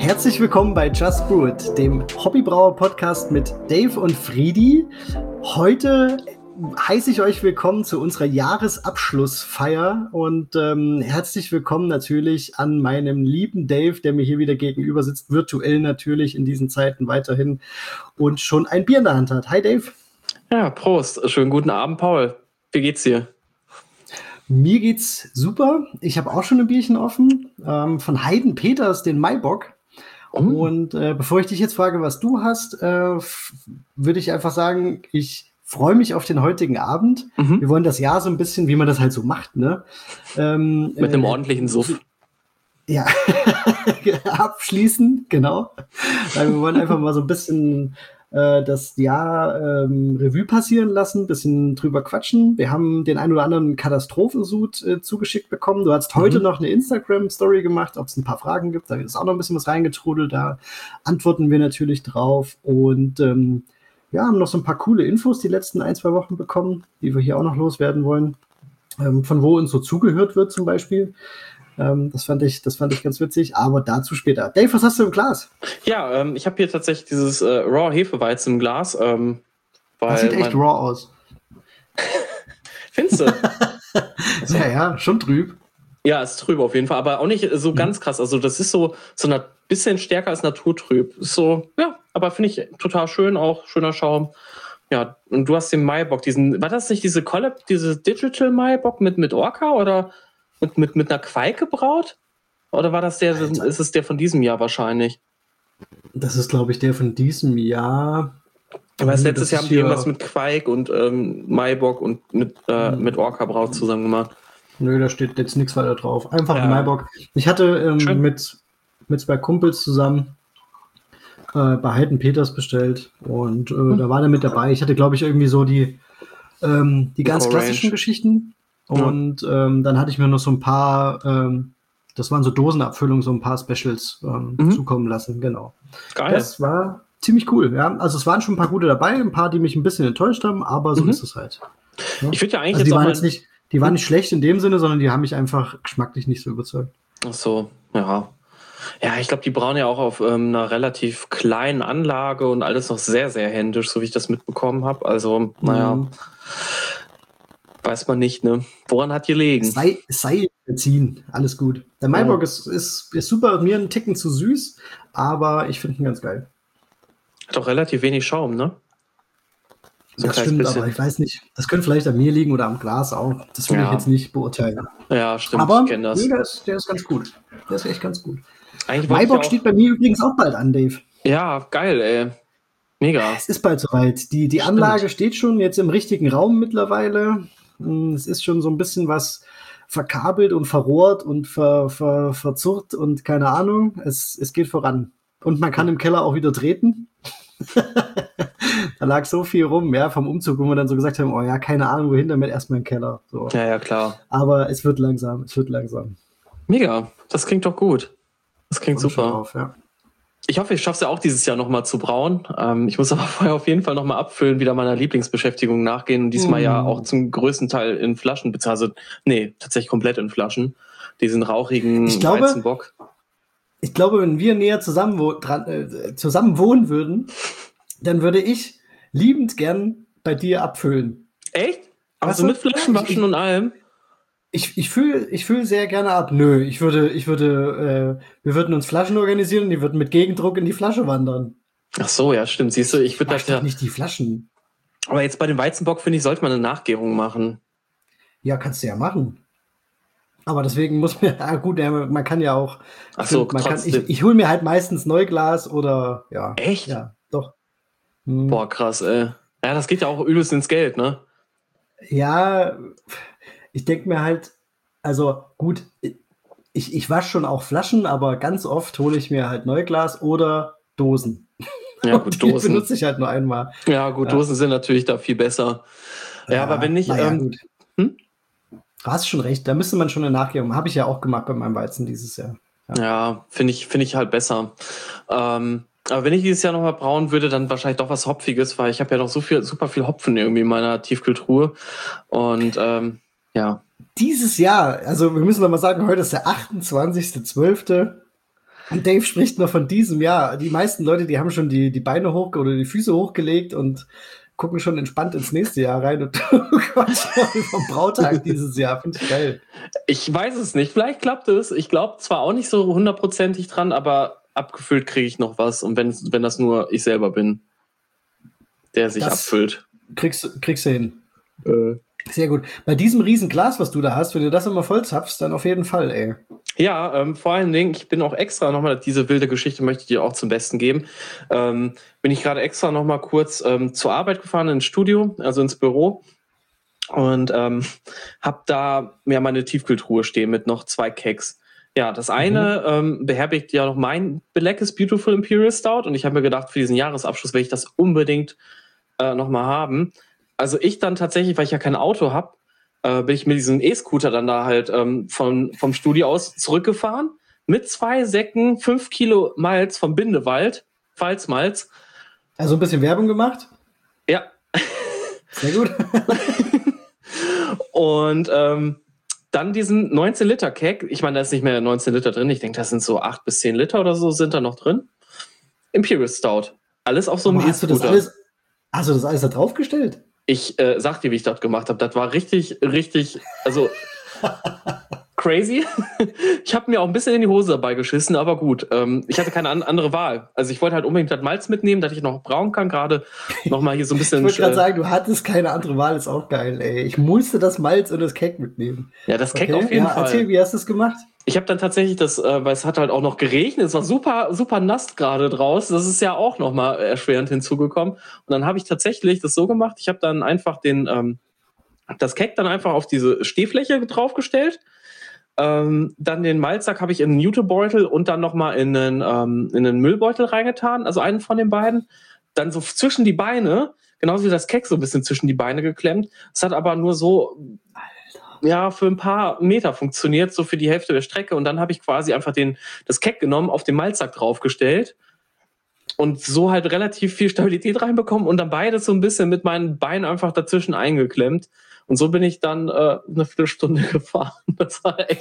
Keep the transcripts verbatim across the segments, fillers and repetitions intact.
Herzlich willkommen bei Just Brew It, dem Hobbybrauer-Podcast mit Dave und Friedi. Heute heiße ich euch willkommen zu unserer Jahresabschlussfeier und ähm, herzlich willkommen natürlich an meinem lieben Dave, der mir hier wieder gegenüber sitzt, virtuell natürlich in diesen Zeiten weiterhin und schon ein Bier in der Hand hat. Hi Dave. Ja, Prost. Schönen guten Abend, Paul. Wie geht's dir? Mir geht's super. Ich habe auch schon ein Bierchen offen ähm, von Heiden Peters, den Maibock. Oh. Und äh, bevor ich dich jetzt frage, was du hast, äh, f- würde ich einfach sagen, ich freue mich auf den heutigen Abend. Mhm. Wir wollen das Jahr so ein bisschen, wie man das halt so macht, ne? Ähm, Mit einem äh, ordentlichen Suff. Ja, abschließen, genau. Weil wir wollen einfach mal so ein bisschen äh, das Jahr ähm, Revue passieren lassen, bisschen drüber quatschen. Wir haben den ein oder anderen Katastrophensud äh, zugeschickt bekommen. Du hast heute mhm. noch eine Instagram-Story gemacht, ob es ein paar Fragen gibt. Da ist auch noch ein bisschen was reingetrudelt. Da antworten wir natürlich drauf. Und ähm, ja, haben noch so ein paar coole Infos die letzten ein, zwei Wochen bekommen, die wir hier auch noch loswerden wollen. Ähm, von wo uns so zugehört wird zum Beispiel. Ähm, das fand ich, das fand ich ganz witzig, aber dazu später. Dave, was hast du im Glas? Ja, ähm, ich habe hier tatsächlich dieses äh, Raw Hefeweizen im Glas. Ähm, weil das sieht echt mein... raw aus. Findest du? Also, ja, ja, schon trüb. Ja, ist trüb auf jeden Fall, aber auch nicht so mhm. ganz krass. Also das ist so, so ein bisschen stärker als naturtrüb. Ist so, ja, aber finde ich total schön, auch schöner Schaum. Ja, und du hast den Maibock, diesen, war das nicht diese Collab, diese Digital Maibock mit, mit Orca oder mit, mit, mit einer Quake gebraut? Oder war das der, Alter. Ist es der von diesem Jahr wahrscheinlich? Das ist, glaube ich, der von diesem Jahr. Ich weiß, letztes Jahr haben die irgendwas mit Quake und ähm, Maibock und mit, äh, mhm. mit Orca Braut zusammen gemacht. Nö, da steht jetzt nichts weiter drauf. Einfach ja. ein Maibock. Ich hatte ähm, mit, mit zwei Kumpels zusammen äh, bei Heiden Peters bestellt und äh, mhm. da war der mit dabei. Ich hatte, glaube ich, irgendwie so die, ähm, die ganz klassischen Geschichten. Und ja. ähm, dann hatte ich mir noch so ein paar, ähm, das waren so Dosenabfüllungen, so ein paar Specials ähm, mhm. zukommen lassen, genau. Geil. Das war ziemlich cool, ja. Also es waren schon ein paar gute dabei, ein paar, die mich ein bisschen enttäuscht haben, aber so mhm. ist es halt. Ja? Ich finde ja eigentlich also die jetzt waren auch jetzt nicht, die waren nicht schlecht in dem Sinne, sondern die haben mich einfach geschmacklich nicht so überzeugt. Ach so, ja. Ja, ich glaube, die brauen ja auch auf ähm, einer relativ kleinen Anlage und alles noch sehr, sehr händisch, so wie ich das mitbekommen habe. Also, naja. Mhm. Weiß man nicht, ne? Woran hat gelegen? Es sei, es sei beziehen, alles gut. Der Maibock ja. ist, ist, ist super, mir ein Ticken zu süß, aber ich finde ihn ganz geil. Hat auch relativ wenig Schaum, ne? So das stimmt, bisschen. Aber ich weiß nicht, das könnte vielleicht an mir liegen oder am Glas auch. Das will ja. ich jetzt nicht beurteilen. Ja, stimmt, aber ich kenne das. Nee, der, ist, der ist ganz gut. Der ist echt ganz gut. Eigentlich Maibock auch... steht bei mir übrigens auch bald an, Dave. Ja, geil, ey. Mega. Es ist bald soweit. Die, die Anlage steht schon jetzt im richtigen Raum mittlerweile. Es ist schon so ein bisschen was verkabelt und verrohrt und ver, ver, verzurrt und keine Ahnung. Es, es geht voran. Und man kann im Keller auch wieder treten. Da lag so viel rum, ja, vom Umzug, wo wir dann so gesagt haben, oh ja, keine Ahnung, wohin damit, erstmal im Keller. So. Ja, ja, klar. Aber es wird langsam, es wird langsam. Mega, das klingt doch gut. Das klingt super. Drauf, ja. Ich hoffe, ich schaffe es ja auch dieses Jahr nochmal zu brauen. Ähm, ich muss aber vorher auf jeden Fall nochmal abfüllen, wieder meiner Lieblingsbeschäftigung nachgehen und diesmal mm. ja auch zum größten Teil in Flaschen, beziehungsweise, nee, tatsächlich komplett in Flaschen. Diesen rauchigen ich glaube, Weizenbock. Ich glaube, wenn wir näher zusammen, wo, dran, äh, zusammen wohnen würden, dann würde ich liebend gern bei dir abfüllen. Echt? Also mit Flaschenwaschen und allem? Ich, ich fülle ich füll sehr gerne ab. Nö, ich würde, ich würde, äh, wir würden uns Flaschen organisieren und die würden mit Gegendruck in die Flasche wandern. Ach so, ja, stimmt. Siehst du, ich würde das ja nicht die Flaschen. Aber jetzt bei dem Weizenbock, finde ich, sollte man eine Nachgärung machen. Ja, kannst du ja machen. Aber deswegen muss man, ah, gut, ja, man kann ja auch. Ach so, man kann, ich, ich hole mir halt meistens Neuglas oder, ja. Echt? Ja, doch. Hm. Boah, krass, ey. Ja, das geht ja auch übelst ins Geld, ne? Ja, ich denke mir halt, also gut, ich, ich wasche schon auch Flaschen, aber ganz oft hole ich mir halt Neuglas oder Dosen. Ja, gut, die Dosen. benutze ich halt nur einmal. Ja, gut, ja. Dosen sind natürlich da viel besser. Ja, ja aber wenn nicht... Ja, ähm, gut. Hm? Du hast schon recht, da müsste man schon eine Nachgärung. Habe ich ja auch gemacht bei meinem Weizen dieses Jahr. Ja, ja finde ich, find ich halt besser. Ähm, aber wenn ich dieses Jahr nochmal brauen würde, dann wahrscheinlich doch was Hopfiges, weil ich habe ja noch so viel, super viel Hopfen irgendwie in meiner Tiefkühltruhe. Und ähm, ja. Dieses Jahr, also wir müssen noch mal sagen, heute ist der achtundzwanzigster zwölfte Und Dave spricht noch von diesem Jahr. Die meisten Leute, die haben schon die, die Beine hoch oder die Füße hochgelegt und gucken schon entspannt ins nächste Jahr rein und quatschen vom Brautag dieses Jahr. Finde ich geil. Ich weiß es nicht. Vielleicht klappt es. Ich glaube zwar auch nicht so hundertprozentig dran, aber abgefüllt kriege ich noch was. Und wenn, wenn das nur ich selber bin, der sich das abfüllt. Kriegst, kriegst du hin. Äh. Sehr gut. Bei diesem riesen Glas, was du da hast, wenn du das immer voll zapfst, dann auf jeden Fall, ey. Ja, ähm, vor allen Dingen, ich bin auch extra nochmal, diese wilde Geschichte möchte ich dir auch zum Besten geben, ähm, bin ich gerade extra nochmal kurz ähm, zur Arbeit gefahren ins Studio, also ins Büro und ähm, habe da ja meine Tiefkühltruhe stehen mit noch zwei Keks. Ja, das eine mhm. ähm, beherbergt ja noch mein Blackest Beautiful Imperial Stout und ich habe mir gedacht, für diesen Jahresabschluss will ich das unbedingt äh, nochmal haben. Also ich dann tatsächlich, weil ich ja kein Auto habe, äh, bin ich mit diesem E-Scooter dann da halt ähm, von, vom Studio aus zurückgefahren. Mit zwei Säcken, fünf Kilo Malz vom Bindewald, Pfalzmalz. Also ein bisschen Werbung gemacht? Ja. Sehr gut. Und ähm, dann diesen neunzehn Liter Keg. Ich meine, da ist nicht mehr neunzehn Liter drin. Ich denke, das sind so acht bis zehn Liter oder so sind da noch drin. Imperial Stout. Alles auf so einem E-Scooter. Hast du das alles, hast du das alles da draufgestellt? Ich äh, sag dir, wie ich das gemacht habe. Das war richtig, richtig, also crazy. Ich habe mir auch ein bisschen in die Hose dabei geschissen, aber gut. Ähm, ich hatte keine an- andere Wahl. Also ich wollte halt unbedingt das Malz mitnehmen, dass ich noch brauen kann. Gerade nochmal hier so ein bisschen... Ich wollte gerade äh, sagen, du hattest keine andere Wahl, ist auch geil, ey. Ich musste das Malz und das Keg mitnehmen. Ja, das Keg okay, auf jeden ja, Fall. Erzähl, wie hast du es gemacht? Ich habe dann tatsächlich das, äh, weil es hat halt auch noch geregnet, es war super, super nass gerade draußen, das ist ja auch nochmal erschwerend hinzugekommen. Und dann habe ich tatsächlich das so gemacht, ich habe dann einfach den, ähm, das Keg dann einfach auf diese Stehfläche draufgestellt, ähm, dann den Malzsack habe ich in einen Jutebeutel und dann nochmal in einen, ähm, in einen Müllbeutel reingetan, also einen von den beiden, dann so zwischen die Beine, genauso wie das Keg so ein bisschen zwischen die Beine geklemmt. Es hat aber nur so... ja, für ein paar Meter funktioniert, so für die Hälfte der Strecke. Und dann habe ich quasi einfach den, das Keg genommen, auf den Malzsack draufgestellt und so halt relativ viel Stabilität reinbekommen und dann beides so ein bisschen mit meinen Beinen einfach dazwischen eingeklemmt. Und so bin ich dann äh, eine Viertelstunde gefahren. Das war echt...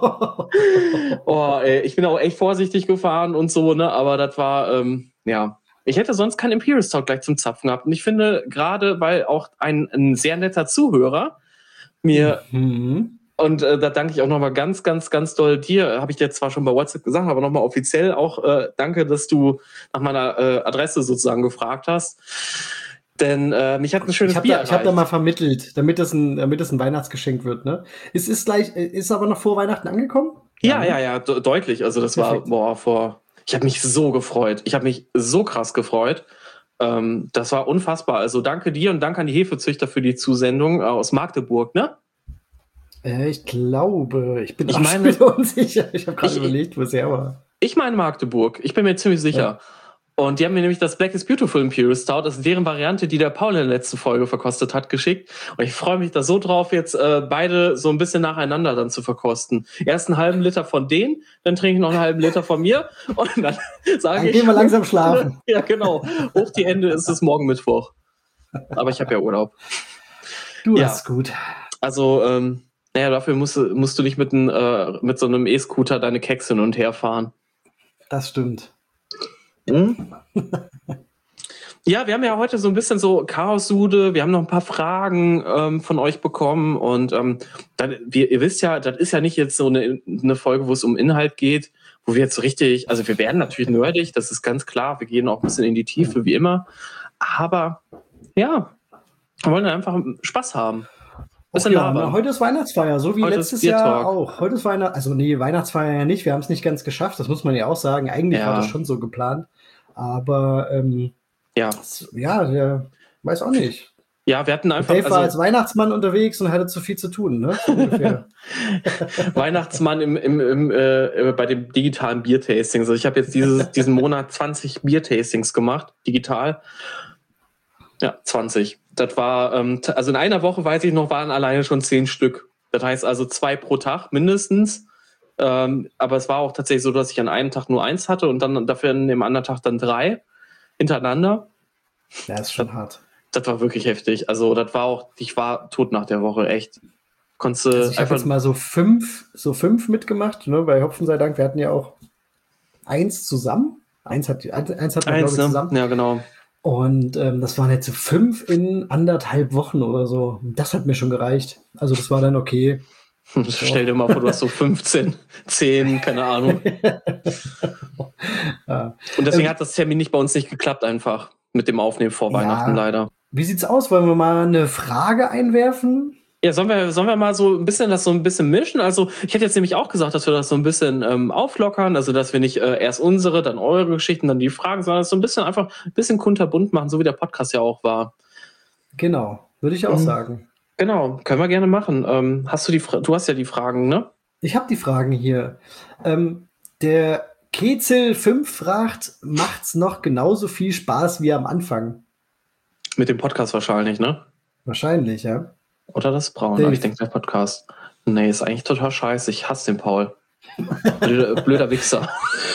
oh, ey, ich bin auch echt vorsichtig gefahren und so, ne? Aber das war, ähm, ja... Ich hätte sonst keinen Imperial Stout gleich zum Zapfen gehabt. Und ich finde, gerade weil auch ein, ein sehr netter Zuhörer mir, mhm. und äh, da danke ich auch nochmal ganz, ganz, ganz doll dir, habe ich dir zwar schon bei WhatsApp gesagt, aber nochmal offiziell auch äh, danke, dass du nach meiner äh, Adresse sozusagen gefragt hast, denn äh, mich hat ein schönes ich hab Bier da, Ich habe da mal vermittelt, damit es ein, damit es ein Weihnachtsgeschenk wird, ne? Es ist gleich, ist aber noch vor Weihnachten angekommen? Ja, ja, ja, ja de- deutlich, also das Perfekt. war, boah, vor, ich habe mich so gefreut, ich habe mich so krass gefreut. Das war unfassbar. Also danke dir und danke an die Hefezüchter für die Zusendung aus Magdeburg, ne? Äh, ich glaube, ich bin ich auch meine, schon unsicher. Ich habe gerade überlegt, wo es her war. Ich meine Magdeburg. Ich bin mir ziemlich sicher. Ja. Und die haben mir nämlich das Blackest Beautiful Imperial Stout, das ist deren Variante, die der Paul in der letzten Folge verkostet hat, geschickt. Und ich freue mich da so drauf, jetzt äh, beide so ein bisschen nacheinander dann zu verkosten. Erst einen halben Liter von denen, dann trinke ich noch einen halben Liter von mir und dann sage dann ich... gehen wir langsam schlafen. Ja, genau. Hoch die Hände, ist es morgen Mittwoch. Aber ich habe ja Urlaub. Du ja. hast gut. Also, ähm, naja, dafür musst, musst du nicht mit, ein, äh, mit so einem E-Scooter deine Keks hin und her fahren. Das stimmt. Hm? Ja, wir haben ja heute so ein bisschen so Chaos-Sude, wir haben noch ein paar Fragen ähm, von euch bekommen und ähm, dann, wir, ihr wisst ja, das ist ja nicht jetzt so eine, eine Folge, wo es um Inhalt geht, wo wir jetzt so richtig, also wir werden natürlich nerdig, das ist ganz klar, wir gehen auch ein bisschen in die Tiefe, wie immer, aber ja, wir wollen einfach Spaß haben. Och ja, na, heute ist Weihnachtsfeier, so wie heute letztes Jahr auch. Heute ist Weihnachten, also nee, Weihnachtsfeier ja nicht, wir haben es nicht ganz geschafft, das muss man ja auch sagen. Eigentlich ja. war das schon so geplant, aber ähm, ja, das, ja, der weiß auch nicht. Ja, wir hatten einfach... Dave war also, als Weihnachtsmann unterwegs und hatte zu viel zu tun, ne? So ungefähr. Weihnachtsmann im, im, im, äh, bei dem digitalen Biertasting. Also ich habe jetzt dieses, diesen Monat zwanzig Biertastings gemacht, digital. Ja, zwanzig. Das war, ähm, t- also in einer Woche, weiß ich noch, waren alleine schon zehn Stück. Das heißt also zwei pro Tag mindestens. Ähm, aber es war auch tatsächlich so, dass ich an einem Tag nur eins hatte und dann dafür an dem anderen Tag dann drei hintereinander. Ja, ist schon das, hart. Das war wirklich heftig. Also das war auch, ich war tot nach der Woche, echt. Konntest also ich habe jetzt mal so fünf, so fünf mitgemacht, ne? Bei Hopfen sei Dank. Wir hatten ja auch eins zusammen. Eins hat, eins, eins hat man, Eins, glaube ich, ne? zusammen. Ja, genau. Und ähm, das waren jetzt so fünf in anderthalb Wochen oder so. Das hat mir schon gereicht. Also das war dann okay. So. Stell dir mal vor, du hast so fünfzehn, zehn, keine Ahnung. Ja. Und deswegen Ähm, hat das Termin nicht bei uns nicht geklappt, einfach mit dem Aufnehmen vor ja. Weihnachten leider. Wie sieht's aus? Wollen wir mal eine Frage einwerfen? Ja, sollen wir, sollen wir mal so ein bisschen das so ein bisschen mischen? Also ich hätte jetzt nämlich auch gesagt, dass wir das so ein bisschen ähm, auflockern, also dass wir nicht äh, erst unsere, dann eure Geschichten, dann die Fragen, sondern das so ein bisschen einfach ein bisschen kunterbunt machen, so wie der Podcast ja auch war. Genau, würde ich auch Mhm. sagen. Genau, können wir gerne machen. Ähm, hast du die, Fra- du hast ja die Fragen, ne? Ich habe die Fragen hier. Ähm, der Kezel fünf fragt, macht's noch genauso viel Spaß wie am Anfang? Mit dem Podcast wahrscheinlich, ne? Wahrscheinlich, ja. Oder das Braun, Dave. aber ich denke der Podcast. Nee, ist eigentlich total scheiße. Ich hasse den Paul. Blöder, blöder Wichser.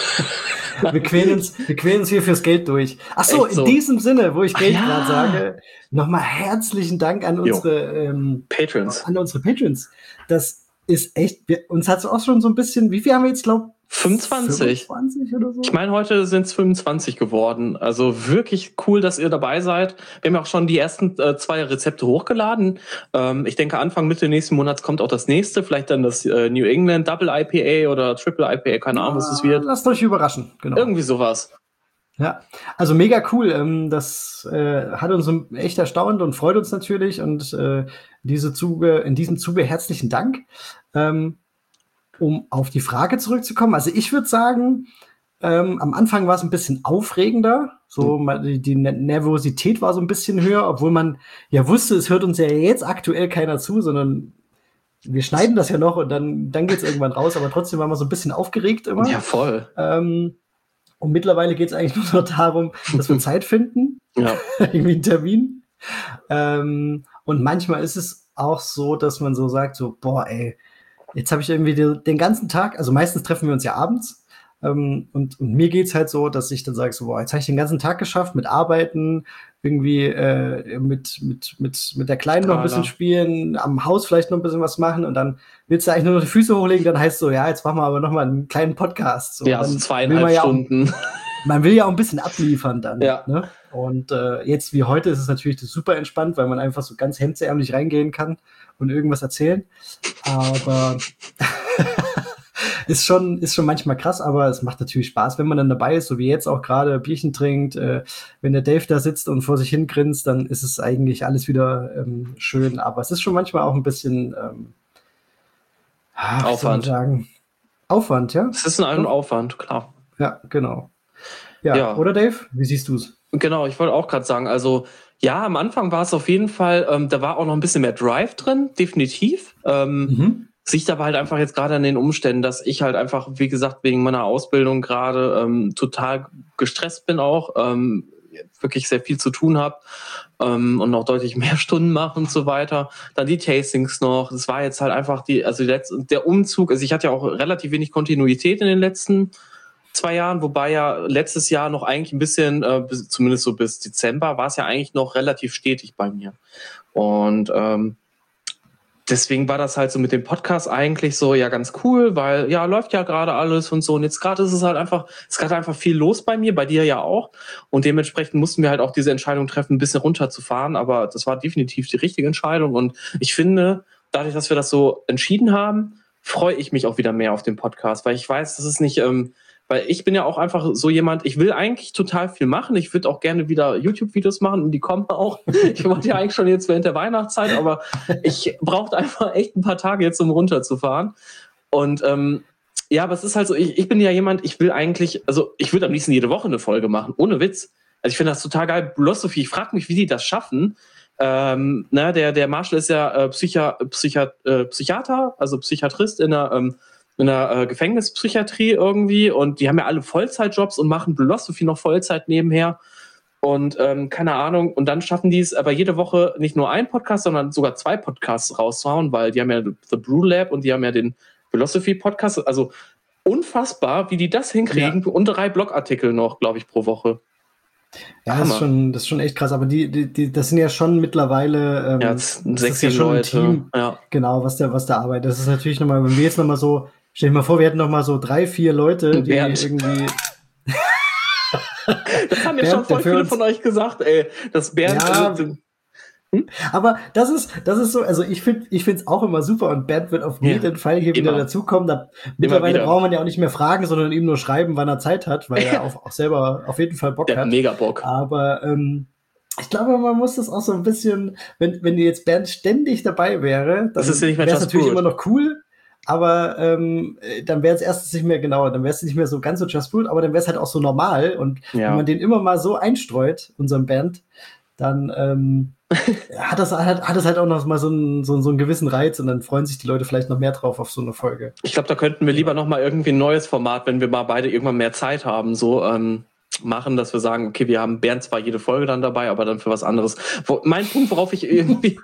Wir quälen, uns, wir quälen uns hier fürs Geld durch. Ach so, Echt so. in diesem Sinne, wo ich Ach Geld ja. gerade sage, nochmal herzlichen Dank an unsere, ähm, Patrons. an unsere Patrons. Das ist echt, wir, uns hat es auch schon so ein bisschen, wie viel haben wir jetzt, glaube fünfundzwanzig. fünfundzwanzig oder so? Ich meine, heute sind es fünfundzwanzig geworden. Also wirklich cool, dass ihr dabei seid. Wir haben ja auch schon die ersten äh, zwei Rezepte hochgeladen. Ähm, ich denke, Anfang, Mitte nächsten Monats kommt auch das nächste. Vielleicht dann das äh, New England Double I P A oder Triple I P A. Keine Ahnung, was es wird. Lasst euch überraschen, genau. Irgendwie sowas. Ja, also mega cool. Ähm, das äh, hat uns echt erstaunt und freut uns natürlich. Und äh, diese Zuge, in diesem Zuge herzlichen Dank. Ähm, um auf die Frage zurückzukommen, also ich würde sagen, ähm, am Anfang war es ein bisschen aufregender. So, mhm. die, die Nervosität war so ein bisschen höher, obwohl man ja wusste, es hört uns ja jetzt aktuell keiner zu, sondern wir schneiden das ja noch und dann, dann geht es irgendwann raus. Aber trotzdem waren wir so ein bisschen aufgeregt immer. Ja, voll. Ähm, Und mittlerweile geht es eigentlich nur noch darum, dass wir Zeit finden. Ja. Irgendwie einen Termin. Ähm, und manchmal ist es auch so, dass man so sagt, so, boah, ey, jetzt habe ich irgendwie die, den ganzen Tag, also meistens treffen wir uns ja abends. Ähm, und, und mir geht's halt so, dass ich dann sage, so, boah, jetzt habe ich den ganzen Tag geschafft mit Arbeiten, irgendwie äh, mit, mit, mit, mit der Kleinen noch ein bisschen spielen, am Haus vielleicht noch ein bisschen was machen und dann willst du eigentlich nur noch die Füße hochlegen, dann heißt so, ja, jetzt machen wir aber noch mal einen kleinen Podcast. So, ja, so zweieinhalb ja Stunden. Auch, man will ja auch ein bisschen abliefern dann. Ja. Ne? Und äh, jetzt wie heute ist es natürlich super entspannt, weil man einfach so ganz hemdsärmlich reingehen kann und irgendwas erzählen. Aber ist schon, ist schon manchmal krass, aber es macht natürlich Spaß, wenn man dann dabei ist, so wie jetzt auch gerade Bierchen trinkt. Äh, wenn der Dave da sitzt und vor sich hin grinst, dann ist es eigentlich alles wieder ähm, schön. Aber es ist schon manchmal auch ein bisschen ähm, ach, Aufwand. Sagen? Aufwand, ja? Es ist ein Aufwand, klar. Ja, genau. Ja, ja. Oder Dave? Wie siehst du es? Genau, ich wollte auch gerade sagen, also ja, am Anfang war es auf jeden Fall, ähm, da war auch noch ein bisschen mehr Drive drin, definitiv. Ähm, mhm. Liegt aber halt einfach jetzt gerade an den Umständen, dass ich halt einfach, wie gesagt, wegen meiner Ausbildung gerade ähm, total gestresst bin auch, ähm, wirklich sehr viel zu tun habe ähm, und noch deutlich mehr Stunden mache und so weiter. Dann die Tastings noch. Das war jetzt halt einfach die, also die letzte, der Umzug. Also ich hatte ja auch relativ wenig Kontinuität in den letzten zwei Jahren, wobei ja letztes Jahr noch eigentlich ein bisschen, äh, bis, zumindest so bis Dezember, war es ja eigentlich noch relativ stetig bei mir. Und ähm, deswegen war das halt so mit dem Podcast eigentlich so ja ganz cool, weil ja läuft ja gerade alles und so. Und jetzt gerade ist es halt einfach, es ist gerade einfach viel los bei mir, bei dir ja auch. Und dementsprechend mussten wir halt auch diese Entscheidung treffen, ein bisschen runterzufahren. Aber das war definitiv die richtige Entscheidung. Und ich finde, dadurch, dass wir das so entschieden haben, freue ich mich auch wieder mehr auf den Podcast, weil ich weiß, das ist nicht, ähm, weil ich bin ja auch einfach so jemand, ich will eigentlich total viel machen. Ich würde auch gerne wieder YouTube-Videos machen und die kommen auch. Ich wollte ja eigentlich schon jetzt während der Weihnachtszeit, aber ich brauchte einfach echt ein paar Tage jetzt, um runterzufahren. Und ähm, ja, aber es ist halt so, ich, ich bin ja jemand, ich will eigentlich, also ich würde am liebsten jede Woche eine Folge machen, ohne Witz. Also ich finde das total geil. Blossophy, ich frage mich, wie die das schaffen. Ähm, na, der, der Marshall ist ja äh, Psycha, Psycha, äh, Psychiater, also Psychiatrist in der ähm, in der äh, Gefängnispsychiatrie irgendwie und die haben ja alle Vollzeitjobs und machen Philosophy noch Vollzeit nebenher und ähm, keine Ahnung und dann schaffen die es aber jede Woche nicht nur einen Podcast, sondern sogar zwei Podcasts rauszuhauen, weil die haben ja The Brew Lab und die haben ja den Philosophy Podcast, also unfassbar, wie die das hinkriegen ja. Und drei Blogartikel noch, glaube ich, pro Woche. Ja, das ist, schon, das ist schon echt krass, aber die, die, die das sind ja schon mittlerweile ähm, ja, das sechzehn ist ja schon Leute. Ein Team, ja. genau, was da, was da arbeitet. Das ist natürlich nochmal, wenn wir jetzt nochmal so Stell dir mal vor, wir hätten noch mal so drei, vier Leute, die Bernd. irgendwie... Das haben ja Bernd, schon voll der für viele uns- von euch gesagt, ey. Das Bernd. Ja, also, aber das ist, das ist so, also ich finde ich finde es auch immer super und Bernd wird auf Ja, jeden Fall hier wieder immer. dazukommen. Da, mittlerweile wieder. braucht man ja auch nicht mehr fragen, sondern ihm nur schreiben, wann er Zeit hat, weil er auch, auch selber auf jeden Fall Bock Der hat hat. mega Bock. Aber ähm, ich glaube, man muss das auch so ein bisschen, wenn, wenn jetzt Bernd ständig dabei wäre, dann Das ist ja nicht mehr wäre es Just natürlich Brewed. immer noch cool. Aber ähm, dann wäre es erstens nicht mehr genauer, dann wäre es nicht mehr so ganz so Just Brewed, aber dann wäre es halt auch so normal. Und Ja. wenn man den immer mal so einstreut, unserem Band, dann ähm, hat das hat, hat das halt auch noch mal so einen, so, so einen gewissen Reiz und dann freuen sich die Leute vielleicht noch mehr drauf auf so eine Folge. Ich glaube, da könnten wir lieber noch mal irgendwie ein neues Format, wenn wir mal beide irgendwann mehr Zeit haben, so ähm, machen, dass wir sagen, okay, wir haben Bernd zwar jede Folge dann dabei, aber dann für was anderes. Wo, mein Punkt, worauf ich irgendwie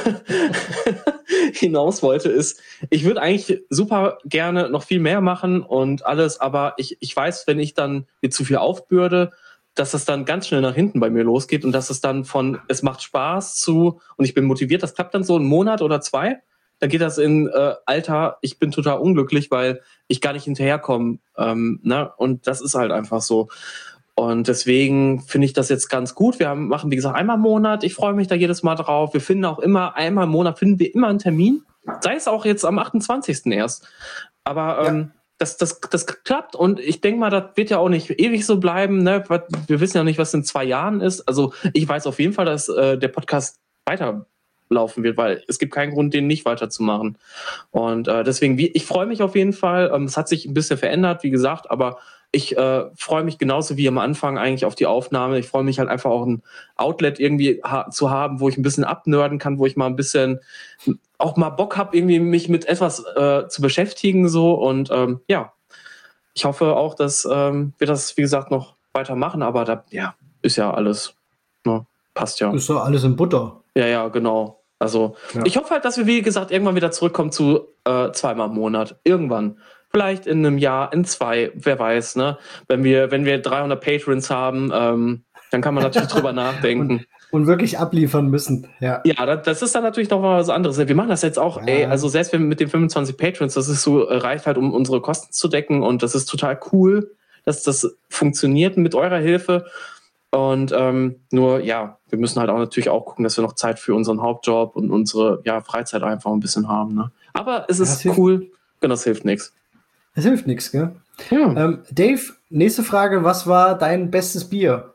hinaus wollte, ist, ich würde eigentlich super gerne noch viel mehr machen und alles, aber ich, ich weiß, wenn ich dann mir zu viel aufbürde, dass es dann ganz schnell nach hinten bei mir losgeht und dass es dann von, es macht Spaß zu und ich bin motiviert, das klappt dann so einen Monat oder zwei, dann geht das in, äh, Alter, ich bin total unglücklich, weil ich gar nicht hinterherkomme, ähm, ne? Und das ist halt einfach so. Und deswegen finde ich das jetzt ganz gut. Wir haben, machen, wie gesagt, einmal im Monat. Ich freue mich da jedes Mal drauf. Wir finden auch immer, einmal im Monat finden wir immer einen Termin. Sei es auch jetzt am achtundzwanzigsten erst. Aber Ja. ähm, das, das, das klappt und ich denke mal, das wird ja auch nicht ewig so bleiben. Ne? Wir wissen ja nicht, was in zwei Jahren ist. Also ich weiß auf jeden Fall, dass äh, der Podcast weiterlaufen wird, weil es gibt keinen Grund, den nicht weiterzumachen. Und äh, deswegen, wie, ich freue mich auf jeden Fall. Ähm, es hat sich ein bisschen verändert, wie gesagt, aber ich äh, freue mich genauso wie am Anfang eigentlich auf die Aufnahme. Ich freue mich halt einfach auch ein Outlet irgendwie ha- zu haben, wo ich ein bisschen abnörden kann, wo ich mal ein bisschen auch mal Bock habe, irgendwie mich mit etwas äh, zu beschäftigen so und ähm, ja, ich hoffe auch, dass ähm, wir das, wie gesagt, noch weitermachen, aber da ja, ist ja alles, ne, passt ja. Ist doch alles in Butter. Ja, ja, genau. Also Ja. ich hoffe halt, dass wir, wie gesagt, irgendwann wieder zurückkommen zu äh, zweimal im Monat. Irgendwann. Vielleicht in einem Jahr, in zwei, wer weiß, ne? Wenn wir, wenn wir dreihundert Patrons haben, ähm, dann kann man natürlich drüber nachdenken. Und wirklich abliefern müssen, ja. Ja, das, das ist dann natürlich noch mal was anderes. Wir machen das jetzt auch, Ja. ey, also selbst wenn mit den fünfundzwanzig Patrons, das ist so, äh, reicht halt, um unsere Kosten zu decken und das ist total cool, dass das funktioniert mit eurer Hilfe. Und ähm, nur, ja, wir müssen halt auch natürlich auch gucken, dass wir noch Zeit für unseren Hauptjob und unsere ja, Freizeit einfach ein bisschen haben. Ne? Aber es Ja, ist das hilft. cool, genau, das hilft nichts. Das hilft nichts, gell? Ja. Ähm, Dave, nächste Frage, was war dein bestes Bier?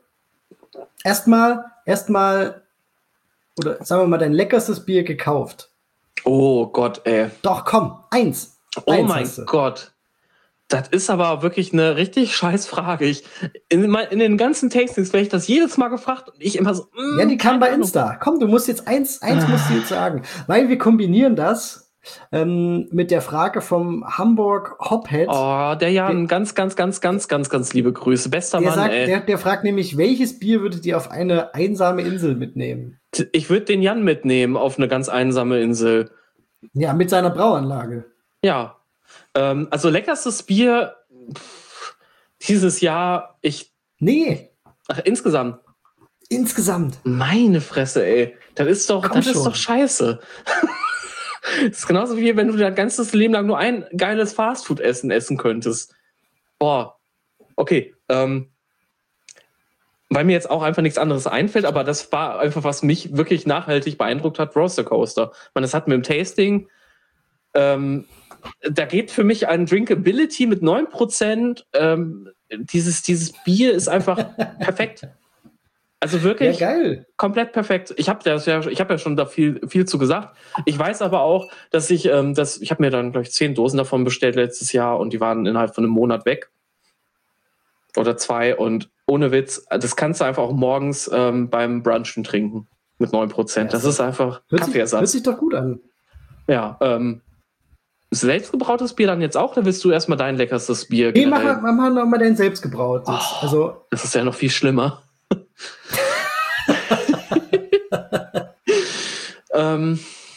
Erstmal, erstmal, oder sagen wir mal, dein leckerstes Bier gekauft. Oh Gott, ey. Doch, komm, eins. Oh eins mein hast du. Gott. Das ist aber wirklich eine richtig scheiß Frage. Ich, in, mein- in den ganzen Tastings werde ich das jedes Mal gefragt und ich immer so. mm, Ja, die kam keine bei Ahnung. Insta. Komm, du musst jetzt eins, eins musst du jetzt sagen. Weil wir kombinieren das ähm, mit der Frage vom Hamburg Hophead. Oh, der Jan, ganz, ganz, ganz, ganz, ganz, ganz liebe Grüße. Bester der, Mann, sagt, ey. der, der fragt nämlich, welches Bier würdet ihr auf eine einsame Insel mitnehmen? Ich würde den Jan mitnehmen auf eine ganz einsame Insel. Ja, mit seiner Brauanlage. Ja. Ähm, also leckerstes Bier pff, dieses Jahr, ich. Nee, Ach, insgesamt. insgesamt. Meine Fresse, ey. Das ist doch, Komm das ist schon. doch scheiße. Das ist genauso wie wenn du dein ganzes Leben lang nur ein geiles Fastfood-Essen essen könntest. Boah. Okay. Ähm, weil mir jetzt auch einfach nichts anderes einfällt, aber das war einfach, was mich wirklich nachhaltig beeindruckt hat, Roaster Coaster. Man, das hatten wir im Tasting. Ähm, da geht für mich ein Drinkability mit neun Prozent. Ähm, dieses, dieses Bier ist einfach perfekt. Also Ja, wirklich geil. komplett perfekt. Ich habe ja, ich hab ja schon da viel, viel zu gesagt. Ich weiß aber auch, dass ich, ähm, dass, ich habe mir dann, glaube ich, zehn Dosen davon bestellt letztes Jahr und die waren innerhalb von einem Monat weg. Oder zwei. Und ohne Witz, das kannst du einfach auch morgens ähm, beim Brunchen trinken mit neun Prozent. Ja, Das ist einfach Hört sich, hört Kaffeeersatz. sich doch gut an. Ja, ähm, selbstgebrautes Bier dann jetzt auch, oder willst du erstmal dein leckerstes Bier Nee, mach, generell? mach, mach noch mal dein selbstgebrautes. Oh. Also, Das ist ja noch viel schlimmer. ähm,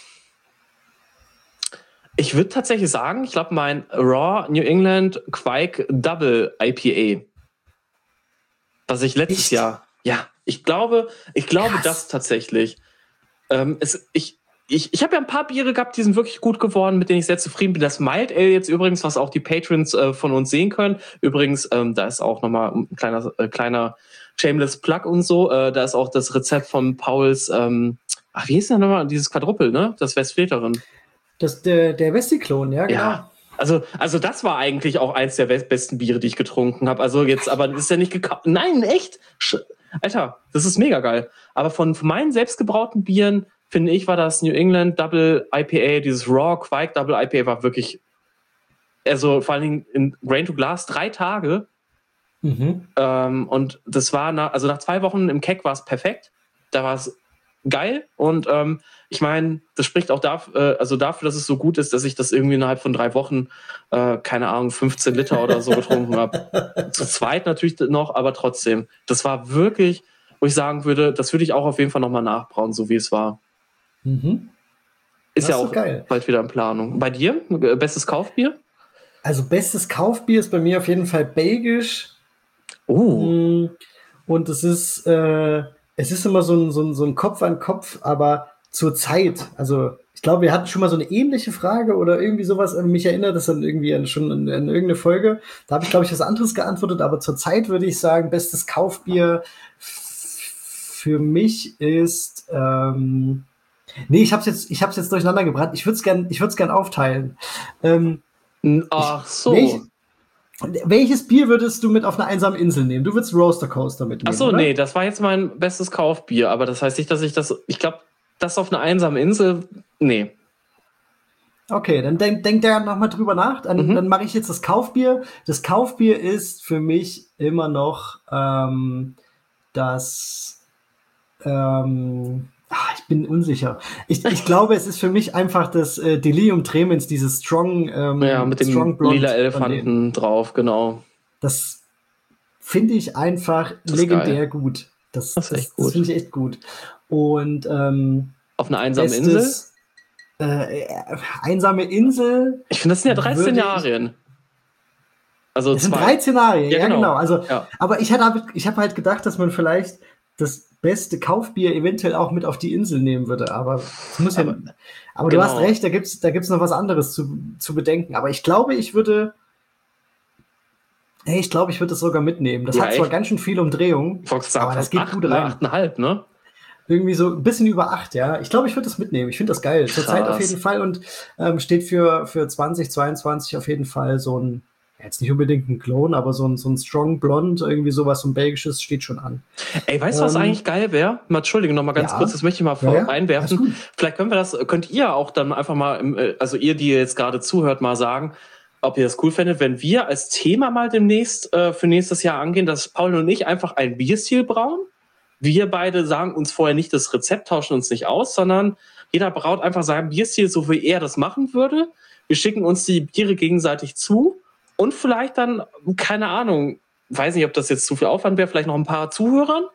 ich würde tatsächlich sagen, ich glaube, mein Raw New England Quake Double I P A, was ich letztes Echt? Jahr, ja, ich glaube, ich glaube Krass. das tatsächlich. Ähm, es, ich, ich, ich habe ja ein paar Biere gehabt, die sind wirklich gut geworden, mit denen ich sehr zufrieden bin. Das Mild Ale jetzt übrigens, was auch die Patrons äh, von uns sehen können. Übrigens, ähm, da ist auch nochmal ein kleiner, äh, kleiner Shameless Plug und so. Äh, da ist auch das Rezept von Pauls, ähm, ach, wie hieß denn nochmal? Dieses Quadruppel, ne? Das Westfleterin. Das, der, der Westiklon, ja, genau. Ja. Also, also das war eigentlich auch eins der besten Biere, die ich getrunken habe. Also jetzt, aber das ist ja nicht gekauft. Nein, echt? Alter, das ist mega geil. Aber von, von meinen selbstgebrauten Bieren, finde ich, war das New England Double I P A, dieses Raw Quake Double I P A war wirklich, also vor allen Dingen in Grain to Glass, drei Tage. Mhm. Ähm, und das war, nach, also nach zwei Wochen im Keck war es perfekt. Da war es geil und ähm, ich meine, das spricht auch dafür, äh, also dafür, dass es so gut ist, dass ich das irgendwie innerhalb von drei Wochen, äh, keine Ahnung, fünfzehn Liter oder so getrunken habe. Zu zweit natürlich noch, aber trotzdem. Das war wirklich, wo ich sagen würde, das würde ich auch auf jeden Fall nochmal nachbrauen, so wie es war. Mhm. Ist ja auch geil. Bald wieder in Planung. Bei dir? Bestes Kaufbier? Also bestes Kaufbier ist bei mir auf jeden Fall belgisch. Oh. Und es ist, äh, es ist immer so ein, so ein, so ein Kopf an Kopf, aber zur Zeit. Also ich glaube, wir hatten schon mal so eine ähnliche Frage oder irgendwie sowas. Mich erinnert das dann irgendwie an, schon in, in irgendeine Folge. Da habe ich, glaube ich, was anderes geantwortet. Aber zur Zeit würde ich sagen, bestes Kaufbier für mich ist... Ähm, nee, ich habe es jetzt, ich hab's jetzt durcheinander gebrannt. Ich würde es gern, ich würde es gern aufteilen. Ähm, Ach so. Welch, welches Bier würdest du mit auf eine einsame Insel nehmen? Du würdest Roaster Coaster mitnehmen, Ach so, oder? nee, das war jetzt mein bestes Kaufbier, aber das heißt nicht, dass ich das, ich glaube, das auf eine einsame Insel, nee. Okay, dann denk, denk da nochmal drüber nach. Dann, mhm. dann mache ich jetzt das Kaufbier. Das Kaufbier ist für mich immer noch ähm, das ähm, ach, ich bin unsicher. Ich, ich glaube, es ist für mich einfach das äh, Delirium Tremens, dieses Strong ähm, ja, mit dem Strong Blonde lila Elefanten drauf, genau. Das finde ich einfach legendär geil. gut. Das, das, das, das finde ich echt gut. Und ähm, auf einer einsamen Insel? Äh, einsame Insel. Ich finde, das sind ja drei Szenarien. Also das sind drei Szenarien, ja, ja genau. genau. Also, ja. Aber ich hätte, ich habe halt gedacht, dass man vielleicht das beste Kaufbier eventuell auch mit auf die Insel nehmen würde. Aber es muss aber, ja. Aber genau. Du hast recht, da gibt's, da gibt's noch was anderes zu, zu bedenken. Aber ich glaube, ich würde. Hey, ich glaube, ich würde das sogar mitnehmen. Das ja, hat zwar echt? ganz schön viel Umdrehung, aber das geht acht, gut rein. achteinhalb, ne? Irgendwie so ein bisschen über acht, ja. Ich glaube, ich würde das mitnehmen. Ich finde das geil. Zur Zeit auf jeden Fall und ähm, steht für, für zwanzig zweiundzwanzig auf jeden Fall so ein, jetzt nicht unbedingt ein Clone, aber so ein, so ein Strong Blond, irgendwie sowas, so ein belgisches, steht schon an. Ey, weißt du, ähm, was eigentlich geil wäre? Mal, Entschuldige, noch mal ganz ja. kurz, das möchte ich mal vor ja, ja. einwerfen. Vielleicht können wir das, könnt ihr auch dann einfach mal, also ihr, die jetzt gerade zuhört, mal sagen, ob ihr das cool fändet, wenn wir als Thema mal demnächst äh, für nächstes Jahr angehen, dass Paul und ich einfach ein Bierstil brauen. Wir beide sagen uns vorher nicht das Rezept, tauschen uns nicht aus, sondern jeder braut einfach seinen Bierstil, so wie er das machen würde. Wir schicken uns die Biere gegenseitig zu und vielleicht dann, keine Ahnung, weiß nicht, ob das jetzt zu viel Aufwand wäre, vielleicht noch ein paar Zuhörern.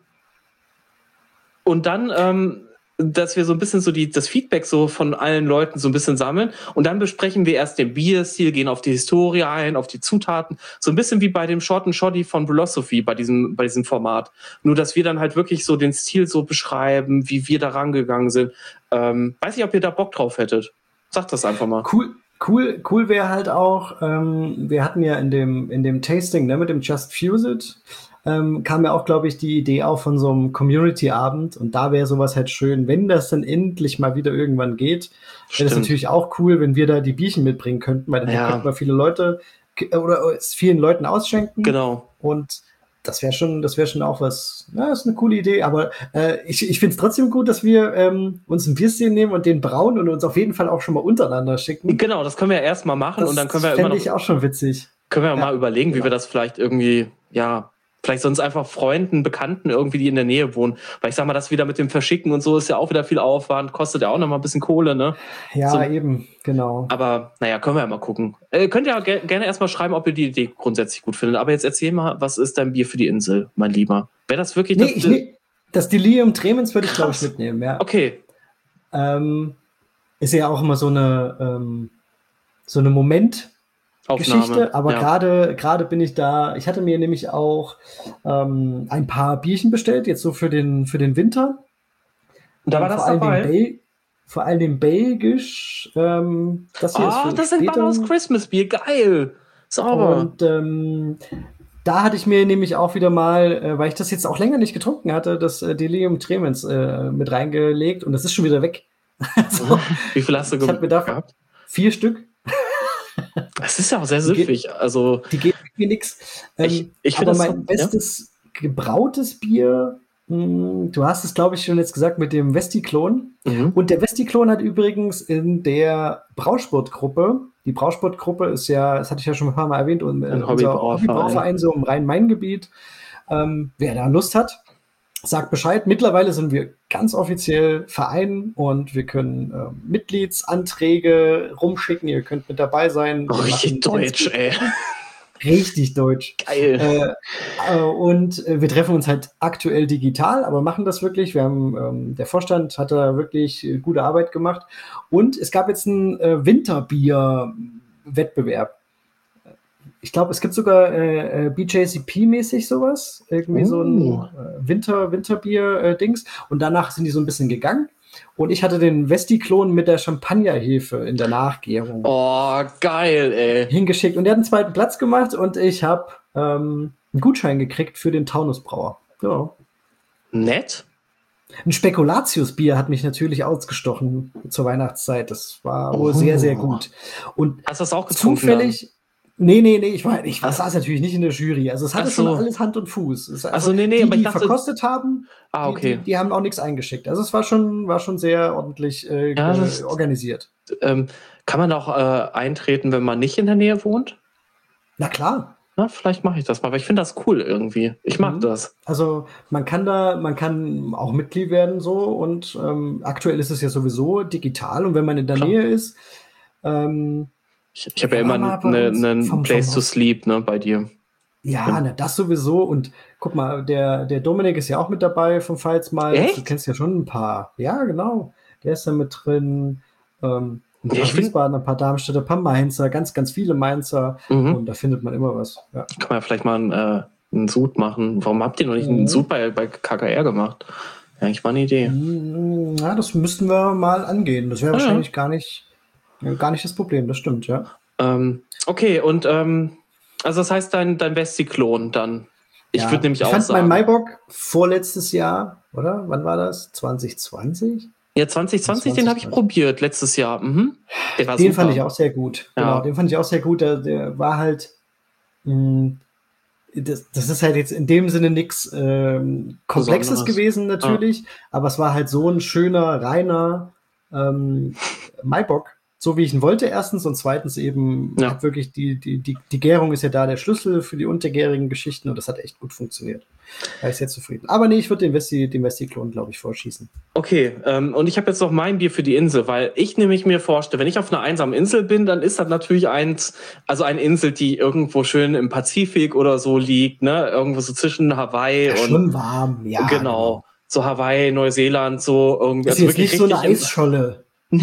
Und dann, ähm, dass wir so ein bisschen so die, das Feedback so von allen Leuten so ein bisschen sammeln und dann besprechen wir erst den Bierstil, gehen auf die Historie ein, auf die Zutaten, so ein bisschen wie bei dem Short and Shoddy von Philosophy bei diesem, bei diesem Format. Nur, dass wir dann halt wirklich so den Stil so beschreiben, wie wir da rangegangen sind. Ähm, weiß nicht, ob ihr da Bock drauf hättet. Sagt das einfach mal. Cool. Cool, cool wäre halt auch, ähm, wir hatten ja in dem, in dem Tasting, ne, mit dem Just Fuse It, ähm, kam ja auch, glaube ich, die Idee auch von so einem Community-Abend und da wäre sowas halt schön, wenn das dann endlich mal wieder irgendwann geht, wäre das natürlich auch cool, wenn wir da die Bierchen mitbringen könnten, weil dann ja. könnten wir viele Leute oder es vielen Leuten ausschenken. Genau. Und das wäre schon, das wäre schon auch was, ja, ist eine coole Idee, aber äh, ich, ich finde es trotzdem gut, dass wir ähm, uns ein Bierchen nehmen und den brauen und uns auf jeden Fall auch schon mal untereinander schicken. Genau, das können wir ja erstmal machen das und dann können wir immer noch. Das fände ich auch schon witzig. Können wir ja, mal ja, überlegen, genau. wie wir das vielleicht irgendwie, ja, vielleicht sonst einfach Freunden, Bekannten irgendwie, die in der Nähe wohnen. Weil ich sag mal, das wieder mit dem Verschicken und so ist ja auch wieder viel Aufwand, kostet ja auch noch mal ein bisschen Kohle, ne? Ja, so, eben, genau. Aber naja, können wir ja mal gucken. Äh, könnt ihr ja ge- gerne erstmal schreiben, ob ihr die Idee grundsätzlich gut findet. Aber jetzt erzähl mal, was ist dein Bier für die Insel, mein Lieber? Wäre das wirklich nee, das... Ich, nee, das Delirium Tremens würde ich, glaube ich, mitnehmen, ja. Okay. Ähm, ist ja auch immer so eine, ähm, so eine Moment- Aufnahme. Geschichte, aber ja. gerade gerade bin ich da, ich hatte mir nämlich auch ähm, ein paar Bierchen bestellt, jetzt so für den für den Winter. Und da war und das vor dabei? Bel- vor allem belgisch. Ähm, das hier Ah, ist für das sind später. Bubbles Christmas Bier, geil. Sauber. Und ähm, da hatte ich mir nämlich auch wieder mal, äh, weil ich das jetzt auch länger nicht getrunken hatte, das äh, Delirium Tremens äh, mit reingelegt und das ist schon wieder weg. Also, Wie viel hast du ich habe mir davon gehabt? vier Stück. Das ist ja auch sehr Die geht- süffig. Also, Die geben mir nichts. Ich- Ähm, ich find aber das mein so- bestes gebrautes Bier, mh, du hast es, glaube ich, schon jetzt gesagt, mit dem Vesti-Klon. mhm. Und der Vesti-Klon hat übrigens in der Brausportgruppe, die Brausportgruppe ist ja, das hatte ich ja schon ein paar Mal erwähnt, und, äh, Ein unser Hobbybrauverein. Hobbybrauverein so im Rhein-Main-Gebiet. Ähm, wer da Lust hat, sagt Bescheid. Mittlerweile sind wir ganz offiziell Verein und wir können ähm, Mitgliedsanträge rumschicken. Ihr könnt mit dabei sein. Oh, Wir richtig machen deutsch, ey. Richtig deutsch. Geil. Äh, äh, und äh, wir treffen uns halt aktuell digital, aber machen das wirklich. Wir haben, ähm, der Vorstand hat da wirklich äh, gute Arbeit gemacht. Und es gab jetzt einen äh, Winterbier-Wettbewerb. Ich glaube, es gibt sogar äh, äh, B J C P-mäßig sowas. Irgendwie so ein Oh. äh, Winter, Winterbier-Dings. Und danach sind die so ein bisschen gegangen. Und ich hatte den Vesti-Klon mit der Champagnerhefe in der Nachgärung Oh, geil, ey. hingeschickt. Und der hat einen zweiten Platz gemacht und ich habe ähm, einen Gutschein gekriegt für den Taunusbrauer. Ja. Nett. Ein Spekulatius-Bier hat mich natürlich ausgestochen zur Weihnachtszeit. Das war wohl Oh. sehr, sehr gut. Und Hast du das auch getrunken? zufällig. Nee, nee, nee, ich war, ich war, Ach. saß natürlich nicht in der Jury. Also es hatte Ach so. schon alles Hand und Fuß. Es, Ach so, nee, nee, die, aber ich die dachte- verkostet haben, Ah, die, okay. die, die haben auch nichts eingeschickt. Also es war schon, war schon sehr ordentlich äh, Ja, ge- das- organisiert. Ähm, kann man auch äh, eintreten, wenn man nicht in der Nähe wohnt? Na klar. Na, vielleicht mache ich das mal, weil ich finde das cool irgendwie. Ich mag Mhm. das. Also man kann da, man kann auch Mitglied werden so und ähm, aktuell ist es ja sowieso digital und wenn man in der Klar. Nähe ist, ähm, Ich, ich habe ja Ja, immer mal bei einen uns ne, vom- Place vom to Haus. sleep, ne, bei dir. ja, Ja. na, das sowieso und guck mal, der, der Dominik ist ja auch mit dabei vom Pfalzmal. Echt? Du kennst ja schon ein paar. Ja, genau. Der ist da mit drin. Ähm, ein Ja, paar ich find- Wiesbadener, ein paar Darmstädter, ein paar Mainzer, ganz, ganz viele Mainzer Mhm. und da findet man immer was. Ja. Kann man ja vielleicht mal einen, äh, einen Sud machen. Warum habt ihr noch nicht einen Mhm. Sud bei, bei K K R gemacht? Ja, eigentlich war eine Idee. Mm, Ja, das müssten wir mal angehen. Das wäre Ah, ja. wahrscheinlich gar nicht, ja, gar nicht das Problem, das stimmt, ja. Ähm, okay, und ähm, also das heißt dein, dein Vesti-Klon dann. Ich Ja, würde nämlich ich auch fand sagen. mein Maibock vorletztes Jahr, oder? Wann war das? zwanzig zwanzig? Ja, zwanzig zwanzig, den habe ich zwanzig probiert letztes Jahr. Mhm. Der war Den super. fand ich auch sehr gut. Ja. Genau, den fand ich auch sehr gut. Der, der war halt, mh, das, das ist halt jetzt in dem Sinne nichts ähm, Komplexes Besonderes. gewesen natürlich, aber es war halt so ein schöner, reiner ähm, Maibock, so wie ich ihn wollte erstens und zweitens eben Ja. hat wirklich die, die, die, die Gärung ist ja da der Schlüssel für die untergärigen Geschichten und das hat echt gut funktioniert. Da bin ich sehr zufrieden. Aber nee, ich würde den Vesti, den Vesti-Klon, glaube ich, vorschießen. Okay, ähm, und ich habe jetzt noch mein Bier für die Insel, weil ich nämlich mir vorstelle, wenn ich auf einer einsamen Insel bin, dann ist das natürlich eins, also eine Insel, die irgendwo schön im Pazifik oder so liegt, ne, irgendwo so zwischen Hawaii Ja, und schon warm, ja. genau, so Hawaii, Neuseeland, so irgendwie. Ist also jetzt nicht so eine richtig im- Eisscholle.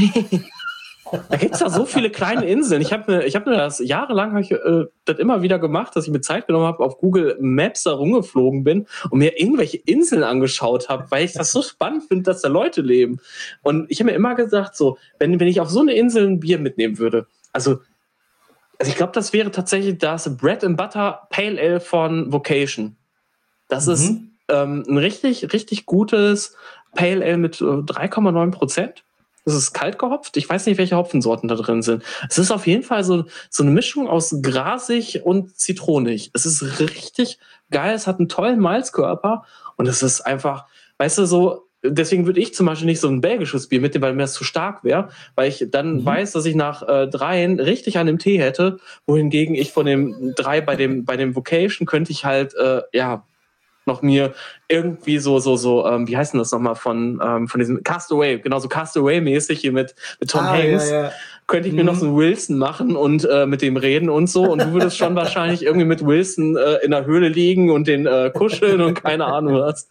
Da gibt's da so viele kleine Inseln. Ich habe mir, ich habe mir das jahrelang hab ich, äh, das immer wieder gemacht, dass ich mir Zeit genommen habe, auf Google Maps da rumgeflogen bin und mir irgendwelche Inseln angeschaut habe, weil ich das so spannend finde, dass da Leute leben. Und ich habe mir immer gesagt, so, wenn, wenn ich auf so eine Insel ein Bier mitnehmen würde, also, also ich glaube, das wäre tatsächlich das Bread and Butter Pale Ale von Vocation. Das Mhm. ist ähm, ein richtig, richtig gutes Pale Ale mit äh, drei Komma neun Prozent. Es ist kalt gehopft. Ich weiß nicht, welche Hopfensorten da drin sind. Es ist auf jeden Fall so, so eine Mischung aus grasig und zitronig. Es ist richtig geil. Es hat einen tollen Malzkörper und es ist einfach, weißt du, so, deswegen würde ich zum Beispiel nicht so ein belgisches Bier mitnehmen, weil mir das zu stark wäre, weil ich dann Mhm. weiß, dass ich nach äh, dreien richtig an dem Tee hätte, wohingegen ich von dem drei bei dem, bei dem Vocation könnte ich halt, äh, ja, noch mir irgendwie so, so, so, ähm, wie heißt denn das nochmal von, ähm, von diesem Castaway, genau so Castaway-mäßig hier mit, mit Tom Ah, Hanks, ja, ja. könnte ich mir Mhm. noch so einen Wilson machen und äh, mit dem reden und so und du würdest schon wahrscheinlich irgendwie mit Wilson äh, in der Höhle liegen und den äh, kuscheln und keine Ahnung was.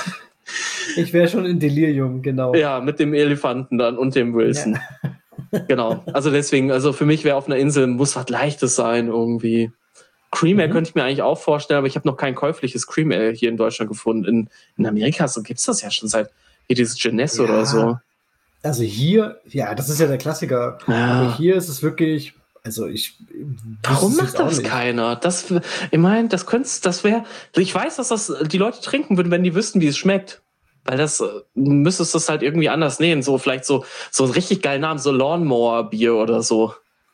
Ich wäre schon in Delirium, genau. Ja, mit dem Elefanten dann und dem Wilson. Genau, also deswegen, also für mich wäre auf einer Insel, muss was Leichtes sein irgendwie. Cream Ale Mhm. könnte ich mir eigentlich auch vorstellen, aber ich habe noch kein käufliches Cream Ale hier in Deutschland gefunden. In, in Amerika so gibt's das ja schon seit hier dieses Genes Ja. oder so. Also hier, ja, das ist ja der Klassiker. Ja. Aber hier ist es wirklich, also ich. Warum macht das keiner? Das, ich meine, das könnte, das wäre, ich weiß, dass das die Leute trinken würden, wenn die wüssten, wie es schmeckt. Weil das, müsstest du es halt irgendwie anders nehmen. So, vielleicht so, so einen richtig geilen Namen, so Lawnmower-Bier oder so.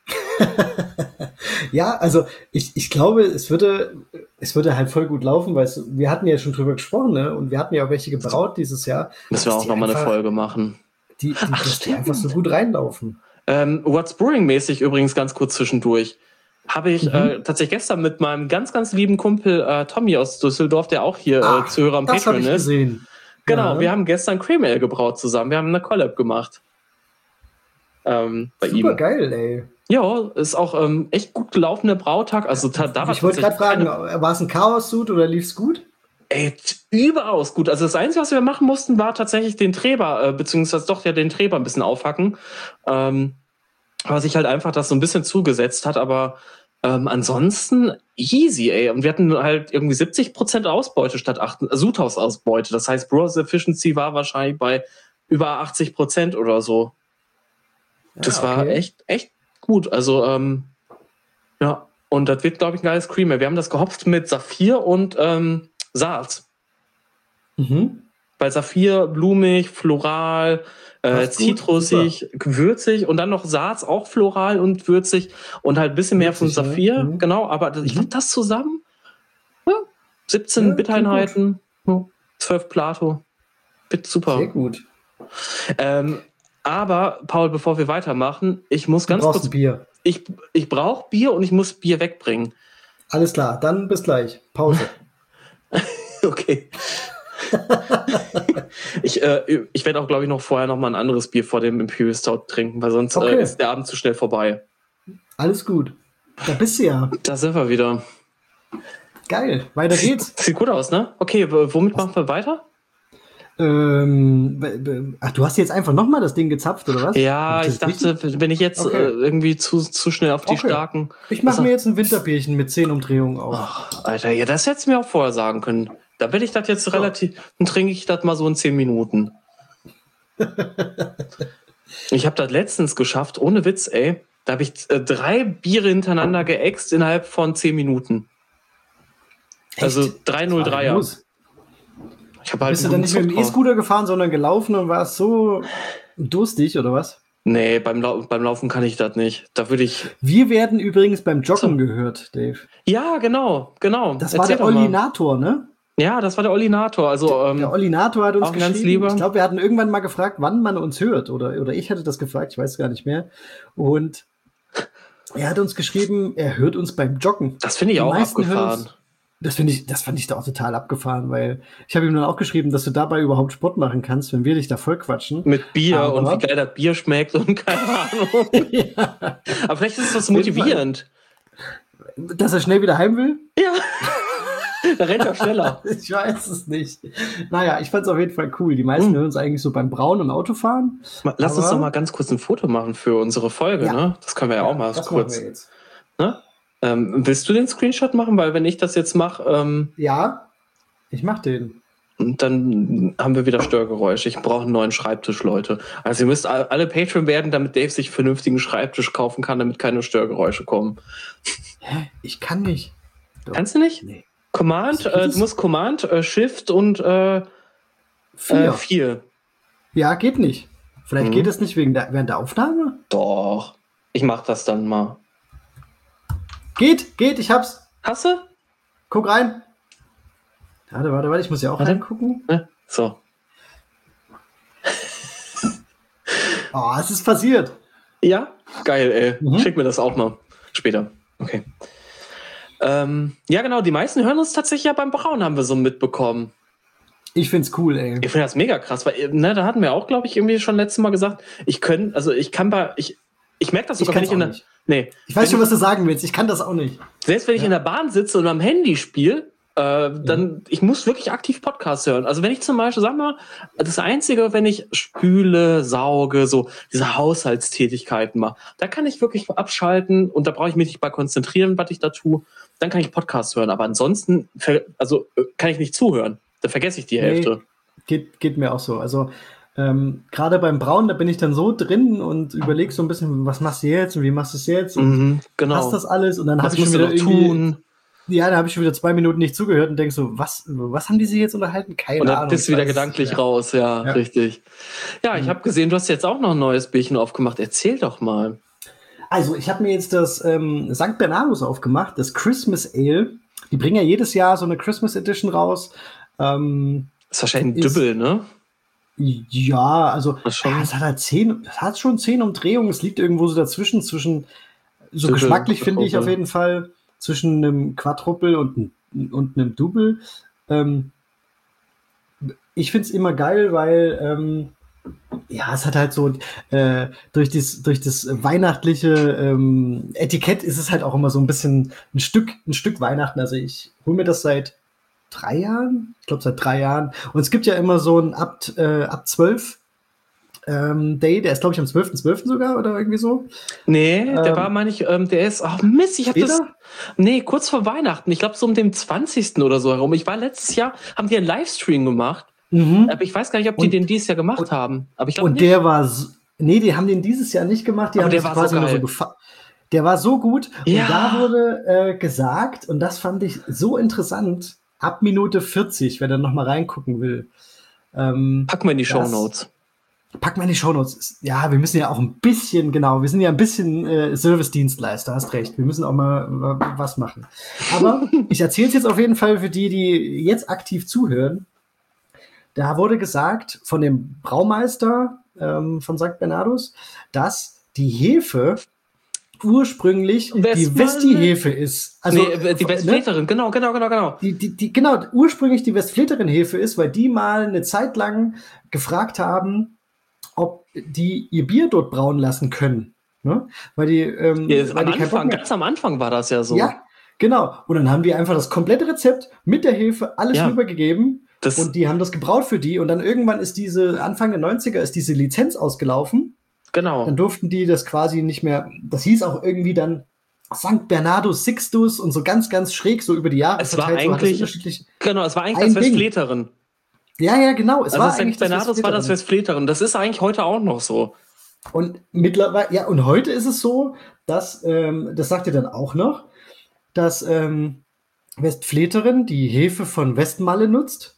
Ja, also ich, ich glaube, es würde, es würde halt voll gut laufen, weil es, wir hatten ja schon drüber gesprochen, ne? Und wir hatten ja auch welche gebraut dieses Jahr. Müssen wir auch nochmal eine Folge machen. Die, die, Ach, dass die einfach so gut reinlaufen. Ähm, What's Brewing-mäßig übrigens ganz kurz zwischendurch. Habe ich mhm. äh, tatsächlich gestern mit meinem ganz, ganz lieben Kumpel äh, Tommy aus Düsseldorf, der auch hier Ach, äh, Zuhörer am Patreon ist. Gesehen. Genau, ja. wir haben gestern Cream Ale gebraut zusammen. Wir haben eine Collab gemacht. Ähm, bei Super ihm. geil, ey. Ja, ist auch ähm, echt gut gelaufener Brautag. Also da, da ich wollte gerade fragen, keine... war es ein Chaos-Suit oder lief's gut? Ey, überaus gut. Also das Einzige, was wir machen mussten, war tatsächlich den Treber, äh, beziehungsweise doch ja den Treber ein bisschen aufhacken. Ähm, was sich halt einfach das so ein bisschen zugesetzt hat, aber ähm, ansonsten easy, ey. Und wir hatten halt irgendwie siebzig Prozent Ausbeute statt Sudhaus-Ausbeute. Das heißt, Brewers Efficiency war wahrscheinlich bei über achtzig Prozent oder so. Ja, das okay. war echt, echt gut. Also, ähm, ja. Und das wird, glaube ich, ein geiles Cream Ale. Wir haben das gehopft mit Saphir und ähm, Salz. Mhm. Weil Saphir, blumig, floral, äh, zitrusig, würzig und dann noch Salz, auch floral und würzig und halt ein bisschen mehr von Saphir. Mhm. Genau, aber ich glaube, das zusammen, ja, siebzehn ja, Biteinheiten, ja, zwölf Plato. Bit super. Sehr gut. Ähm, aber, Paul, bevor wir weitermachen, ich muss ganz du brauchst kurz. Ein Bier. Ich, ich brauche Bier und ich muss Bier wegbringen. Alles klar, dann bis gleich. Pause. Okay. ich äh, ich werde auch, glaube ich, noch vorher noch mal ein anderes Bier vor dem Imperial Stout trinken, weil sonst okay. äh, ist der Abend zu schnell vorbei. Alles gut. Da bist du ja. Da sind wir wieder. Geil, weiter geht's. Sieht gut aus, ne? Okay, w- womit machen wir weiter? Ähm, ach, du hast jetzt einfach nochmal das Ding gezapft, oder was? Ja, ich dachte, richtig? wenn ich jetzt okay. äh, irgendwie zu, zu schnell auf die okay. starken... Ich mache mir jetzt ein Winterbierchen mit zehn Umdrehungen auf. Ach, Alter, ja, das hättest du mir auch vorher sagen können. Da werde ich das jetzt so. relativ... Dann trinke ich das mal so in zehn Minuten. Ich habe das letztens geschafft, ohne Witz, ey. Da habe ich äh, drei Biere hintereinander geäxt innerhalb von zehn Minuten. Echt? Also drei null dreier. Ich hab halt Bist du dann nicht mit dem E-Scooter gefahren, sondern gelaufen und warst so durstig, oder was? Nee, beim, Lau- beim Laufen kann ich das nicht. Da würde ich... Wir werden übrigens beim Joggen so. gehört, Dave. Ja, genau, genau. Das Erzähl war der Ollinator, ne? Ja, das war der Ollinator. Also, der, ähm, der Ollinator hat uns geschrieben. Ganz lieber. Ich glaube, wir hatten irgendwann mal gefragt, wann man uns hört. Oder, oder ich hatte das gefragt, ich weiß gar nicht mehr. Und er hat uns geschrieben, er hört uns beim Joggen. Das finde ich Die auch meisten abgefahren. Uns, das finde ich, das fand ich da auch total abgefahren, weil ich habe ihm dann auch geschrieben, dass du dabei überhaupt Sport machen kannst, wenn wir dich da voll quatschen. Mit Bier aber, und wie geil das Bier schmeckt und keine Ahnung. Ja. Aber vielleicht ist das motivierend. Dass er schnell wieder heim will? Ja. Da rennt er schneller. Ich weiß es nicht. Naja, ich fand es auf jeden Fall cool. Die meisten hm. hören uns eigentlich so beim Brauen und Autofahren. Lass aber uns doch mal ganz kurz ein Foto machen für unsere Folge, ja. ne? Das können wir ja, ja auch mal das kurz. Wir jetzt. Ne? Ähm, willst du den Screenshot machen? Weil wenn ich das jetzt mache... Ähm, ja, ich mach den. Und dann haben wir wieder Störgeräusche. Ich brauche einen neuen Schreibtisch, Leute. Also ihr müsst alle Patreon werden, damit Dave sich einen vernünftigen Schreibtisch kaufen kann, damit keine Störgeräusche kommen. Hä? Ich kann nicht. Doch. Kannst du nicht? Nee. Command, äh, du musst Command, äh, Shift und äh, vier. Äh, vier. Ja, geht nicht. Vielleicht mhm. geht es nicht wegen der, während der Aufnahme? Doch. Ich mach das dann mal. Geht, geht, ich hab's. Hast du? Guck rein. Warte, warte, warte, ich muss ja auch warte. reingucken. Ja, so. Oh, es ist passiert. Ja? Geil, ey. Mhm. Schick mir das auch mal. Später. Okay. Ähm, ja, genau, die meisten hören uns tatsächlich ja beim Brauen, haben wir so mitbekommen. Ich find's cool, ey. Ich finde das mega krass, weil, ne, da hatten wir auch, glaube ich, irgendwie schon letztes Mal gesagt, ich könnte, also ich kann bei, ich, ich merke das sogar, ich wenn ich in der, nicht. nee. Ich weiß schon, was du sagen willst, ich kann das auch nicht. Selbst wenn ich ja. in der Bahn sitze und am Handy spiele, äh, dann, ja. ich muss wirklich aktiv Podcasts hören. Also wenn ich zum Beispiel, sagen wir mal, das Einzige, wenn ich spüle, sauge, so diese Haushaltstätigkeiten mache, da kann ich wirklich abschalten und da brauche ich mich nicht mal konzentrieren, was ich da tue. Dann kann ich Podcasts hören, aber ansonsten, also kann ich nicht zuhören. Da vergesse ich die Hälfte. Nee, geht, geht mir auch so. Also ähm, gerade beim Brauen, da bin ich dann so drin und überlege so ein bisschen, was machst du jetzt und wie machst du es jetzt und Mhm, genau. passt das alles? Und dann habe Was ich schon musst du wieder noch irgendwie, tun? ja, da habe ich schon wieder zwei Minuten nicht zugehört und denke so, was, was haben die sich jetzt unterhalten? Keine Und dann Ahnung. bist du ich wieder weiß- gedanklich ja. raus, ja, Ja. richtig. Ja, ich Mhm. habe gesehen, du hast jetzt auch noch ein neues Bierchen aufgemacht. Erzähl doch mal. Also, ich habe mir jetzt das ähm, Sankt Bernardus aufgemacht, das Christmas Ale. Die bringen ja jedes Jahr so eine Christmas Edition raus. Ähm, Das ist wahrscheinlich ein ist, Dübbel, ne? ja, also Das ist schon- ja, es hat halt zehn, es hat schon zehn Umdrehungen. Es liegt irgendwo so dazwischen, zwischen so Dübbel, geschmacklich finde ich auf Quadruple. jeden Fall zwischen einem Quadruple und, einem- und einem Double. Ähm, ich finde es immer geil, weil ähm, ja, es hat halt so äh, durch das durch das weihnachtliche ähm, Etikett ist es halt auch immer so ein bisschen ein Stück ein Stück Weihnachten. Also ich hole mir das seit drei Jahren, ich glaube seit drei Jahren. Und es gibt ja immer so ein ab äh, ab zwölf ähm, Day, der ist glaube ich am zwölften zwölften sogar oder irgendwie so. Nee, der Ähm, war, meine ich, ähm, der ist, ach Mist, ich habe das, Später? nee, kurz vor Weihnachten, ich glaube so um den zwanzigsten oder so herum. Ich war letztes Jahr, haben die einen Livestream gemacht, Mhm. aber ich weiß gar nicht, ob die Und- den dieses Jahr gemacht und- haben. Aber ich glaube Und nicht. der war, so- nee, die haben den dieses Jahr nicht gemacht, die Aber haben der das war so quasi nur so geil. gefa Der war so gut. Ja. Und da wurde äh, gesagt, und das fand ich so interessant, ab Minute vierzig, wer dann noch mal reingucken will. Ähm, Packen wir in die das- Shownotes. Pack mal in die Shownotes. Ja, wir müssen ja auch ein bisschen, genau, wir sind ja ein bisschen äh, Service-Dienstleister, hast recht. Wir müssen auch mal wa- was machen. Aber ich erzähle es jetzt auf jeden Fall für die, die jetzt aktiv zuhören. Da wurde gesagt von dem Braumeister ähm, von Sankt Bernardus, dass die Hefe ursprünglich die Westmalle. Westi-Hefe ist. Also, nee, die ne? Westfleterin, genau, genau, genau, genau. Die, die, die, genau, ursprünglich die Westfleterin-Hefe ist, weil die mal eine Zeit lang gefragt haben, ob die ihr Bier dort brauen lassen können. Ne? Weil die, ähm, Ja, weil am die keinen Bock Anfang, mehr- ganz am Anfang war das ja so. Ja, genau. Und dann haben die einfach das komplette Rezept mit der Hefe alles Ja. rübergegeben Das- und die haben das gebraut für die und dann irgendwann ist diese, Anfang der neunziger ist diese Lizenz ausgelaufen. Genau. Dann durften die das quasi nicht mehr, das hieß auch irgendwie dann Sankt Bernardus Sixtus und so ganz, ganz schräg so über die Jahre Es war verteilt, so hat das eigentlich- unterschiedlich. Genau, es war eigentlich Ein das Ding. Westfleterin. Ja, ja, genau. Es Also war Sankt eigentlich das Bernardus war das Westfleterin. Westfleterin. Das ist eigentlich heute auch noch so. Und mittlerweile, ja, und heute ist es so, dass, ähm, das sagt ihr dann auch noch, dass ähm, Westfleterin die Hefe von Westmalle nutzt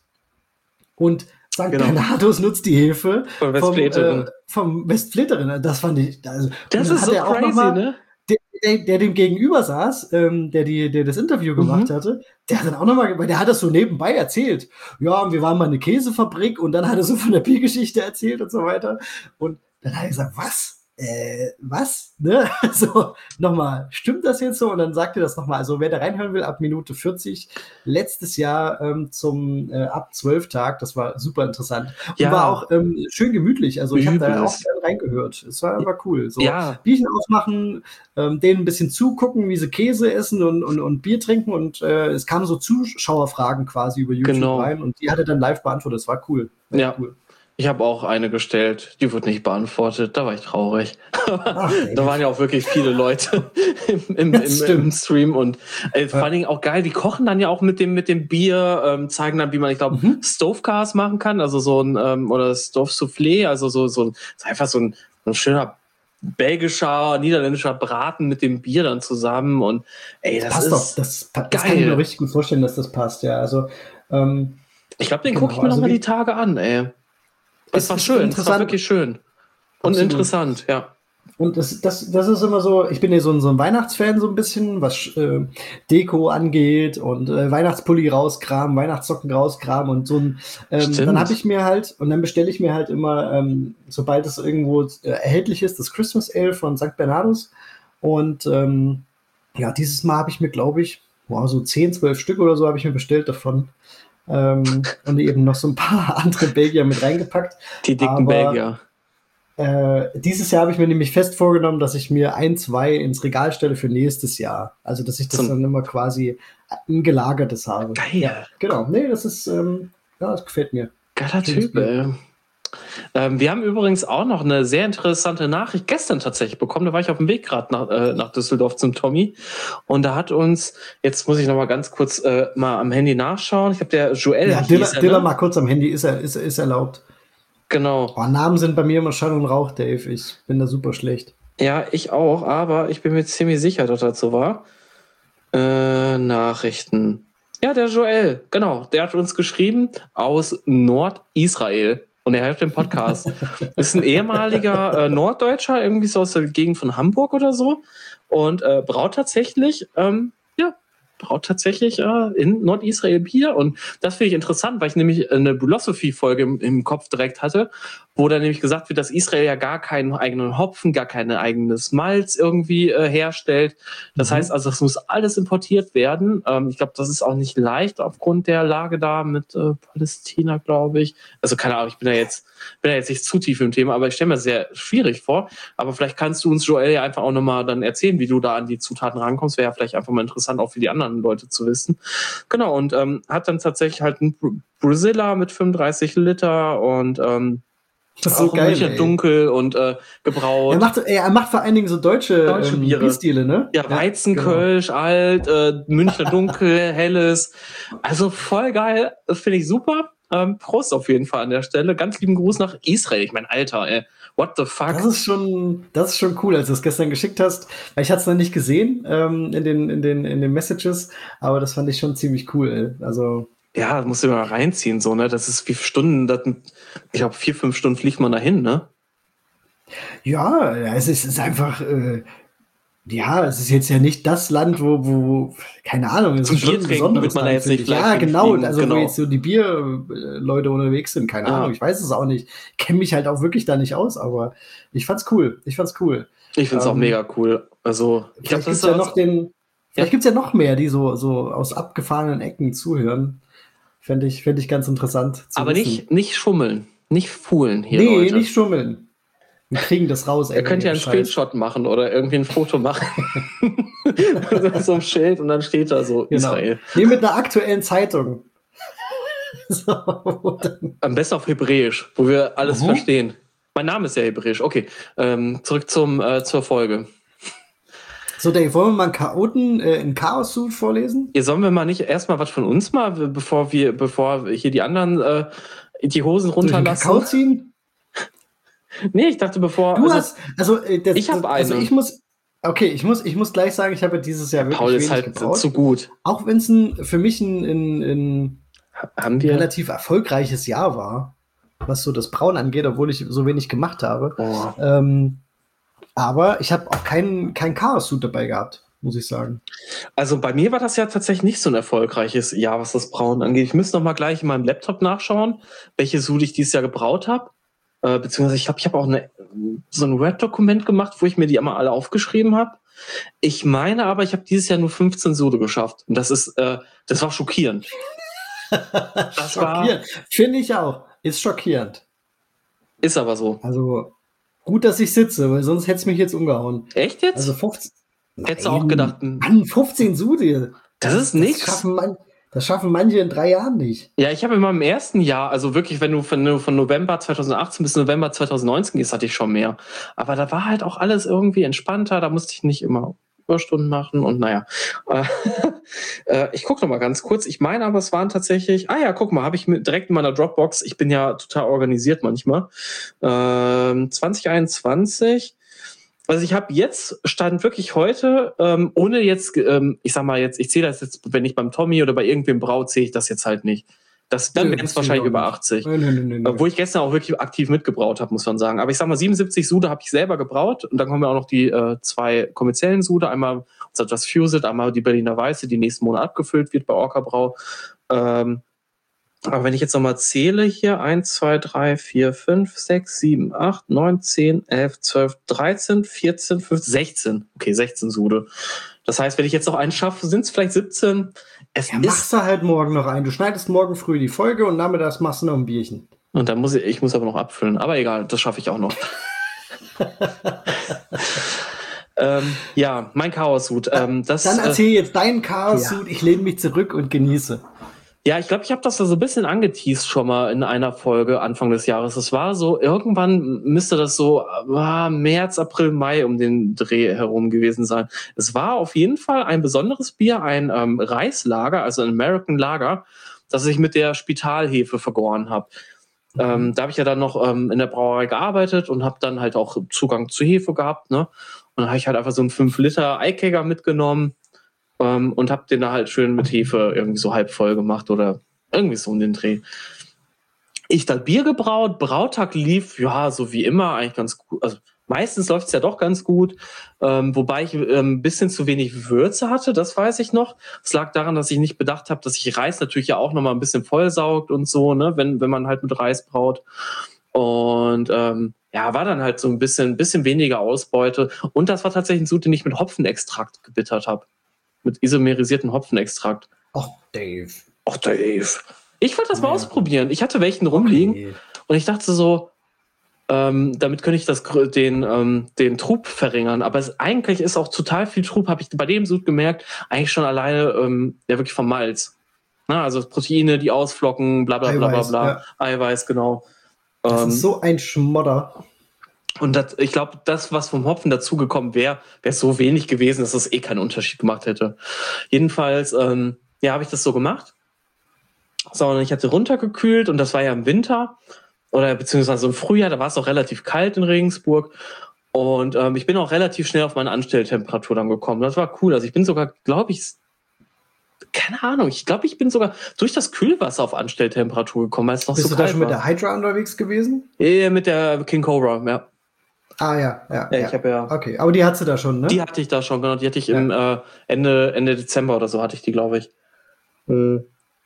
und Sankt Genau. Bernardus nutzt die Hefe Von vom, Westfleterin. äh, vom Westfleterin. Das fand ich. Also, Das und dann ist hat so er auch noch crazy, mal, ne? Der, der, der dem gegenüber saß, ähm, der, die, der das Interview gemacht Mhm. hatte, der hat dann auch nochmal, weil der hat das so nebenbei erzählt. Ja, wir waren mal eine Käsefabrik und dann hat er so von der Biergeschichte erzählt und so weiter. Und dann hat er gesagt, was? Äh, was? Ne? Also, nochmal, stimmt das jetzt so? Und dann sagt er das nochmal. Also, wer da reinhören will, ab Minute vierzig, letztes Jahr ähm, zum äh, ab zwölf Tag, das war super interessant. Und Ja. war auch ähm, schön gemütlich. Also, ich habe da auch Übelst. gerne reingehört. Es war, war cool. So, Ja. Bierchen aufmachen, ähm, denen ein bisschen zugucken, wie sie Käse essen und, und, und Bier trinken. Und äh, es kamen so Zuschauerfragen quasi über YouTube Genau. rein. Und die hat er dann live beantwortet. Das war cool. War Ja. cool. Ich habe auch eine gestellt, die wurde nicht beantwortet. Da war ich traurig. Ach, ey. Da waren ja auch wirklich viele Leute im, im, Das im, stimmt. im Stream und äh, vor allen Dingen auch geil, die kochen dann ja auch mit dem mit dem Bier, ähm, zeigen dann, wie man, ich glaube, Mhm. Stovecars machen kann, also so ein ähm, oder Stove Soufflé, also so so ein, ist einfach so ein, so ein schöner belgischer, niederländischer Braten mit dem Bier dann zusammen und ey, das, passt ist doch. Das, pa- das kann ich geil. mir richtig gut vorstellen, dass das passt. Ja, also ähm, Ich glaube, den Genau, gucke ich mir also noch mal wie- die Tage an, ey. Das Es war ist schön, das war interessant. wirklich schön. Und Absolut. interessant, ja. Und das, das, das ist immer so, ich bin ja so ein, so ein Weihnachtsfan so ein bisschen, was äh, Deko angeht und äh, Weihnachtspulli rauskramen, Weihnachtssocken rauskramen und so ein, ähm, Stimmt. dann habe ich mir halt, und dann bestelle ich mir halt immer, ähm, sobald es irgendwo äh, erhältlich ist, das Christmas Ale von Sankt Bernardus. Und ähm, ja, dieses Mal habe ich mir, glaube ich, wow, so zehn, zwölf Stück oder so habe ich mir bestellt davon. Ähm, und eben noch so ein paar andere Belgier mit reingepackt. Die dicken Aber- Belgier. Äh, dieses Jahr habe ich mir nämlich fest vorgenommen, dass ich mir ein, zwei ins Regal stelle für nächstes Jahr. Also, dass ich das So- dann immer quasi ein gelagertes habe. Geil. Ja, genau. Nee, das ist, ähm, ja, das gefällt mir. Geiler Schönes Typ, ey. Ähm, wir haben übrigens auch noch eine sehr interessante Nachricht gestern tatsächlich bekommen. Da war ich auf dem Weg gerade nach, äh, nach Düsseldorf zum Tommy. Und da hat uns, jetzt muss ich noch mal ganz kurz äh, mal am Handy nachschauen. Ich glaube, der Joel Ja, hieß Diller, er, Diller ne? mal kurz am Handy, ist, er, ist, ist erlaubt. Genau. Oh, Namen sind bei mir immer Schall und Rauch, Dave. Ich bin da super schlecht. Ja, ich auch, aber ich bin mir ziemlich sicher, dass das so war. Äh, Nachrichten. Ja, der Joel, genau, der hat uns geschrieben aus Nordisrael und er hört den Podcast. Ist ein ehemaliger äh, Norddeutscher, irgendwie so aus der Gegend von Hamburg oder so und äh, braut tatsächlich, ähm, ja, braut tatsächlich äh, in Nordisrael Bier und das finde ich interessant, weil ich nämlich eine Philosophy-Folge im, im Kopf direkt hatte, wo dann nämlich gesagt wird, dass Israel ja gar keinen eigenen Hopfen, gar kein eigenes Malz irgendwie äh, herstellt. Das mhm. heißt also, es muss alles importiert werden. Ähm, ich glaube, das ist auch nicht leicht aufgrund der Lage da mit äh, Palästina, glaube ich. Also keine Ahnung, ich bin da jetzt bin da jetzt nicht zu tief im Thema, aber ich stelle mir sehr schwierig vor. Aber vielleicht kannst du uns, Joel, ja einfach auch nochmal dann erzählen, wie du da an die Zutaten rankommst. Wäre ja vielleicht einfach mal interessant, auch für die anderen Leute zu wissen. Genau, und ähm, hat dann tatsächlich halt ein Brazilla mit fünfunddreißig Liter und ähm, das ist so auch geil, Münchner Dunkel und äh, gebraut. Er macht, er macht vor allen Dingen so deutsche, deutsche ähm, Biere. Bierstile, ne? Ja, Weizenkölsch, genau. alt, äh, Münchner Dunkel, helles. Also voll geil, das finde ich super. Ähm, Prost auf jeden Fall an der Stelle. Ganz lieben Gruß nach Israel. Ich meine, Alter, ey. What the fuck? Das ist schon, das ist schon cool, als du es gestern geschickt hast. Weil ich hatte es noch nicht gesehen ähm, in den, in den, in den Messages, aber das fand ich schon ziemlich cool. Ey. Also ja, das musst du mal reinziehen, so, ne? Das ist wie viele Stunden, das, ich glaube, vier, fünf Stunden fliegt man dahin, ne? Ja, es ist, es ist einfach, äh, ja, es ist jetzt ja nicht das Land, wo, wo keine Ahnung, es Zum ist schon ein besonderes man Land, jetzt nicht Ja, genau, fliegen, also genau. wo jetzt so die Bierleute unterwegs sind, keine Ja. Ahnung, ich weiß es auch nicht. Ich kenne mich halt auch wirklich da nicht aus, aber ich fand's cool, ich fand's cool. Ich find's Ähm, auch mega cool. Also, ich Vielleicht glaube, gibt's das ist ja was- noch den, vielleicht Ja. gibt's ja noch mehr, die so, so aus abgefahrenen Ecken zuhören. Fände ich, fände ich ganz interessant zu aber wissen. nicht, nicht schummeln, nicht fuhlen hier, Nee, Leute. nicht schummeln. Wir kriegen das raus, ey. Ihr könnt ja einen Scheiß. Screenshot machen oder irgendwie ein Foto machen. So ein Schild und dann steht da so Genau. Israel. Nee, mit einer aktuellen Zeitung. So, dann- Am besten auf Hebräisch, wo wir alles Mhm. verstehen. Mein Name ist ja Hebräisch. Okay, ähm, zurück zum, äh, zur Folge. so, Dave, wollen wir mal einen Chaoten, äh, einen Chaos-Suit vorlesen? Hier sollen wir mal nicht erstmal was von uns mal, bevor wir, bevor hier die anderen äh, die Hosen Soll ich einen Kakao runterlassen? ziehen? Nee, ich dachte, bevor. Du also, hast, also, äh, das, ich hab das, also eine. ich muss, okay, ich muss, ich muss gleich sagen, ich habe dieses Jahr wirklich Paul ist wenig halt gebraut. zu gut. Auch wenn es ein, für mich ein, ein, ein Haben wir. relativ erfolgreiches Jahr war, was so das Brauen angeht, obwohl ich so wenig gemacht habe. Oh. Ähm, aber ich habe auch keinen kein Chaos-Suit dabei gehabt, muss ich sagen. Also bei mir war das ja tatsächlich nicht so ein erfolgreiches Jahr, was das Brauen angeht. Ich müsste noch mal gleich in meinem Laptop nachschauen, welche Sud ich dieses Jahr gebraut habe. Äh, beziehungsweise ich habe ich hab auch eine, so ein Word-Dokument gemacht, wo ich mir die einmal alle aufgeschrieben habe. Ich meine aber, ich habe dieses Jahr nur fünfzehn Sude geschafft. Und das ist, äh, das war schockierend. Das war, Schockierend. Finde ich auch. Ist schockierend. ist aber so. Also gut, dass ich sitze, weil sonst hätte es mich jetzt umgehauen. Echt jetzt? Also fünfzehn. Hättest du auch gedacht, hm. Mann, fünfzehn Sudi. Das ist nix. Das schaffen, man, das schaffen manche in drei Jahren nicht. Ja, ich habe in meinem ersten Jahr, also wirklich, wenn du von, von November zweitausendachtzehn bis November zweitausendneunzehn gehst, hatte ich schon mehr. Aber da war halt auch alles irgendwie entspannter, da musste ich nicht immer Überstunden machen und naja. Äh, ich gucke noch mal ganz kurz. Ich meine aber, es waren tatsächlich, ah ja, guck mal, habe ich mit, direkt in meiner Dropbox, ich bin ja total organisiert manchmal, ähm, zwanzig einundzwanzig. Also ich habe jetzt, stand wirklich heute, ähm, ohne jetzt, ähm, ich sag mal jetzt, ich zähle das jetzt, wenn ich beim Tommy oder bei irgendwem braut, zähle ich das jetzt halt nicht. Das, dann Nö, wären es das wahrscheinlich zählt auch über nicht. achtzig. Nö, nö, nö, nö. Äh, Wo ich gestern auch wirklich aktiv mitgebraut habe, muss man sagen. Aber ich sag mal, siebenundsiebzig Sude habe ich selber gebraut. Und dann kommen ja auch noch die äh, zwei kommerziellen Sude. Einmal das Fused, einmal die Berliner Weiße, die nächsten Monat abgefüllt wird bei Orca Brau. Ähm, aber wenn ich jetzt nochmal zähle hier, eins, zwei, drei, vier, fünf, sechs, sieben, acht, neun, zehn, elf, zwölf, dreizehn, vierzehn, fünfzehn, sechzehn. Okay, sechzehn Sude. Das heißt, wenn ich jetzt noch einen schaffe, sind es vielleicht siebzehn. Es Ja, ist, machst du halt morgen noch ein. Du schneidest morgen früh die Folge und nachmittags machst du noch ein Bierchen. und dann muss ich, ich muss aber noch abfüllen. Aber egal, das schaffe ich auch noch. ähm, ja, mein Chaos-Sud. Ähm, das, Dann äh, erzähl jetzt deinen Chaos-Suit. Ich lehne mich zurück und genieße. Ja, ich glaube, ich habe das da so ein bisschen angeteased schon mal in einer Folge Anfang des Jahres. Es war so, irgendwann müsste das so ah, März, April, Mai um den Dreh herum gewesen sein. Es war auf jeden Fall ein besonderes Bier, ein ähm, Reislager, also ein American Lager, das ich mit der Spitalhefe vergoren habe. Ähm, da habe ich ja dann noch ähm, in der Brauerei gearbeitet und habe dann halt auch Zugang zu Hefe gehabt, ne? Und dann habe ich halt einfach so einen fünf Liter Eikegger mitgenommen ähm, und habe den da halt schön mit Hefe irgendwie so halb voll gemacht oder irgendwie so um den Dreh. Ich dann Bier gebraut, Brautag lief, ja, so wie immer, eigentlich ganz gut. Also meistens läuft es ja doch ganz gut, ähm, wobei ich ähm, ein bisschen zu wenig Würze hatte, das weiß ich noch. Es lag daran, dass ich nicht bedacht habe, dass sich Reis natürlich ja auch nochmal ein bisschen vollsaugt und so, ne, wenn, wenn man halt mit Reis braut. Und ähm, ja, war dann halt so ein bisschen, bisschen weniger Ausbeute. Und das war tatsächlich ein Sud, den ich mit Hopfenextrakt gebittert habe. Mit isomerisierten Hopfenextrakt. Ach, Dave. Ach, Dave. Ich wollte das mal Ja. ausprobieren. Ich hatte welchen rumliegen Okay. und ich dachte so, ähm, damit könnte ich das, den, ähm, den Trub verringern. Aber es, eigentlich ist auch total viel Trub, habe ich bei dem Sud gemerkt, eigentlich schon alleine ähm, ja wirklich vom Malz. Na, also Proteine, die ausflocken, bla bla bla bla Eiweiß, bla. ja. Eiweiß, genau. Das Ähm, ist so ein Schmodder. Und das, ich glaube, das, was vom Hopfen dazugekommen wäre, wäre so wenig gewesen, dass das eh keinen Unterschied gemacht hätte. Jedenfalls, ähm, ja, habe ich das so gemacht. So, und ich hatte runtergekühlt und das war ja im Winter oder beziehungsweise im Frühjahr, da war es auch relativ kalt in Regensburg. Und ähm, ich bin auch relativ schnell auf meine Anstelltemperatur dann gekommen. Das war cool. Also ich bin sogar, glaube ich, keine Ahnung, ich glaube, ich bin sogar durch das Kühlwasser auf Anstelltemperatur gekommen, weil es noch Bist so du da kalt schon mit war. der Hydra unterwegs gewesen? Ja, mit der King Cobra, ja. Ah ja, ja. Ja, ich habe ja. Okay, aber die hat sie da schon, ne? Die hatte ich da schon, genau. Die hatte ich Ja. im äh, Ende, Ende Dezember oder so hatte ich die, glaube ich. Mhm.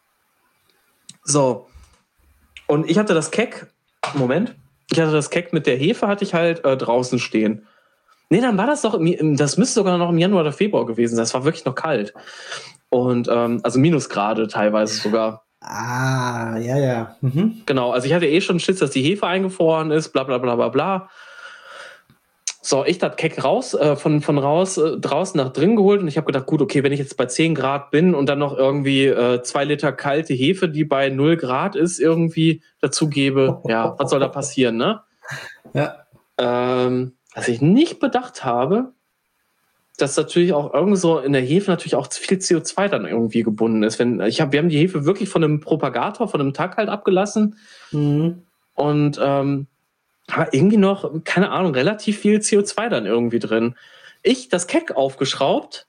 So. Und ich hatte das Keck, Moment, ich hatte das Keck mit der Hefe hatte ich halt äh, draußen stehen. Nee, dann war das doch, im, das müsste sogar noch im Januar oder Februar gewesen sein. Es war wirklich noch kalt. Und, ähm, also Minusgrade teilweise sogar. Ah, ja, ja. Mhm. Genau, also ich hatte eh schon Schiss, dass die Hefe eingefroren ist, bla bla bla bla bla. So, ich das Keck raus, äh, von, von raus, äh, draußen nach drin geholt und ich habe gedacht, gut, okay, wenn ich jetzt bei zehn Grad bin und dann noch irgendwie äh, zwei Liter kalte Hefe, die bei null Grad ist, irgendwie dazu gebe, ja, was soll da passieren, ne? Ja. Ähm, was ich nicht bedacht habe, dass natürlich auch irgendwie so in der Hefe natürlich auch viel C O zwei dann irgendwie gebunden ist. Wenn, ich hab, wir haben die Hefe wirklich von einem Propagator, von einem Tag halt abgelassen Mhm. und ähm, aber irgendwie noch, keine Ahnung, relativ viel C O zwei dann irgendwie drin. Ich das Keck aufgeschraubt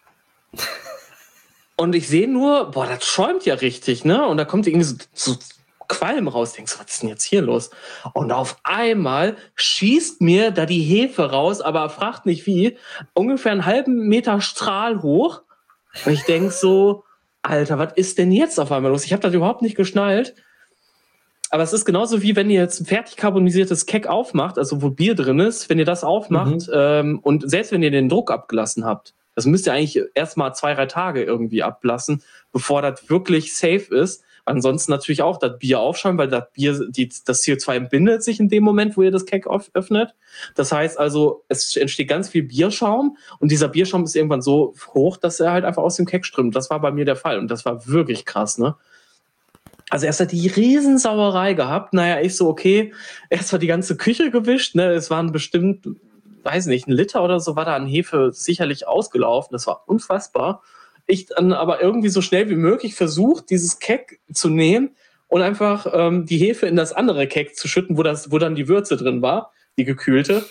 und ich sehe nur, boah, das schäumt ja richtig, ne? Und da kommt irgendwie so, so Qualm raus. Denkst du, was ist denn jetzt hier los? Und auf einmal schießt mir da die Hefe raus, aber fragt nicht wie, ungefähr einen halben Meter Strahl hoch. Und ich denk so, Alter, was ist denn jetzt auf einmal los? Ich habe das überhaupt nicht geschnallt. Aber es ist genauso wie wenn ihr jetzt ein fertig carbonisiertes Keck aufmacht, also wo Bier drin ist, wenn ihr das aufmacht Mhm. ähm, und selbst wenn ihr den Druck abgelassen habt, das müsst ihr eigentlich erstmal zwei, drei Tage irgendwie ablassen, bevor das wirklich safe ist. Ansonsten natürlich auch das Bier aufschäumen, weil das Bier, die, das C O zwei bindet sich in dem Moment, wo ihr das Keck auf, öffnet. Das heißt also, es entsteht ganz viel Bierschaum und dieser Bierschaum ist irgendwann so hoch, dass er halt einfach aus dem Keck strömt. Das war bei mir der Fall und das war wirklich krass, ne? Also erst hat die Riesensauerei gehabt. Naja, ich so, okay, erst war die ganze Küche gewischt, ne? Es waren bestimmt, weiß nicht, ein Liter oder so war da an Hefe sicherlich ausgelaufen. Das war unfassbar. Ich dann aber irgendwie so schnell wie möglich versucht, dieses Keck zu nehmen und einfach ähm, die Hefe in das andere Keck zu schütten, wo, das, wo dann die Würze drin war, die gekühlte.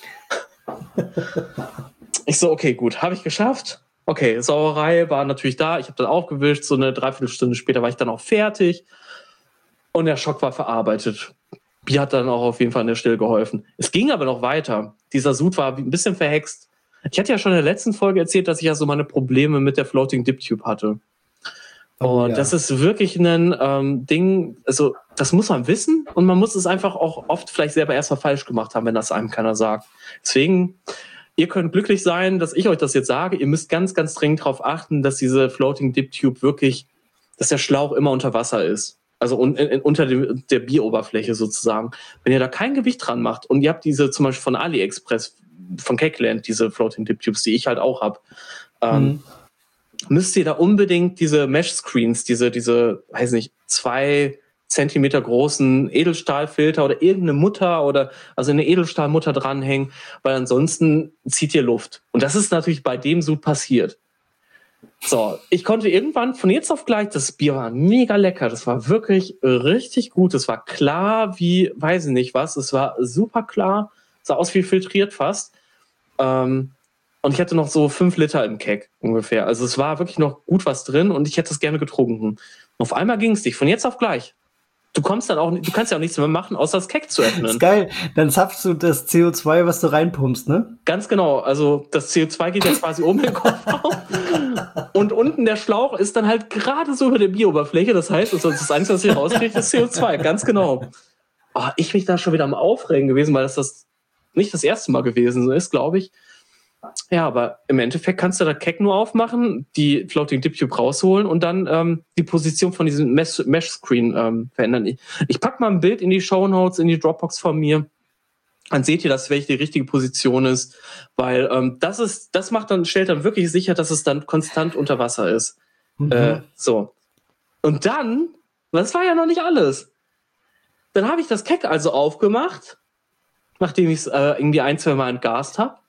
Ich so, okay, gut, habe ich geschafft. Okay, Sauerei war natürlich da. Ich habe dann aufgewischt. So eine Dreiviertelstunde später war ich dann auch fertig. Und der Schock war verarbeitet. Bier hat dann auch auf jeden Fall an der Stelle geholfen. Es ging aber noch weiter. Dieser Sud war ein bisschen verhext. Ich hatte ja schon in der letzten Folge erzählt, dass ich ja so meine Probleme mit der Floating Dip Tube hatte. Oh, und ja. das ist wirklich ein ähm, Ding, also das muss man wissen und man muss es einfach auch oft vielleicht selber erstmal falsch gemacht haben, wenn das einem keiner sagt. Deswegen, ihr könnt glücklich sein, dass ich euch das jetzt sage. Ihr müsst ganz, ganz dringend darauf achten, dass diese Floating Dip Tube wirklich, dass der Schlauch immer unter Wasser ist. Also un, in, unter dem, der Bieroberfläche sozusagen. Wenn ihr da kein Gewicht dran macht und ihr habt diese zum Beispiel von AliExpress, von Cakeland, diese Floating Dip Tubes, die ich halt auch habe, ähm, Mhm. müsst ihr da unbedingt diese Mesh-Screens, diese, diese, weiß nicht, zwei Zentimeter großen Edelstahlfilter oder irgendeine Mutter oder also eine Edelstahlmutter dranhängen, weil ansonsten zieht ihr Luft. Und das ist natürlich bei dem Sud passiert. So, ich konnte irgendwann von jetzt auf gleich, das Bier war mega lecker, das war wirklich richtig gut, es war klar wie, weiß ich nicht was, es war super klar, sah aus wie filtriert fast. Ähm, und ich hatte noch so fünf Liter im Keg ungefähr, also es war wirklich noch gut was drin und ich hätte es gerne getrunken. Und auf einmal ging es dich, von jetzt auf gleich. Du kommst dann auch, du kannst ja auch nichts mehr machen, außer das Keg zu öffnen. Das ist geil. Dann zapfst du das C O zwei, was du reinpumpst, ne? Ganz genau. Also das C O zwei geht ja quasi oben in den Kopf auf. Und unten der Schlauch ist dann halt gerade so über der Bieroberfläche. Das heißt, das, das Einzige, was hier rauskriegt, ist C O zwei. Ganz genau. Oh, ich mich da schon wieder am Aufregen gewesen, weil das, das nicht das erste Mal gewesen ist, glaube ich. Ja, aber im Endeffekt kannst du das Keg nur aufmachen, die Floating Dip Tube rausholen und dann ähm, die Position von diesem Mesh- Mesh-Screen ähm, verändern. Ich, ich pack mal ein Bild in die Shownotes, in die Dropbox von mir. Dann seht ihr, dass welche die richtige Position ist, weil ähm, das ist, das macht dann, stellt dann wirklich sicher, dass es dann konstant unter Wasser ist. Mhm. Äh, so. Und dann, das war ja noch nicht alles. Dann habe ich das Keg also aufgemacht, nachdem ich es äh, irgendwie ein, zwei Mal entgast habe.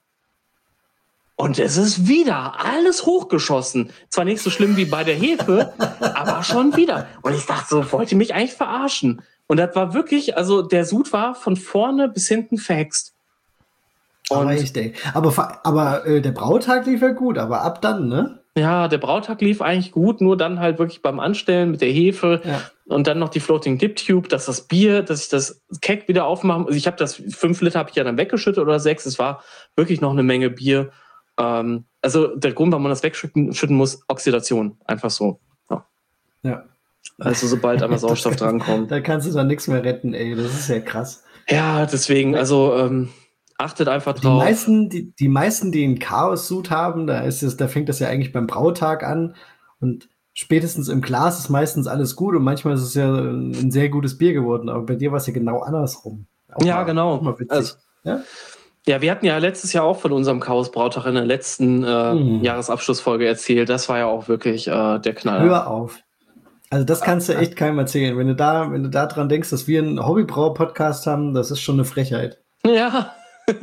Und es ist wieder alles hochgeschossen. Zwar nicht so schlimm wie bei der Hefe, aber schon wieder. Und ich dachte so, wollt ihr mich eigentlich verarschen? Und das war wirklich, also der Sud war von vorne bis hinten verhext. Und aber ich denke, aber, aber äh, der Brautag lief ja gut, aber ab dann, ne? Ja, der Brautag lief eigentlich gut, nur dann halt wirklich beim Anstellen mit der Hefe ja. Und dann noch die Floating Dip Tube, dass das Bier, dass ich das Keg wieder aufmache. Also ich habe das, fünf Liter habe ich ja dann weggeschüttet oder sechs. Es war wirklich noch eine Menge Bier. Ähm, also der Grund, warum man das wegschütten schütten muss, Oxidation. Einfach so. Ja. ja. Also sobald einmal Sauerstoff kann, drankommt. Da kannst du dann nichts mehr retten, ey. Das ist ja krass. Ja, deswegen, also ähm, achtet einfach drauf. Die meisten, die, die meisten, die einen Chaos-Sud haben, da ist es, da fängt das ja eigentlich beim Brautag an und spätestens im Glas ist meistens alles gut und manchmal ist es ja ein sehr gutes Bier geworden, aber bei dir war es ja genau andersrum. Auch ja, mal, genau. Auch mal witzig. Also, ja? ja, wir hatten ja letztes Jahr auch von unserem Chaos-Brautag in der letzten äh, mhm. Jahresabschlussfolge erzählt. Das war ja auch wirklich äh, der Knaller. Hör auf. Also das kannst du echt keinem erzählen. Wenn du da, wenn du da dran denkst, dass wir einen Hobbybrau-Podcast haben, das ist schon eine Frechheit. Ja.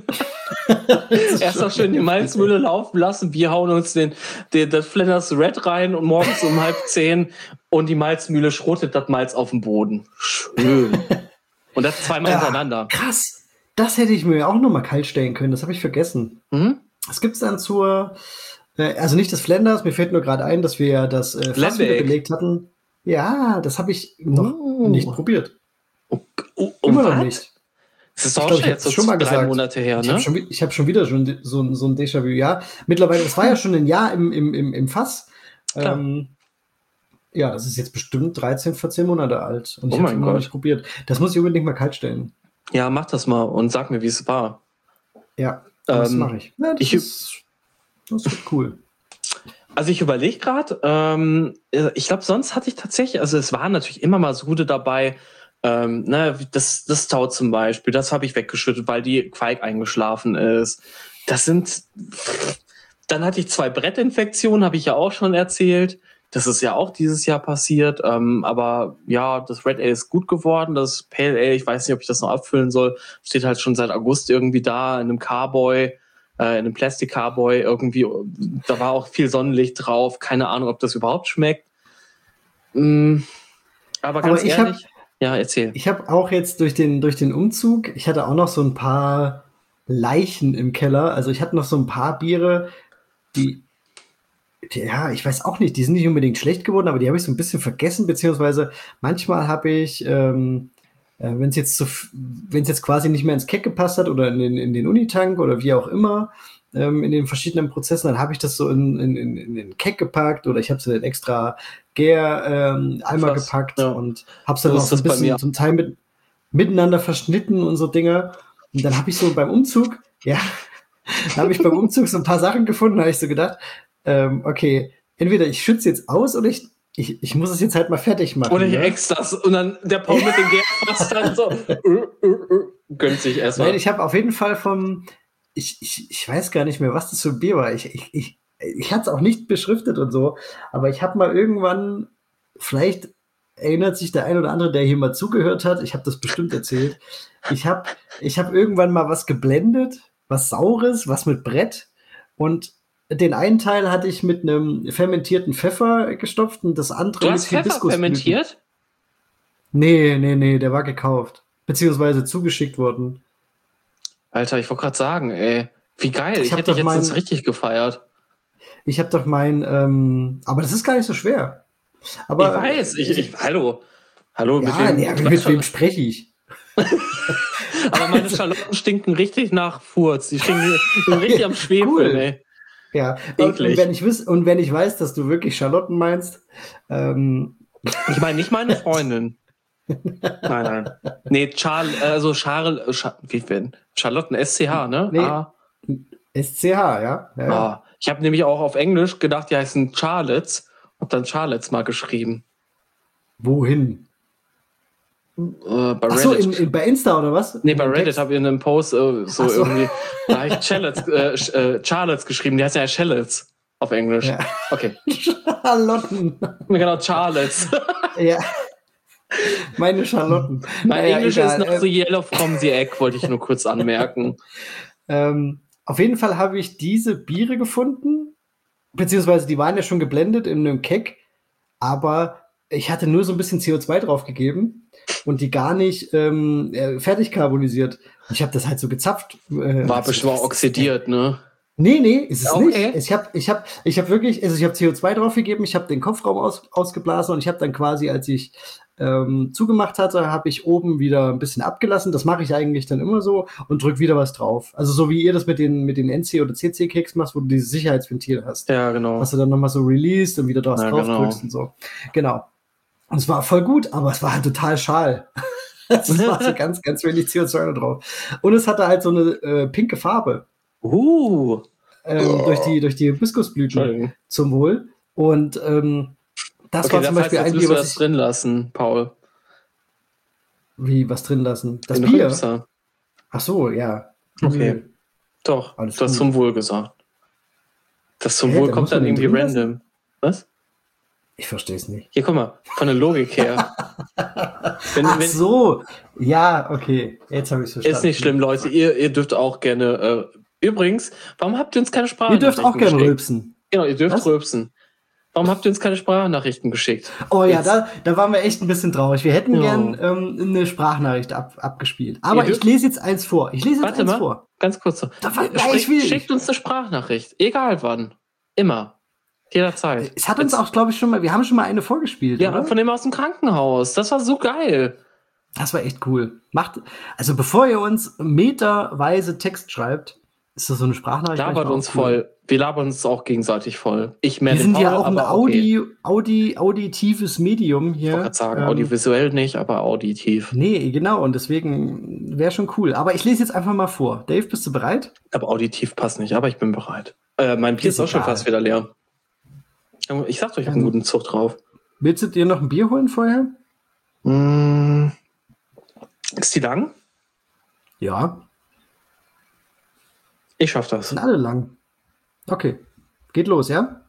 Erst noch schön die Malzmühle laufen lassen. Wir hauen uns den, den das Flinders Red rein und morgens um halb zehn und die Malzmühle schrottet das Malz auf dem Boden. Schön. Und das zweimal ja, hintereinander. Krass. Das hätte ich mir auch noch mal kalt stellen können. Das habe ich vergessen. Mhm. Was gibt's dann zur, äh, also nicht das Flenders, mir fällt nur gerade ein, dass wir ja das äh, Fass wieder belegt hatten. Ja, das habe ich noch oh. nicht probiert. Oh, oh, Immer noch nicht. Das ist auch schon jetzt so schon mal drei gesagt. Monate her, ne? Ich habe schon, ich hab schon wieder schon so, so ein Déjà-vu. Ja, mittlerweile, das war ja schon ein Jahr im, im, im, im Fass. Ähm, ja, das ist jetzt bestimmt dreizehn, vierzehn Monate alt. Und ich oh habe es immer noch nicht probiert. Das muss ich unbedingt mal kalt stellen. Ja, mach das mal und sag mir, wie es war. Ja, das ähm, mache ich. Ja, das, ich. Ist, das wird cool. Also ich überlege gerade, ähm, ich glaube, sonst hatte ich tatsächlich, also es waren natürlich immer mal Sude dabei, ähm, ne, das, das Tau zum Beispiel, das habe ich weggeschüttet, weil die Quake eingeschlafen ist. Das sind, dann hatte ich zwei Brettinfektionen, habe ich ja auch schon erzählt. Das ist ja auch dieses Jahr passiert, ähm, aber ja, das Red Ale ist gut geworden, das Pale Ale, ich weiß nicht, ob ich das noch abfüllen soll, steht halt schon seit August irgendwie da in einem Carboy, äh, in einem Plastic Carboy irgendwie, da war auch viel Sonnenlicht drauf, keine Ahnung, ob das überhaupt schmeckt. Mm, aber ganz aber ich ehrlich, hab, ja, erzähl. Ich habe auch jetzt durch den, durch den Umzug, ich hatte auch noch so ein paar Leichen im Keller, also ich hatte noch so ein paar Biere, die ja, ich weiß auch nicht, die sind nicht unbedingt schlecht geworden, aber die habe ich so ein bisschen vergessen, beziehungsweise manchmal habe ich, ähm, äh, wenn es jetzt so, wenn es jetzt quasi nicht mehr ins Keg gepasst hat oder in den, in den Unitank oder wie auch immer, ähm, in den verschiedenen Prozessen, dann habe ich das so in, in, in, in den Keg gepackt oder ich habe es in den extra Gär-Eimer ähm, gepackt ja. und habe es dann auch so ein bisschen zum Teil mit, miteinander verschnitten und so Dinge. Und dann habe ich so beim Umzug, ja, dann habe ich beim Umzug so ein paar Sachen gefunden, habe ich so gedacht, Ähm, okay, entweder ich schütze jetzt aus oder ich, ich, ich muss es jetzt halt mal fertig machen. Oder ich ne? ex das und dann der Paul mit dem Gärfass dann so uh, uh, uh, gönnt sich erstmal. Nein, ich habe auf jeden Fall vom, ich, ich, ich weiß gar nicht mehr, was das für ein Bier war. Ich, ich, ich, ich hatte es auch nicht beschriftet und so, aber ich habe mal irgendwann, vielleicht erinnert sich der ein oder andere, der hier mal zugehört hat, ich habe das bestimmt erzählt, ich habe ich hab irgendwann mal was geblendet, was Saures, was mit Brett und den einen Teil hatte ich mit einem fermentierten Pfeffer gestopft und das andere Du mit hast Pfeffer Hibiskusblüten. fermentiert? Nee, nee, nee, der war gekauft. Beziehungsweise zugeschickt worden. Alter, ich wollte gerade sagen, ey, wie geil. Ich Ich, hab hätte doch dich jetzt mein- sonst richtig gefeiert. Ich habe doch mein, ähm, aber das ist gar nicht so schwer. Aber, ich weiß, ich, ich, hallo. Hallo, mit ja, wem? nee, mit wem spreche ich? Aber meine Schalotten stinken richtig nach Furz. Die stinken die sind richtig am Schwefeln, Cool. ey. Ja, und, und, Eklig. wenn ich wiss, und wenn ich weiß, dass du wirklich Schalotten meinst, ähm, Ich meine nicht meine Freundin. Nein, nein. Nee, Charl, also Charl, Char, wie denn? Charlotten, S C H, ne? Nee. Ah. S C H, ja. ja, ja. Ah. Ich habe nämlich auch auf Englisch gedacht, die heißen Charlottes. Hab dann Charlottes mal geschrieben. Wohin? Äh, bei Ach so, Reddit. in, in, bei Insta oder was? Nee, In bei dem Reddit Text? habe ich in einem Post äh, so, Ach so. irgendwie, da habe ich Charlottes, äh, Sch- äh, Charlottes geschrieben, die heißt ja Shallots auf Englisch. Ja. Okay, Schalotten. genau, Charlottes. Ja. Meine Schalotten. Mein Naja, Englisch egal. ist noch Ähm, so yellow from the egg, wollte ich nur kurz anmerken. Ähm, auf jeden Fall habe ich diese Biere gefunden, beziehungsweise die waren ja schon geblendet in einem Keg, aber ich hatte nur so ein bisschen C O zwei draufgegeben und die gar nicht ähm, äh, fertig karbonisiert. Und ich habe das halt so gezapft. Äh, War also, bestimmt auch das ist- oxidiert, ne? Nee, nee, ist es Okay. nicht. Ich habe ich hab, ich hab wirklich, also ich habe C O zwei draufgegeben, ich habe den Kopfraum aus, ausgeblasen und ich habe dann quasi, als ich ähm, zugemacht hatte, habe ich oben wieder ein bisschen abgelassen. Das mache ich eigentlich dann immer so und drück wieder was drauf. Also so wie ihr das mit den, mit den N C oder C C-Keks machst, wo du dieses Sicherheitsventil hast. Ja, genau. Was du dann nochmal so released und wieder was Ja, drauf genau. drückst und so. Genau. Und es war voll gut, aber es war halt total schal. Es war so ganz, ganz wenig C O zwei da drauf. Und es hatte halt so eine äh, pinke Farbe. Uh, Ähm, durch die, durch die Hibiskusblüten Entschuldigung. zum Wohl. Und ähm, das Okay, war das zum heißt, Beispiel jetzt ein müssen Bier, wir was das ich, drin lassen, Paul. wie, was drin lassen? Das Den Bier? Rülpser. Ach so, ja. Okay. Nö. Doch, Alles du hast gut. zum Wohl gesagt. Das zum Hä, Wohl da kommt muss man dann den irgendwie drin lassen? random. Was? Ich verstehe es nicht. Hier, guck mal, von der Logik her. wenn, Ach wenn, so, ja, okay. Jetzt habe ich es verstanden. Ist nicht schlimm, Leute. Ihr, ihr dürft auch gerne. Äh, übrigens, warum habt ihr uns keine Ihr Sprachnachrichten dürft auch gerne geschickt? rülpsen. Genau, ihr dürft Was? rülpsen. Warum habt ihr uns keine Sprachnachrichten geschickt? Oh ja, Jetzt. da, da waren wir echt ein bisschen traurig. Wir hätten Ja. gern ähm, eine Sprachnachricht ab, abgespielt. Aber Ihr ich dürft- lese jetzt eins vor. Ich lese jetzt Warte eins mal, vor. ganz kurz. So. Da war- ja, Sprich- ich will- Schickt uns eine Sprachnachricht. Egal wann. Immer. Jederzeit. Es hat uns Jetzt- auch, glaube ich, schon mal, wir haben schon mal eine vorgespielt, Ja, oder? von dem aus dem Krankenhaus. Das war so geil. Das war echt cool. Macht, also bevor ihr uns meterweise Text schreibt, ist das so eine Sprachnachricht. Labert manchmal uns auch cool. voll. Wir labern uns auch gegenseitig voll. Ich mehr Wir den sind ja Paul, auch ein aber okay. Audi, Audi, auditives Medium hier. Ich wollte gerade sagen, Ähm, audiovisuell nicht, aber auditiv. Nee, genau, und deswegen wäre schon cool. Aber ich lese jetzt einfach mal vor. Dave, bist du bereit? Aber auditiv passt nicht, aber ich bin bereit. Äh, mein Bier ist Ist auch schon egal. fast wieder leer. Ich sag doch, ich habe einen Also- guten Zug drauf. Willst du dir noch ein Bier holen vorher? Mm. Ist die lang? Ja, Ich schaff das. sind alle lang. Okay, geht los, ja?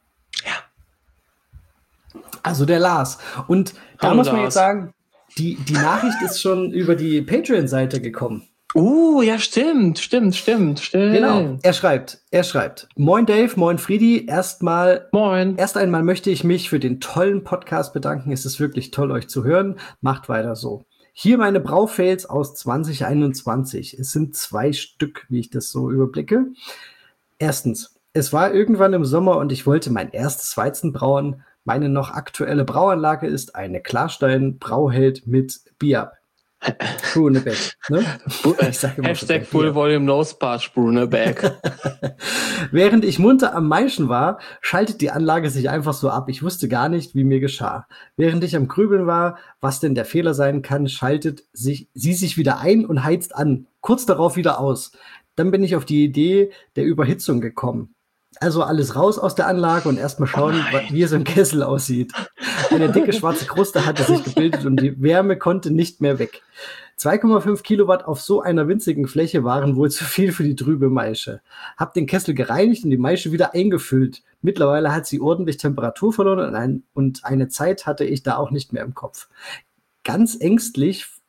Ja. Also der Lars. Und da Hallo, muss man Lars. jetzt sagen, die, die Nachricht ist schon über die Patreon-Seite gekommen. Uh, ja, stimmt, stimmt, stimmt, stimmt. Genau. Er schreibt, er schreibt. Moin Dave, moin Friedi. Erstmal, Moin. erst einmal möchte ich mich für den tollen Podcast bedanken. Es ist wirklich toll, euch zu hören. Macht weiter so. Hier meine Braufails aus zwanzig einundzwanzig. Es sind zwei Stück, wie ich das so überblicke. Erstens, es war irgendwann im Sommer und ich wollte mein erstes Weizen brauen. Meine noch aktuelle Brauanlage ist eine Klarstein Brauheld mit Bier. Brunebeck, ne? Bu äh, Ich sag immer schon Hashtag Bier. Full Volume No Sparge Bruneback. Während ich munter am Maischen war, schaltet die Anlage sich einfach so ab. Ich wusste gar nicht, wie mir geschah. Während ich am Grübeln war, was denn der Fehler sein kann, schaltet sich, sie sich wieder ein und heizt an. Kurz darauf wieder aus. Dann bin ich auf die Idee der Überhitzung gekommen. Also alles raus aus der Anlage und erstmal schauen, Oh nein. wie es im Kessel aussieht. Eine dicke schwarze Kruste hatte sich gebildet und die Wärme konnte nicht mehr weg. zwei Komma fünf Kilowatt auf so einer winzigen Fläche waren wohl zu viel für die trübe Maische. Hab den Kessel gereinigt und die Maische wieder eingefüllt. Mittlerweile hat sie ordentlich Temperatur verloren und, ein, und eine Zeit hatte ich da auch nicht mehr im Kopf. Ganz ängstlich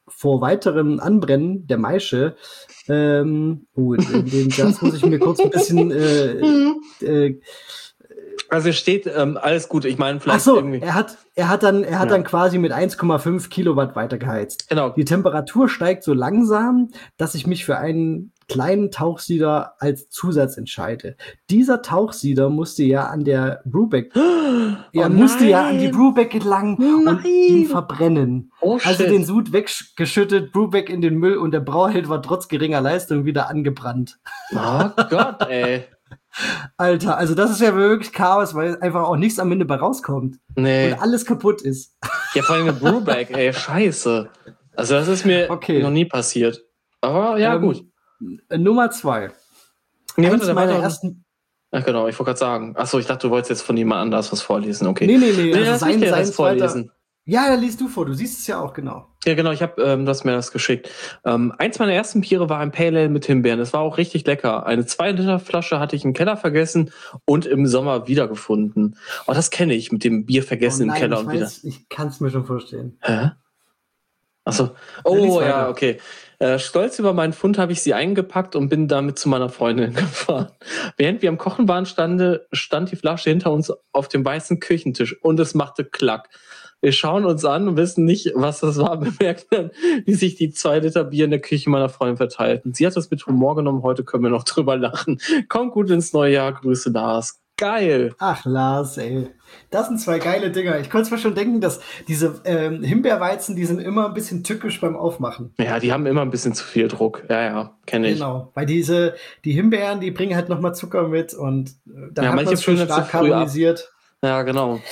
vor weiterem Anbrennen der Maische, ähm, oh, den, den Satz muss ich mir kurz ein bisschen, äh, äh, also steht ähm, alles gut. Ich meine, vielleicht ach so, irgendwie. er hat, er hat dann, er hat Ja. dann quasi mit eins Komma fünf Kilowatt weitergeheizt. Genau. Die Temperatur steigt so langsam, dass ich mich für einen kleinen Tauchsieder als Zusatz entscheide. Dieser Tauchsieder musste ja an der Brewback, er Oh musste ja an die nein. Brewback gelangen und Nein. ihn verbrennen. Oh Also shit. den Sud weggeschüttet, Brewback in den Müll und der Brauheld war trotz geringer Leistung wieder angebrannt. Oh Gott, ey. Alter, also das ist ja wirklich Chaos, weil einfach auch nichts am Ende bei rauskommt. Nee. Und alles kaputt ist. Ja, vor allem eine Brewback, ey, scheiße. Also das ist mir Okay. noch nie passiert. Aber ja, Ähm, gut. Nummer zwei. Nee, Eins warte, da war meiner doch- ersten. Ach genau, ich wollte gerade sagen. Achso, ich dachte, du wolltest jetzt von jemand anders was vorlesen. Okay. Nee, nee, nee. Nee, Also lass mich sein, dir sein das zweiter. vorlesen. Ja, da liest du vor. Du siehst es ja auch genau. Ja, genau, ich habe ähm, du hast mir das geschickt. Ähm, eins meiner ersten Biere war ein Pale Ale mit Himbeeren. Das war auch richtig lecker. Eine zwei Liter Flasche hatte ich im Keller vergessen und im Sommer wiedergefunden. Oh, das kenne ich, mit dem Bier vergessen Oh im nein, Keller ich und wieder. weiß, ich kann es mir schon vorstellen. Hä? Achso. lies Oh, weiter. ja, okay. Äh, stolz über meinen Fund habe ich sie eingepackt und bin damit zu meiner Freundin gefahren. Während wir am Kochen waren, stande, stand die Flasche hinter uns auf dem weißen Küchentisch und es machte Klack. Wir schauen uns an und wissen nicht, was das war, bemerken dann, wie sich die zwei Liter Bier in der Küche meiner Freundin verteilten. Sie hat das mit Humor genommen, heute können wir noch drüber lachen. Kommt gut ins neue Jahr, Grüße Lars. Geil. Ach, Lars, ey. Das sind zwei geile Dinger. Ich konnte zwar schon denken, dass diese ähm, Himbeerweizen, die sind immer ein bisschen tückisch beim Aufmachen. Ja, die haben immer ein bisschen zu viel Druck. Ja, ja, kenne ich. Genau. Weil diese, die Himbeeren, die bringen halt nochmal Zucker mit und äh, dann Ja, hat manche man schon füllen das stark zu früh ab. carbonisiert. Ja, genau.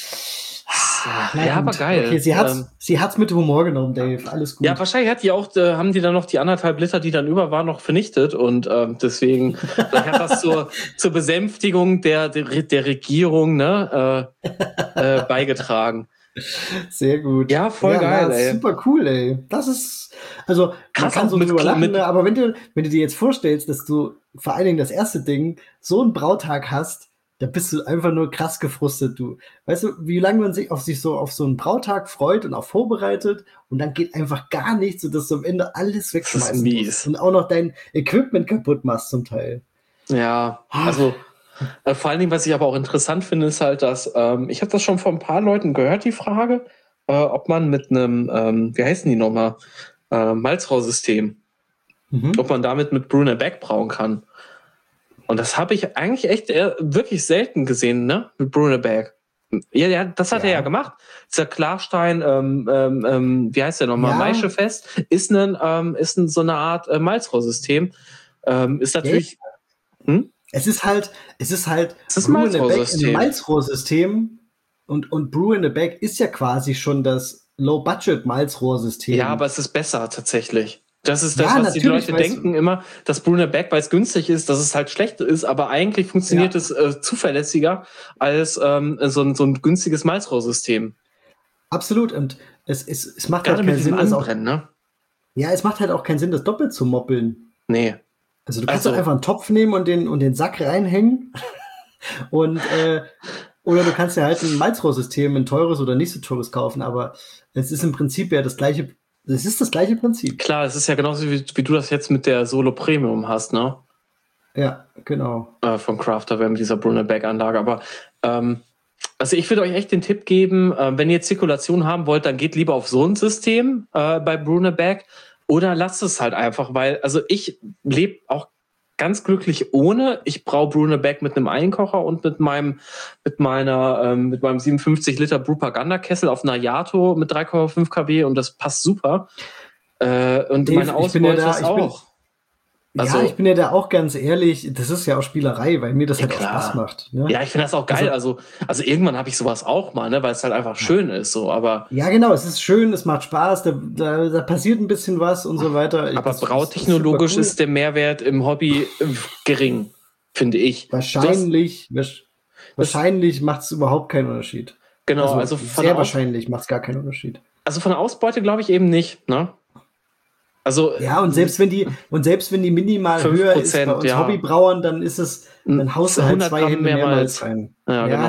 Na Ja, aber gut. geil. Okay, sie hat's, Ähm, sie hat's mit Humor genommen, Dave. Alles gut. Ja, wahrscheinlich hat die auch, äh, haben die dann noch die anderthalb Liter, die dann über waren, noch vernichtet und ähm, deswegen vielleicht hat das zur, zur Besänftigung der, der, der Regierung ne, äh, äh, beigetragen. Sehr gut. Ja, voll geil, Lars, ey. Super cool, ey. Das ist, also, man Krass, kann auch so mit drüber Kle- lachen, mit- ne? Aber wenn du, wenn du dir jetzt vorstellst, dass du vor allen Dingen das erste Ding so einen Brautag hast, da bist du einfach nur krass gefrustet, du. Weißt du, wie lange man sich auf sich so auf so einen Brautag freut und auch vorbereitet und dann geht einfach gar nichts, sodass du am Ende alles wegschmeißen mies. musst und auch noch dein Equipment kaputt machst zum Teil. Ja, also äh, vor allen Dingen, was ich aber auch interessant finde, ist halt, dass ähm, ich habe das schon von ein paar Leuten gehört, die Frage, äh, ob man mit einem, ähm, wie heißen die nochmal, äh, Malzrohrsystem, Mhm. ob man damit mit Brunner Beck brauen kann. Und das habe ich eigentlich echt eher wirklich selten gesehen, ne? Mit Brunner Beck. Ja, ja, das hat Ja. er ja gemacht. Dieser Klarstein, ähm, ähm, ähm, wie heißt der nochmal? Ja. Maischefest ist ein, ähm, ist ein, so eine Art äh, Malzrohrsystem. Ähm, ist natürlich. Hm? Es ist halt, es ist halt Es ist ein Brew in a Bag Malzrohrsystem. ein Malzrohrsystem und, und Brew in a Bag ist ja quasi schon das Low-Budget-Malzrohrsystem. Ja, aber es ist besser tatsächlich. Das ist das, Ja, was die natürlich, Leute weißt denken immer, dass Brunner Beck, weil es günstig ist, dass es halt schlecht ist, aber eigentlich funktioniert Ja. es äh, zuverlässiger als ähm, so, ein, so ein günstiges Malzrohrsystem. Absolut. Und es, es, es macht Gerade halt mit keinen diesem Sinn, das auch, Anbrennen, ne? ja, es macht halt auch keinen Sinn, das doppelt zu moppeln. Nee. Also du kannst Also- halt einfach einen Topf nehmen und den, und den Sack reinhängen. und, äh, oder du kannst ja halt ein Malzrohrsystem, ein teures oder nicht so teures kaufen, aber es ist im Prinzip ja das gleiche, es ist das gleiche Prinzip. Klar, es ist ja genauso wie, wie du das jetzt mit der Solo Premium hast, ne? Ja, genau. Äh, von Crafterware mit dieser Brunner Beck Anlage. Aber ähm, also ich würde euch echt den Tipp geben, äh, wenn ihr Zirkulation haben wollt, dann geht lieber auf so ein System äh, bei Brunner Beck oder lasst es halt einfach, weil also ich lebe auch ganz glücklich ohne. Ich braue Brunner Beck mit einem Einkocher und mit meinem mit meiner ähm, mit meinem siebenundfünfzig Liter Brewpaganda Kessel auf einer Yato mit drei Komma fünf Kilowatt und das passt super. Äh, und Dave, meine ich bin ja Ausbeute da- ist ich bin- auch. Also- ja, ich bin ja da auch ganz ehrlich, das ist ja auch Spielerei, weil mir das Ja, halt auch klar. Spaß macht. Ne? Ja, ich finde das auch geil. Also, also irgendwann habe ich sowas auch mal, ne, weil es halt einfach schön ist, so. Aber, Ja, genau, es ist schön, es macht Spaß, da, da, da passiert ein bisschen was und so weiter. aber Das- das brautechnologisch super cool. ist der Mehrwert im Hobby äh, gering, finde ich. Wahrscheinlich, wasch- wahrscheinlich macht es überhaupt keinen Unterschied. Genau, also, also von, sehr der Aus, wahrscheinlich macht es gar keinen Unterschied. also von der Ausbeute glaube ich eben nicht, ne? Also, Ja, und selbst wenn die, und selbst wenn die minimal fünf höher ist bei Prozent, uns ja. Hobbybrauern, dann ist es, dann haust du halt hundert zwei Gramm Hände mehr mehrmals Malz. rein. Ja, genau.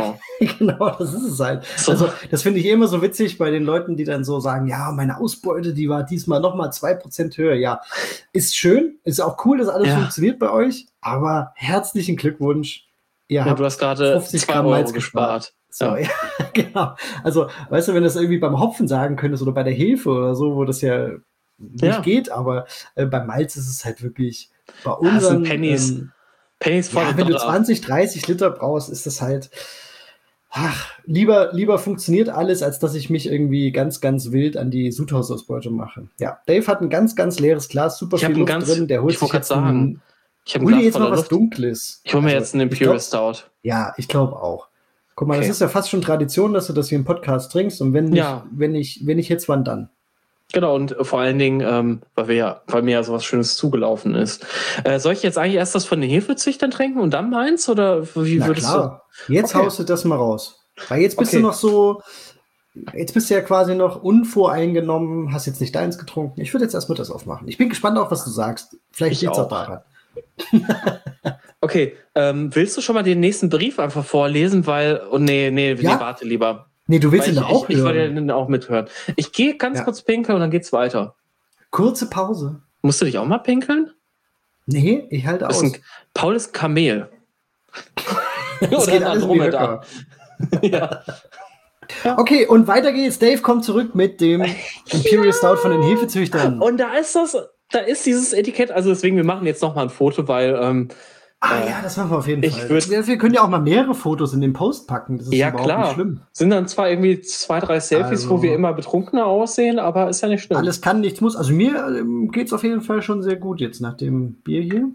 Genau, das ist es halt. So. Also, das finde ich immer so witzig bei den Leuten, die dann so sagen, ja, meine Ausbeute, die war diesmal nochmal zwei Prozent höher. Ja, ist schön, ist auch cool, dass alles Ja. funktioniert bei euch, aber herzlichen Glückwunsch. Ihr Ja, habt du hast gerade fünfzig zwei Gramm Euro Malz gespart. So, Ja. ja, genau. Also, weißt du, wenn du das irgendwie beim Hopfen sagen könntest oder bei der Hefe oder so, wo das ja nicht Ja. geht, aber äh, beim Malz ist es halt wirklich bei Ja, das sind unseren, Pennies. ähm, Pennies vor ja, den wenn du Dollar. zwanzig, dreißig Liter brauchst, ist das halt, ach, lieber, lieber funktioniert alles, als dass ich mich irgendwie ganz, ganz wild an die Sudhausausbeute mache. Ja, Dave hat ein ganz, ganz leeres Glas, super Ich viel habe ein Luft ganz, drin, der holt ich sich wollte gerade jetzt sagen, ein, ich habe ein hol dir Glas jetzt mal voller was Luft. Dunkles. Ich hole mir Also, jetzt einen ich Imperial glaub- Stout. Ja, ich glaube auch. Guck mal, Okay. das ist ja fast schon Tradition, dass du das hier im Podcast trinkst und wenn nicht, Ja. wenn ich, wenn ich jetzt, wann dann? Genau, und vor allen Dingen, ähm, weil, wir ja, weil mir ja sowas Schönes zugelaufen ist. Äh, soll ich jetzt eigentlich erst das von den Hefezüchtern trinken und dann meins? Oder wie Na würdest klar, jetzt Okay. haust du das mal raus. Weil jetzt bist Okay. du noch so, jetzt bist du ja quasi noch unvoreingenommen, hast jetzt nicht deins getrunken. Ich würde jetzt erstmal das aufmachen. Ich bin gespannt auch, was du sagst. Vielleicht Ich liegt es auch auch. daran. du? Okay, ähm, willst du schon mal den nächsten Brief einfach vorlesen? Weil, oh nee, nee, Ja. nee, warte lieber. Nee, du willst Weil ihn ich, doch auch ich, ich wollte hören. den auch mithören. Ich gehe ganz Ja. kurz pinkeln und dann geht's weiter. Kurze Pause. Musst du dich auch mal pinkeln? Nee, ich halte Das aus. ist ein, Paul ist ein Kamel. Das Oder geht ein alles in die Andromeda. Ja. Okay, und weiter geht's. Dave kommt zurück mit dem Imperial Stout von den Hefezüchtern. Und da ist das, da ist dieses Etikett, also deswegen, wir machen jetzt noch mal ein Foto, weil ähm, Ah äh, ja, das machen wir auf jeden ich Fall. würd- wir, wir können ja auch mal mehrere Fotos in den Post packen. Das ist ja überhaupt nicht klar, schlimm. sind dann zwar irgendwie zwei, drei Selfies, Also- wo wir immer betrunkener aussehen, aber ist ja nicht schlimm. Alles kann, nichts muss. Also mir ähm, geht's auf jeden Fall schon sehr gut jetzt nach dem Bier hier.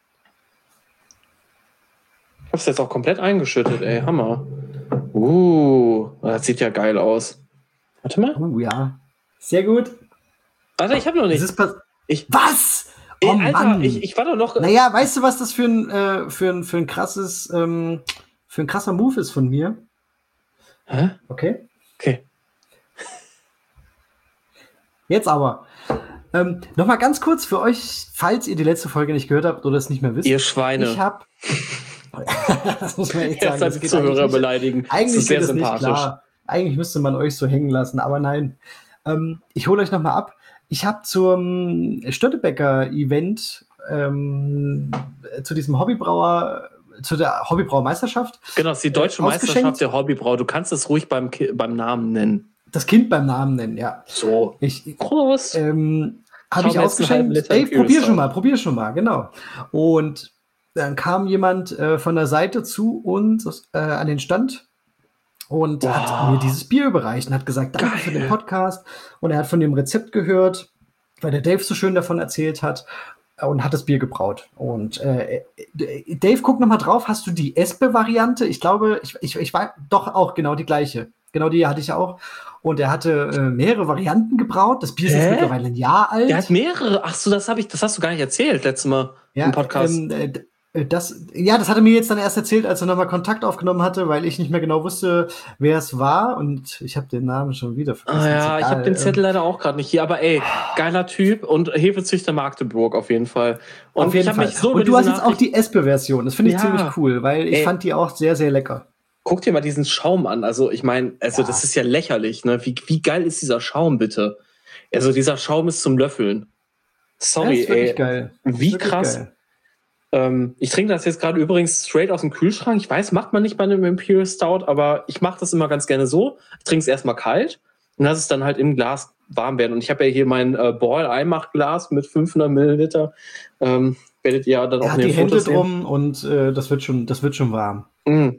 Ich hab's jetzt auch komplett eingeschüttet, ey, Hammer. Uh, das sieht ja geil aus. Warte mal. Oh ja. Sehr gut. Warte, ich hab noch Es nicht. ist pass- Ich, Was? ey, Oh Alter, Mann. ich, ich war doch noch. Naja, weißt du, was das für ein, äh, für ein, für ein krasses, ähm, für ein krasser Move ist von mir? Hä? Okay. Okay. Jetzt aber. Ähm, Nochmal ganz kurz für euch, falls ihr die letzte Folge nicht gehört habt oder es nicht mehr wisst. Ihr Schweine. Ich hab. Das muss man echt sagen. Jetzt Das als geht Zuhörer eigentlich nicht. beleidigen. Das Eigentlich ist sehr geht das nicht sympathisch. klar. Eigentlich müsste man euch so hängen lassen, aber nein. Ähm, ich hole euch nochmal ab. Ich habe zum Stöttebecker-Event, ähm, zu diesem Hobbybrauer, zu der Hobbybrauermeisterschaft, Genau, das ist die deutsche Äh, Meisterschaft ausgeschenkt. der Hobbybrau. Du kannst es ruhig beim, Ki- beim Namen nennen. das Kind beim Namen nennen, ja. So. Ich, Prost. ähm, habe Schau ich mir jetzt einen halben ausgeschenkt. Liter Ey, Imperial probier Stout. schon mal, probier schon mal, genau. Und dann kam jemand äh, von der Seite zu uns äh, an den Stand und Wow. hat mir dieses Bier überreicht und hat gesagt, danke Geil. für den Podcast. Und er hat von dem Rezept gehört, weil der Dave so schön davon erzählt hat und hat das Bier gebraut. Und äh, Dave, guck noch mal drauf, hast du die Espe-Variante? Ich glaube, ich, ich, ich war doch auch genau die gleiche. Genau die hatte ich auch. Und er hatte äh, mehrere Varianten gebraut. Das Bier ist Hä? jetzt mittlerweile ein Jahr alt. Der hat mehrere. Ach so, das habe ich, das hast du gar nicht erzählt letztes Mal im Podcast. Ähm, äh, d- äh, das, ja, das hat er mir jetzt dann erst erzählt, als er nochmal Kontakt aufgenommen hatte, weil ich nicht mehr genau wusste, wer es war. Und ich habe den Namen schon wieder vergessen. Ah Ist ja, ich egal. habe den Zettel Ähm, leider auch gerade nicht hier, aber ey, geiler Typ und Hefezüchter Magdeburg auf jeden Fall. Und auf jeden ich habe Fall. mich so und über du hast diese jetzt auch Nachricht- die Espe-Version. Das finde ich Ja. ziemlich cool, weil ich Ey. fand die auch sehr, sehr lecker. Guck dir mal diesen Schaum an. Also ich meine, also Ja. das ist ja lächerlich, ne? Wie, wie geil ist dieser Schaum bitte? Also dieser Schaum ist zum Löffeln. Sorry, das ist wirklich ey. geil. Das ist Wie wirklich krass. geil. Ähm, ich trinke das jetzt gerade übrigens straight aus dem Kühlschrank. Ich weiß, macht man nicht bei einem Imperial Stout, aber ich mache das immer ganz gerne so. Ich trinke es erstmal kalt und lasse es dann halt im Glas warm werden. Und ich habe ja hier mein äh, Ball-Einmachglas mit fünfhundert Milliliter. Ähm, werdet ihr ja dann Er auch hat in die den Hände Fotos sehen. drum und äh, das wird schon, das wird schon warm. Mm.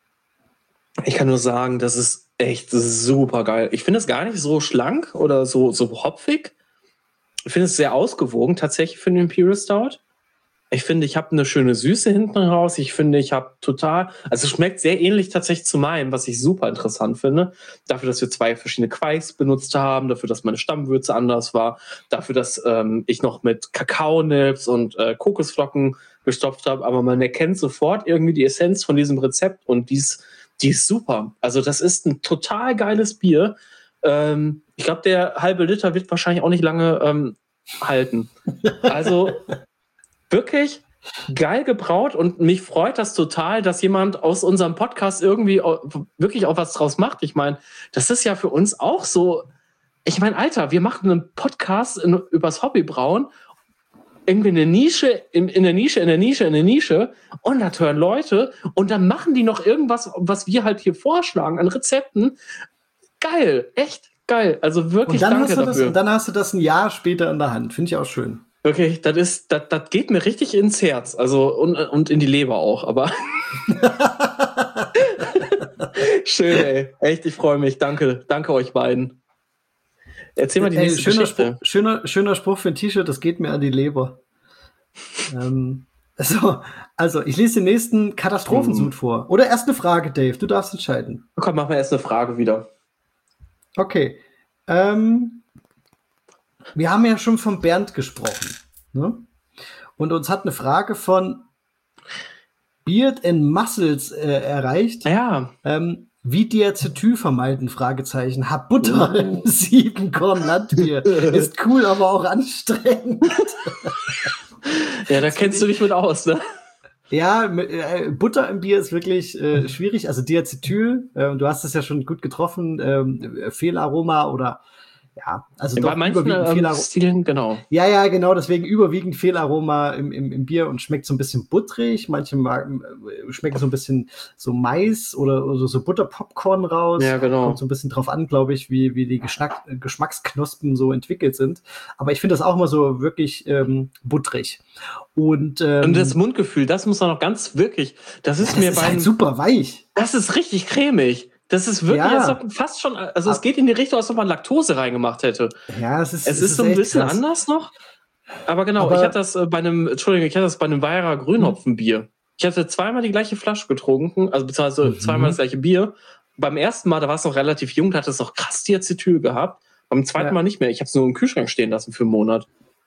Ich kann nur sagen, das ist echt super geil. Ich finde es gar nicht so schlank oder so, so hopfig. Ich finde es sehr ausgewogen tatsächlich für den Imperial Stout. Ich finde, ich habe eine schöne Süße hinten raus. Ich finde, ich habe total, also es schmeckt sehr ähnlich tatsächlich zu meinem, was ich super interessant finde. Dafür, dass wir zwei verschiedene Quais benutzt haben, dafür, dass meine Stammwürze anders war, dafür, dass ähm, ich noch mit Kakaonips und äh, Kokosflocken gestopft habe. Aber man erkennt sofort irgendwie die Essenz von diesem Rezept und die ist, die ist super. Also das ist ein total geiles Bier. Ähm, ich glaube, der halbe Liter wird wahrscheinlich auch nicht lange ähm, halten. Also wirklich geil gebraut und mich freut das total, dass jemand aus unserem Podcast irgendwie wirklich auch was draus macht. Ich meine, das ist ja für uns auch so, ich meine, Alter, wir machen einen Podcast in, übers Hobbybrauen, irgendwie eine Nische, in, in der Nische, in der Nische, in der Nische und da hören Leute und dann machen die noch irgendwas, was wir halt hier vorschlagen an Rezepten. Geil, echt geil. Also wirklich und dann danke hast du dafür. Das, und dann hast du das ein Jahr später in der Hand. Finde ich auch schön. Wirklich, das ist, das, das geht mir richtig ins Herz, also und, und in die Leber auch, aber schön, ey. Echt, ich freue mich. Danke, danke euch beiden. Erzähl mal die ey, nächste schöner Geschichte. Spruch, schöner, schöner Spruch für ein T-Shirt, das geht mir an die Leber. ähm, so, also, ich lese den nächsten Katastrophensud hm. vor. Oder erst eine Frage, Dave. Du darfst entscheiden. Komm, mach mal erst eine Frage wieder. Okay. Ähm, wir haben ja schon von Bernd gesprochen. Ne? Und uns hat eine Frage von Beard and Muscles äh, erreicht. Ja. Ähm, wie Diacetyl vermeiden? Fragezeichen. Hab Butter oh. im Siebenkorn-Landbier. Ist cool, aber auch anstrengend. Ja, da kennst du dich mit aus, ne? Ja, äh, Butter im Bier ist wirklich äh, schwierig. Also Diacetyl, äh, du hast es ja schon gut getroffen, äh, Fehlaroma oder ja, also bei doch manchen überwiegend ähm, Stilen, genau. Ja, ja, genau, deswegen überwiegend Fehlaroma im, im, im Bier und schmeckt so ein bisschen butterig. Manche mag, schmecken so ein bisschen so Mais oder, oder so Butterpopcorn raus. Ja, genau. Kommt so ein bisschen drauf an, glaube ich, wie, wie die Geschmack, Geschmacksknospen so entwickelt sind. Aber ich finde das auch immer so wirklich ähm, butterig. Und, ähm, und das Mundgefühl, das muss man noch ganz wirklich, das ist das mir ist bei halt super weich. Das ist richtig cremig. Das ist wirklich ja. als ob fast schon, also es geht in die Richtung, als ob man Laktose reingemacht hätte. Ja, es ist Es ist, es ist so ein bisschen krass. anders noch. Aber genau, Aber ich hatte das bei einem, Entschuldigung, ich hatte das bei einem Weiherer Grünhopfenbier. Ich hatte zweimal die gleiche Flasche getrunken, also beziehungsweise mhm. zweimal das gleiche Bier. Beim ersten Mal, da war es noch relativ jung, da hat es noch krass Diacetyl gehabt. Beim zweiten ja. Mal nicht mehr. Ich habe es nur im Kühlschrank stehen lassen für einen Monat.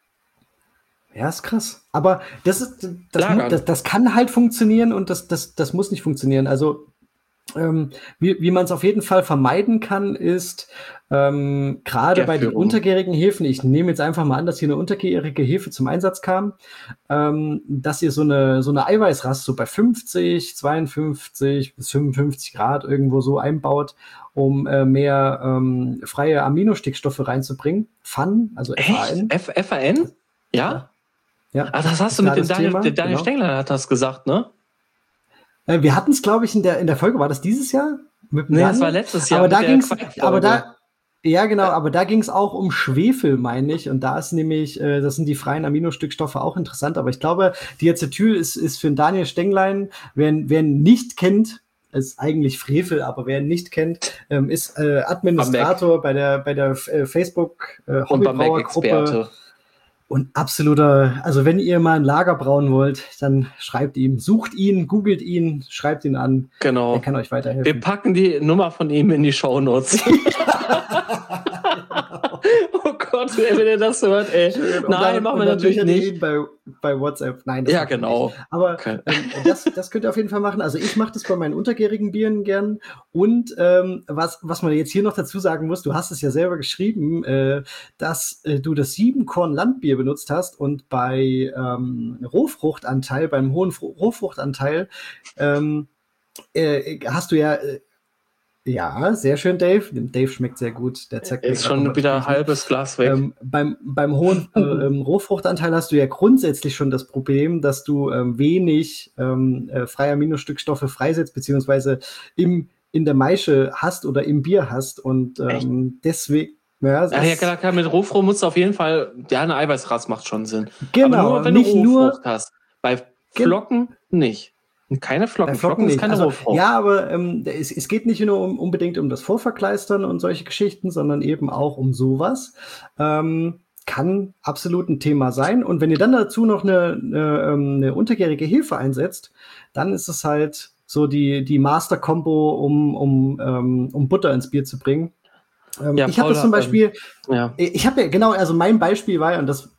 Ja, ist krass. Aber das ist, das, das, das kann halt funktionieren und das, das, das muss nicht funktionieren. Also, ähm, wie, wie man es auf jeden Fall vermeiden kann, ist ähm, gerade bei den untergärigen Hefen, ich nehme jetzt einfach mal an, dass hier eine untergärige Hefe zum Einsatz kam, ähm, dass ihr so eine, so eine Eiweißrast so bei fünfzig, zweiundfünfzig bis fünfundfünfzig Grad irgendwo so einbaut, um äh, mehr ähm, freie Aminostickstoffe reinzubringen. F A N, also F A N. Echt? F A N? Ja? Ja. Ja. Ach, das hast du mit dem Daniel, der Daniel genau. Stengler hat das gesagt, ne? Äh, wir hatten es, glaube ich, in der, in der Folge, war das dieses Jahr? Mit nee, das war letztes Jahr. Aber da ging's, aber da, ja, genau, aber da ging es auch um Schwefel, meine ich. Und da ist nämlich, äh, das sind die freien Aminostückstoffe auch interessant. Aber ich glaube, Diacetyl ist, ist für den Daniel Stenglein, wer, wer ihn nicht kennt, ist eigentlich Frevel, aber wer ihn nicht kennt, ähm, ist äh, Administrator bei der, bei der äh, Facebook äh, Hobbybrauergruppe. Und absoluter, also wenn ihr mal ein Lager brauen wollt, dann schreibt ihm, sucht ihn, googelt ihn, schreibt ihn an. Genau. Er kann euch weiterhelfen. Wir packen die Nummer von ihm in die Shownotes. Oh Gott, ey, wenn ihr das hört, ey. Und Nein, dann, machen wir natürlich nicht. Bei, bei WhatsApp. Nein, das ja, genau. Nicht. Aber okay. ähm, das, das könnt ihr auf jeden Fall machen. Also ich mache das bei meinen untergärigen Bieren gern. Und ähm, was, was man jetzt hier noch dazu sagen muss, du hast es ja selber geschrieben, äh, dass äh, du das Siebenkorn-Landbier benutzt hast und bei ähm, Rohfruchtanteil, beim hohen Rohfruchtanteil, ähm, äh, hast du ja äh, Ja, sehr schön, Dave. Dem Dave schmeckt sehr gut. Der zeigt ist schon wieder ein halbes Glas weg. Ähm, beim, beim hohen äh, ähm, Rohfruchtanteil hast du ja grundsätzlich schon das Problem, dass du ähm, wenig ähm, äh, freie Aminostückstoffe freisetzt, beziehungsweise im, in der Maische hast oder im Bier hast. Und ähm, deswegen. Ja, ja, ja, klar, klar, mit Rohfrucht musst du auf jeden Fall, ja, eine Eiweißrast macht schon Sinn. Genau. Aber nur, wenn nicht du Rohfrucht nur, hast. Bei Flocken gen- nicht. Keine Flocken. Bei Flocken, Flocken ist keine also, Rohfrucht. Ja, aber ähm, es, es geht nicht nur um, unbedingt um das Vorverkleistern und solche Geschichten, sondern eben auch um sowas. Ähm, kann absolut ein Thema sein. Und wenn ihr dann dazu noch eine, eine, eine untergärige Hefe einsetzt, dann ist es halt so die, die Master-Combo, um, um, um, um Butter ins Bier zu bringen. Ähm, ja, ich habe das zum Beispiel, ähm, ja. ich habe ja, genau, also mein Beispiel war ja, und das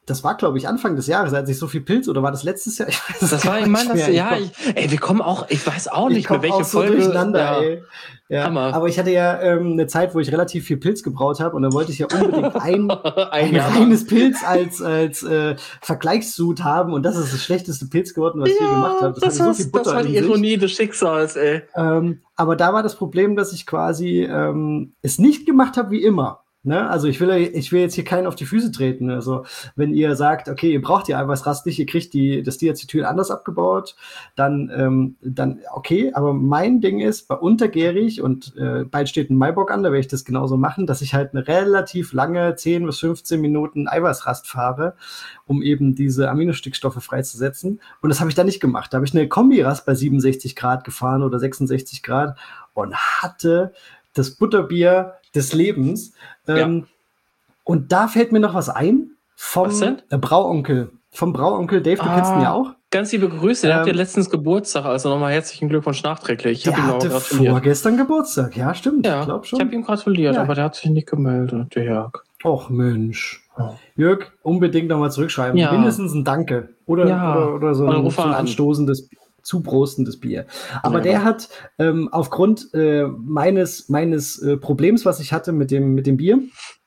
das war, glaube ich, Anfang des Jahres, als ich so viel Pilz, oder war das letztes Jahr? Ich weiß es Das war, ich meine, das, ja, ich, ey, wir kommen auch, ich weiß auch nicht mehr, welche so Folge. Durcheinander, Ja. ey. Ja, Hammer. aber ich hatte ja ähm, eine Zeit, wo ich relativ viel Pilz gebraut habe und dann wollte ich ja unbedingt ein, Ein ein Jahr. reines Pilz als, als äh, Vergleichssud haben und das ist das schlechteste Pilz geworden, was ich je gemacht habe. Das, Das, das, hatte so viel Butter das war die in sich. Ironie des Schicksals, ey. Ähm, aber da war das Problem, dass ich quasi ähm, es nicht gemacht habe wie immer. Ne? Also ich will, ich will jetzt hier keinen auf die Füße treten. Also wenn ihr sagt, okay, ihr braucht die Eiweißrast nicht, ihr kriegt die, das Diacetyl anders abgebaut, dann, ähm, dann okay. Aber mein Ding ist, bei untergärig und äh, bald steht ein Maibock an, da werde ich das genauso machen, dass ich halt eine relativ lange zehn bis fünfzehn Minuten Eiweißrast fahre, um eben diese Aminostickstoffe freizusetzen. Und das habe ich da nicht gemacht. Da habe ich eine Kombirast bei siebenundsechzig Grad gefahren oder sechsundsechzig Grad und hatte das Butterbier des Lebens. Ähm, ja. Und da fällt mir noch was ein vom was denn? Äh, Brauonkel. Vom Brauonkel Dave, du ah, kennst ihn ja auch. Ganz liebe Grüße, der ähm, hat ja letztens Geburtstag, also nochmal herzlichen Glückwunsch nachträglich. Ich der ihm hatte vorgestern Geburtstag, ja stimmt. Ja, ich glaube schon. Ich habe ihm gratuliert, ja. aber der hat sich nicht gemeldet, der Jörg. Och Mensch. Oh. Jörg, unbedingt nochmal zurückschreiben. Ja. Mindestens ein Danke. Oder, ja. oder, oder so ein, so ein anstoßendes zuprostendes Bier. Aber ja. der hat ähm, aufgrund äh, meines, meines äh, Problems, was ich hatte mit dem, mit dem Bier,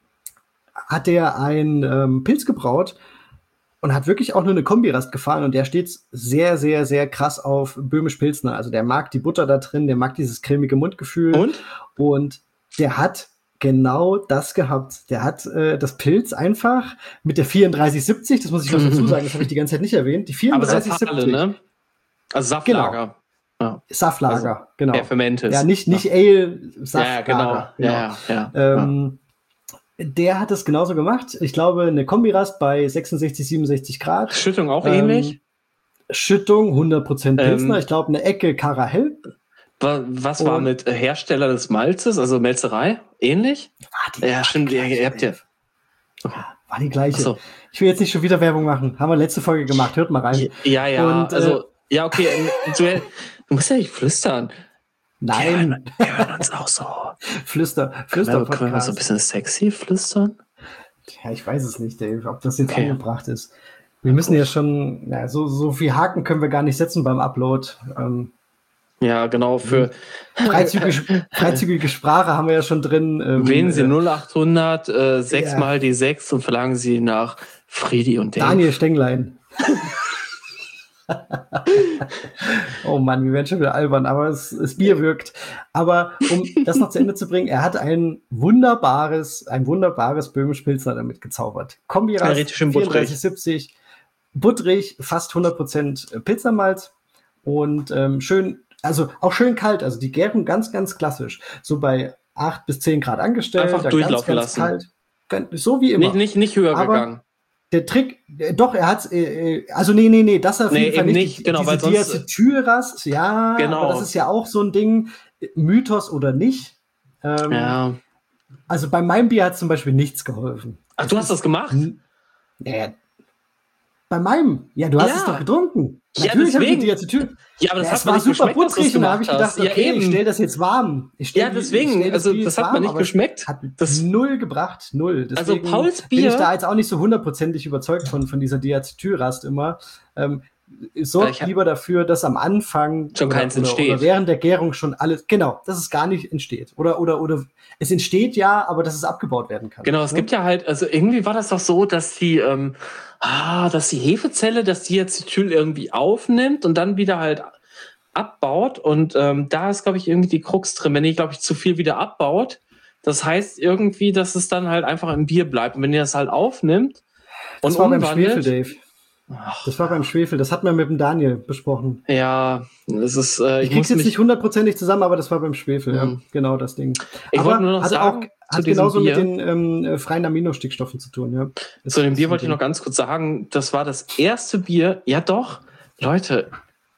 hat der einen ähm, Pilz gebraut und hat wirklich auch nur eine Kombirast gefahren und der steht sehr, sehr, sehr krass auf Böhmisch-Pilsner. Also der mag die Butter da drin, der mag dieses cremige Mundgefühl. Und? Und der hat genau das gehabt. Der hat äh, das Pilz einfach mit der vierunddreißig siebzig, das muss ich noch dazu sagen, das habe ich die ganze Zeit nicht erwähnt, die vierunddreißig siebzig. Ne? Also Saftlager. Genau. Ja. Saftlager, also, genau. Ja, Fermentes. Ja, nicht, nicht ja. Ale, Saftlager. Ja, genau. genau. Ja, ja, ähm, ja. Der hat es genauso gemacht. Ich glaube, eine Kombirast bei sechsundsechzig, siebenundsechzig Grad. Schüttung auch ähm, ähnlich? Schüttung, hundert Prozent Pilsner. Ähm, ich glaube, eine Ecke Karahell. Was war Und, mit Hersteller des Malzes, also Melzerei? Ähnlich? War die, ja, war stimmt. Die ihr, ihr habt ja. Okay. War die gleiche. So. Ich will jetzt nicht schon wieder Werbung machen. Haben wir letzte Folge gemacht. Hört mal rein. Ja, ja. Und, also, äh, ja, okay. Du, du musst ja nicht flüstern. Nein. Wir, wir hören uns auch so. Flüster. Flüster können, können wir so ein bisschen sexy flüstern? Ja, ich weiß es nicht, Dave, ob das jetzt okay. angebracht ist. Wir müssen ja schon, ja, so, so viel Haken können wir gar nicht setzen beim Upload. Ähm, ja, genau, für freizügige, freizügige Sprache haben wir ja schon drin. Ähm, Wählen Sie null achthundert, äh, sechs ja. mal die sechs und verlangen Sie nach Friedi und Dave. Daniel Stenglein. Oh Mann, wir werden schon wieder albern, aber es, das Bier wirkt. Aber um das noch zu Ende zu bringen, er hat ein wunderbares, ein wunderbares Böhmisch-Pilsner damit gezaubert. Kombirast vierunddreißig siebzig, butterig, fast hundert Prozent Pilznermalz und ähm, schön, also auch schön kalt, also die Gärung ganz, ganz klassisch. So bei acht bis zehn Grad angestellt. Einfach durchlaufen ganz, ganz lassen. Kalt, so wie immer. Nicht, nicht, nicht höher aber gegangen. Der Trick, äh, doch, er hat, äh, also nee, nee, nee, das auf nee, jeden Fall nicht. nicht die, genau, diese weil sonst, Diacetylrast, ja, genau. aber das ist ja auch so ein Ding, Mythos oder nicht. Ähm, ja. Also bei meinem Bier hat zum Beispiel nichts geholfen. Ach, du hast das gemacht? Naja, bei meinem, ja, du hast ja. es doch getrunken. Ja, Natürlich habe ich deswegen. die Diacetyl. Ja, aber das ja, hat es man war nicht super geschmeckt, putzig und da habe ich gedacht, hast. okay, ja, ich stell das jetzt warm. Ich stell ja, deswegen, die, also das, das hat warm, man nicht geschmeckt. Hat das null gebracht, null. Deswegen also Pauls Bier. bin ich da jetzt auch nicht so hundertprozentig überzeugt von, von dieser Diacetylrast immer. Ähm, sorgt lieber dafür, dass am Anfang schon oder, keins oder, entsteht. Oder während der Gärung schon alles, genau, dass es gar nicht entsteht. Oder, oder, oder es entsteht ja, aber dass es abgebaut werden kann. Genau, es ne? gibt ja halt, also irgendwie war das doch so, dass die, ähm, ah, dass die Hefezelle das Diacetyl irgendwie aufnimmt und dann wieder halt abbaut. Und ähm, da ist, glaube ich, irgendwie die Krux drin. Wenn die, glaube ich, zu viel wieder abbaut, das heißt irgendwie, dass es dann halt einfach im Bier bleibt. Und wenn ihr das halt aufnimmt und das war beim umwandelt, Schwefel, Dave. Ach, das war beim Schwefel, das hat man mit dem Daniel besprochen. Ja, das ist. Äh, ich ich krieg's jetzt nicht hundertprozentig zusammen, aber das war beim Schwefel, mhm. ja, genau das Ding. Ich aber wollte nur noch hat sagen, auch hat genauso Bier, mit den ähm, freien Aminostickstoffen zu tun, ja. Das zu dem Bier wollte ich noch ganz kurz sagen, das war das erste Bier, ja doch, Leute,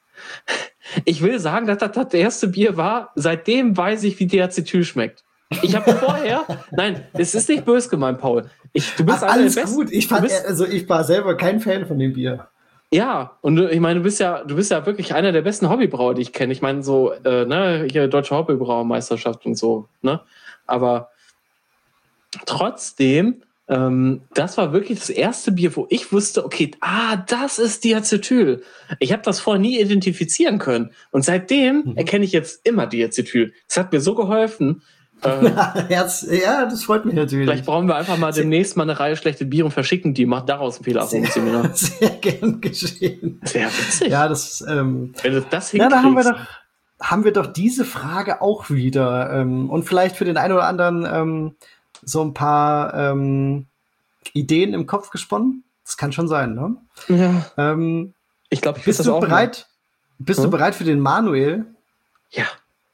ich will sagen, dass das das erste Bier war, seitdem weiß ich, wie Diacetyl schmeckt. Ich habe vorher, nein, es ist nicht böse gemeint, Paul. Ich, du bist Ach, alles der gut. Ich fand, bist, also ich war selber kein Fan von dem Bier. Ja, und ich meine, du bist ja, du bist ja wirklich einer der besten Hobbybrauer, die ich kenne. Ich meine, so, äh, ne, hier Deutsche Hobbybrauermeisterschaft und so, ne? Aber trotzdem Ähm, das war wirklich das erste Bier, wo ich wusste, okay, ah, das ist Diacetyl. Ich habe das vorher nie identifizieren können. Und seitdem mhm. erkenne ich jetzt immer Diacetyl. Das hat mir so geholfen. Ähm, Herz, ja, das freut mich natürlich. Vielleicht brauchen wir einfach mal demnächst mal eine Reihe schlechte Biere und verschicken die. Macht daraus ein Fehler-Seminar. Sehr, sehr gern geschehen. Sehr witzig. Ja, das, ähm, wenn du das hinkriegst. Ja, da haben wir doch, haben wir doch diese Frage auch wieder. Ähm, und vielleicht für den einen oder anderen ähm, so ein paar ähm, Ideen im Kopf gesponnen. Das kann schon sein, ne? Ja. Ähm, ich glaube, ich bist das du auch bereit? Mal. Bist hm? du bereit für den Manuel? Ja.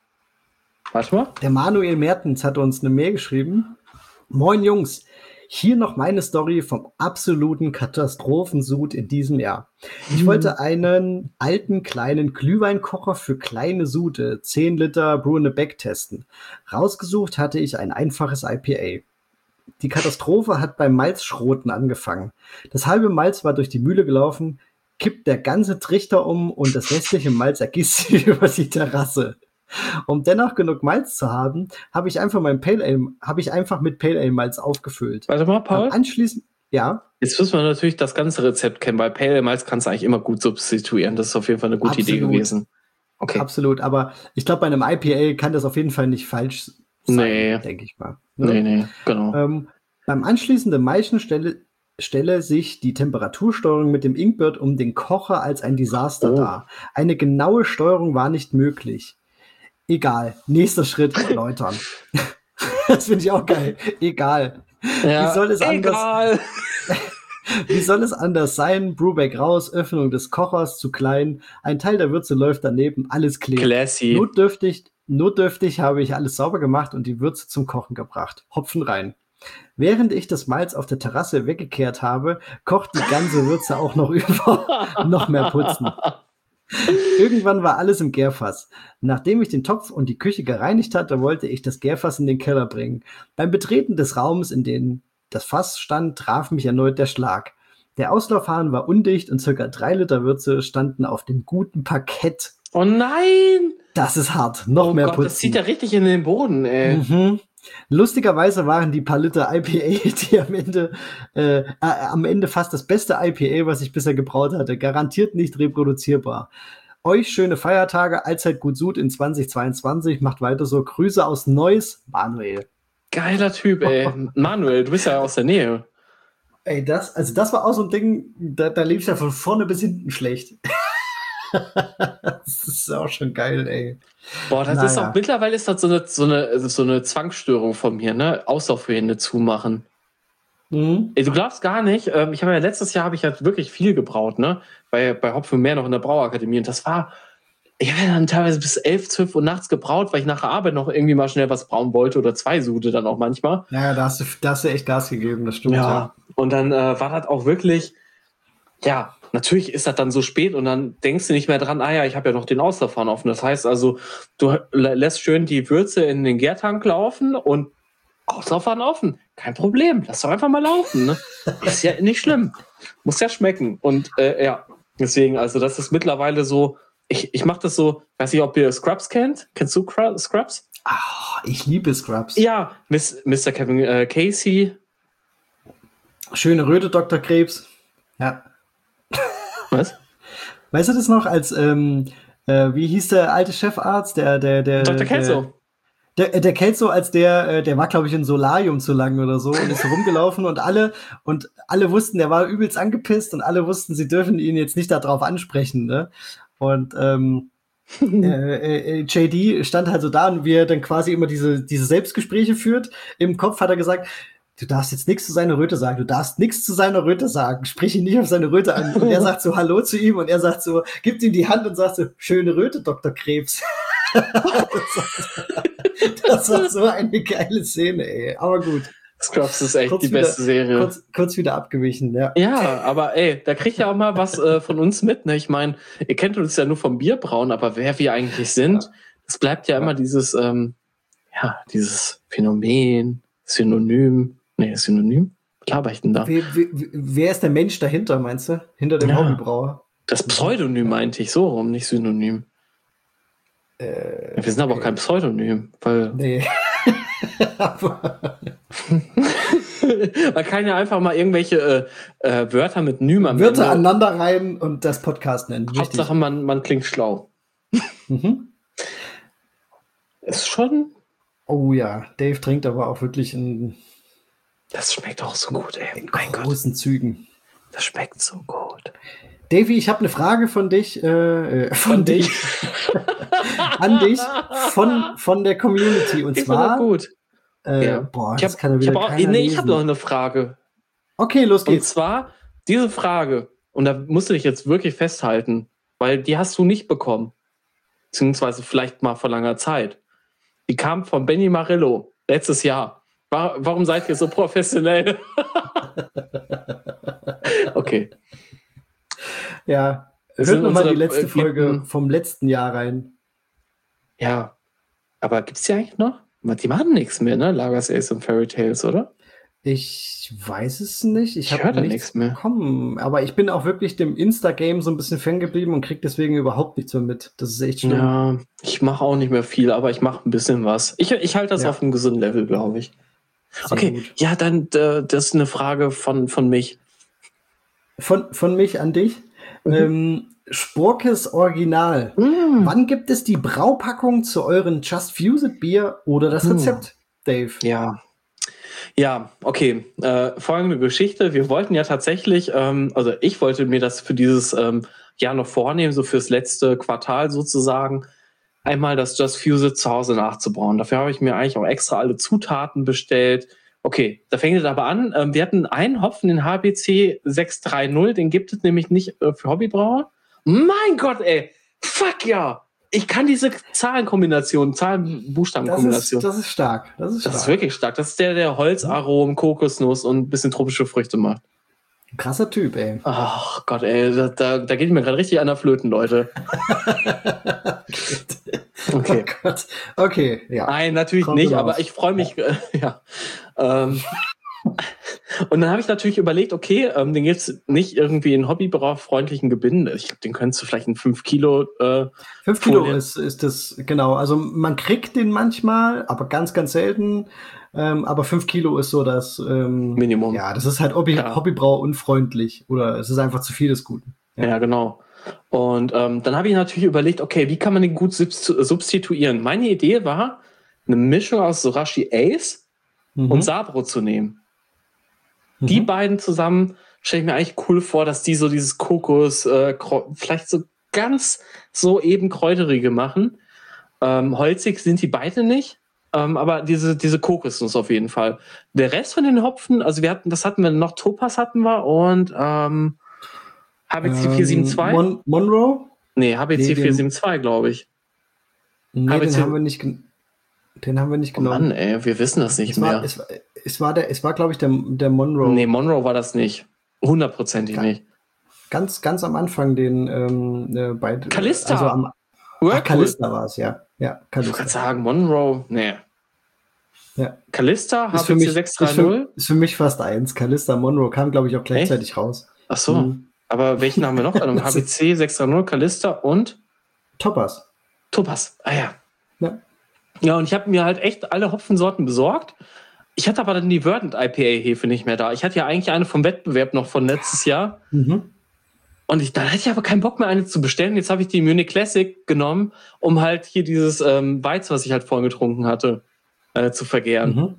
Warte mal. Der Manuel Mertens hat uns eine Mail geschrieben. Moin Jungs, hier noch meine Story vom absoluten Katastrophensud in diesem Jahr. Ich hm. wollte einen alten kleinen Glühweinkocher für kleine Sude, zehn Liter Brew in a Bag testen. Rausgesucht hatte ich ein einfaches I P A. Die Katastrophe hat beim Malzschroten angefangen. Das halbe Malz war durch die Mühle gelaufen, kippt der ganze Trichter um und das restliche Malz ergießt sich über die Terrasse. Um dennoch genug Malz zu haben, habe ich einfach mein Pale Ale, habe ich einfach mit Pale Ale Malz aufgefüllt. Warte mal, Paul. Und anschließend, ja. Jetzt müssen wir natürlich das ganze Rezept kennen, weil Pale Ale Malz kannst du eigentlich immer gut substituieren. Das ist auf jeden Fall eine gute Absolut. Idee gewesen. Okay. Absolut, aber ich glaube, bei einem I P A kann das auf jeden Fall nicht falsch sein, nee. denke ich mal. Ne? Nee, nee, genau. Ähm, beim anschließenden Maischen stelle, stelle sich die Temperatursteuerung mit dem Inkbird um den Kocher als ein Desaster oh. dar. Eine genaue Steuerung war nicht möglich. Egal, nächster Schritt erläutern. Das finde ich auch geil. Egal. Ja, wie soll es egal. anders? Wie soll es anders sein? Brewback raus, Öffnung des Kochers zu klein, ein Teil der Würze läuft daneben, alles klebt. Classy. Notdürftig, notdürftig habe ich alles sauber gemacht und die Würze zum Kochen gebracht. Hopfen rein. Während ich das Malz auf der Terrasse weggekehrt habe, kocht die ganze Würze auch noch über. Noch mehr putzen. Irgendwann war alles im Gärfass. Nachdem ich den Topf und die Küche gereinigt hatte, wollte ich das Gärfass in den Keller bringen. Beim Betreten des Raums, in dem das Fass stand, traf mich erneut der Schlag. Der Auslaufhahn war undicht und circa drei Liter Würze standen auf dem guten Parkett. Oh nein! Das ist hart. Noch oh mehr Gott, putzen. Das zieht ja richtig in den Boden, ey. Mhm. Lustigerweise waren die paar Liter I P A, die am Ende, äh, äh, am Ende fast das beste I P A, was ich bisher gebraut hatte. Garantiert nicht reproduzierbar. Euch schöne Feiertage, allzeit gut Sud in zwanzig zweiundzwanzig. Macht weiter so. Grüße aus Neuss, Manuel. Geiler Typ, ey. Manuel, du bist ja aus der Nähe. Ey, das, also das war auch so ein Ding, da, da lief ja von vorne bis hinten schlecht. Das ist auch schon geil, ey. Boah, das naja. ist auch, mittlerweile ist das so eine, so eine, so eine Zwangsstörung von mir, ne? Auslaufhände zumachen. Mhm. Ey, du glaubst gar nicht, ähm, ich habe ja letztes Jahr habe ich ja wirklich viel gebraut, ne? Bei, bei Hopfen mehr noch in der Brauakademie und das war, ich habe ja dann teilweise bis elf, zwölf Uhr nachts gebraut, weil ich nach der Arbeit noch irgendwie mal schnell was brauen wollte oder zwei Sude dann auch manchmal. Ja, da hast du, da hast du echt Gas gegeben, das stimmt. Ja, ja. Und dann äh, war das auch wirklich, ja, natürlich ist das dann so spät und dann denkst du nicht mehr dran, ah ja, ich habe ja noch den Auslaufhahn offen. Das heißt also, du lässt schön die Würze in den Gärtank laufen und Auslaufhahn offen. Kein Problem, lass doch einfach mal laufen. Ne? Ist ja nicht schlimm. Muss ja schmecken. Und äh, ja, deswegen, also das ist mittlerweile so, ich, ich mache das so, weiß nicht, ob ihr Scrubs kennt. Kennst du Scrubs? Ah, ich liebe Scrubs. Ja, Miss, Mister Kevin äh, Casey. Schöne Röte, Doktor Krebs. Ja. Was? Weißt du das noch, als, ähm, äh, wie hieß der alte Chefarzt, der, der, der, Doktor Kelso. Der, der Kelso, als der, der war, glaube ich, in Solarium zu lang oder so und ist rumgelaufen und alle, und alle wussten, der war übelst angepisst und alle wussten, sie dürfen ihn jetzt nicht darauf ansprechen, ne? Und, ähm, äh, äh, J D stand halt so da und wie er dann quasi immer diese, diese Selbstgespräche führt. Im Kopf hat er gesagt, du darfst jetzt nichts zu seiner Röte sagen, du darfst nichts zu seiner Röte sagen, sprich ihn nicht auf seine Röte an. Und er sagt so Hallo zu ihm und er sagt so, gibt ihm die Hand und sagt so, schöne Röte, Doktor Krebs. das, war, das war so eine geile Szene, ey. Aber gut. Scrubs ist echt kurz die wieder, beste Serie. Kurz, kurz wieder abgewichen, ja. Ja, aber ey, da kriegt ja auch mal was äh, von uns mit, ne? Ich meine, ihr kennt uns ja nur vom Bierbrauen, aber wer wir eigentlich sind, das bleibt ja, ja. immer dieses, ähm, ja, dieses Phänomen, Synonym. Nee, Synonym? Was laber ich denn da? Wer, wer, wer ist der Mensch dahinter, meinst du? Hinter dem ja. Hobbybrauer? Das Pseudonym meinte ich, so rum, nicht Synonym. Äh, wir sind aber okay. auch kein Pseudonym, weil... Nee. Man kann ja einfach mal irgendwelche äh, äh, Wörter mit Nüm am Wörter Ende. aneinander reihen und das Podcast nennen. Hauptsache, man, man klingt schlau. Mhm. Ist schon... Oh ja, Dave trinkt aber auch wirklich in, Das schmeckt auch so gut, ey. in Mein Gott, großen Zügen. das schmeckt so gut. Davy, ich habe eine Frage von dich, äh, von, Von dich, an dich, von, von der Community. Und Ich zwar, finde das gut. äh, Ja. boah, Ich das hab, kann ja ich wieder hab auch, keiner nee, ich habe lesen. noch eine Frage. Okay, los Und geht's. zwar diese Frage, und da musst du dich jetzt wirklich festhalten, weil die hast du nicht bekommen. Beziehungsweise vielleicht mal vor langer Zeit. Die kam von Benny Marillo letztes Jahr. War, warum seid ihr so professionell? Okay. Ja, Das hört sind noch mal unsere, die letzte äh, Folge geliebten- vom letzten Jahr rein. Ja. Aber gibt's die eigentlich noch? Die machen nichts mehr, ne? Lagers Ace und Fairy Tales, oder? Ich weiß es nicht. Ich, Ich habe höre da nichts nichts mehr. bekommen. Aber ich bin auch wirklich dem Insta-Game so ein bisschen Fan geblieben und krieg deswegen überhaupt nichts mehr mit. Das ist echt schlimm. Ja, ich mache auch nicht mehr viel, aber ich mache ein bisschen was. Ich, ich halte das Ja. auf einem gesunden Level, glaube ich. Sehr Okay, gut. ja, dann äh, das ist eine Frage von, von mich. Von, von mich an dich. Mhm. Ähm, Sporkes Original. Mm. Wann gibt es die Braupackung zu euren Just Fuse It Bier oder das Mm. Rezept, Dave? Ja. Ja, okay. Äh, folgende Geschichte. Wir wollten ja tatsächlich, ähm, also ich wollte mir das für dieses ähm, Jahr noch vornehmen, so fürs letzte Quartal sozusagen, einmal das Just Fuse It zu Hause nachzubauen. Dafür habe ich mir eigentlich auch extra alle Zutaten bestellt. Okay, da fängt es aber an. Ähm, wir hatten einen Hopfen, den H B C sechs drei null, den gibt es nämlich nicht äh, für Hobbybrauer. Mein Gott, ey, fuck ja! Ich kann diese Zahlenkombination, Das ist, Zahlen-Buchstaben-Kombination. das ist stark. Das ist Das ist stark. wirklich stark. Das ist der, der Holzaromen, Kokosnuss und ein bisschen tropische Früchte macht. Krasser Typ, ey. Ach Gott, ey, da, da, da geht mir gerade richtig einer flöten, Leute. Okay. Oh Gott. Okay, ja. Nein, natürlich Kommt nicht, raus. aber ich freue mich. Äh, ja. Ähm, und dann habe ich natürlich überlegt, okay, ähm, den gibt's nicht irgendwie in hobbybrauchfreundlichen Gebinden. Ich glaube, den könntest du vielleicht in fünf Kilo. Äh, Fünf Kilo Folien. ist, ist das, genau. Also man kriegt den manchmal, aber ganz, ganz selten. Ähm, aber fünf Kilo ist so das ähm, Minimum. Ja, das ist halt Hobby, Ja. Hobbybrau unfreundlich. Oder es ist einfach zu viel des Guten. Ja, genau. Und ähm, dann habe ich natürlich überlegt, okay, wie kann man den gut subst- substituieren? Meine Idee war, eine Mischung aus Sorachi Ace Mhm. und Sabro zu nehmen. Die Mhm. beiden zusammen stelle ich mir eigentlich cool vor, dass die so dieses Kokos, äh, Kreu- vielleicht so ganz so eben Kräuterige machen. Ähm, holzig sind die beide nicht, ähm, aber diese, diese Kokosnuss auf jeden Fall. Der Rest von den Hopfen, also wir hatten, das hatten wir noch, Topaz hatten wir und ähm, H B C vier sieben zwei? Ähm, Mon Monroe? Nee, H B C Nee, den- vier sieben zwei, glaube ich. Nee, Aber den jetzt- haben wir nicht, gen- den haben wir nicht Oh genommen. Mann, ey, wir wissen das nicht es war, mehr. es, war- es war der, es war, glaube ich, der, der Monroe. Nee, Monroe war das nicht. Hundertprozentig Ka- nicht. Ganz, ganz am Anfang den ähm, äh, bei Calista. Also am, ach, Whirlpool. Calista war es, ja. Ja, Ich wollte Calista. gerade sagen, Monroe, nee. Ja. Calista, Ist für, H B C mich, sechs ist, drei für, null. ist für mich fast eins. Calista Monroe kam, glaube ich, auch gleichzeitig raus. Ach so. Mhm. Aber welchen haben wir noch? Ähm, Das H B C sechs drei null, Calista und Topaz. Topaz. Ah ja. Ja. Ja, und ich habe mir halt echt alle Hopfensorten besorgt. Ich hatte aber dann die Verdant I P A-Hefe nicht mehr da. Ich hatte ja eigentlich eine vom Wettbewerb noch von letztes Jahr. Mhm. Und ich, dann hatte ich aber keinen Bock mehr, eine zu bestellen. Jetzt habe ich die Munich Classic genommen, um halt hier dieses ähm, Weizen, was ich halt vorhin getrunken hatte, äh, zu vergären. Mhm.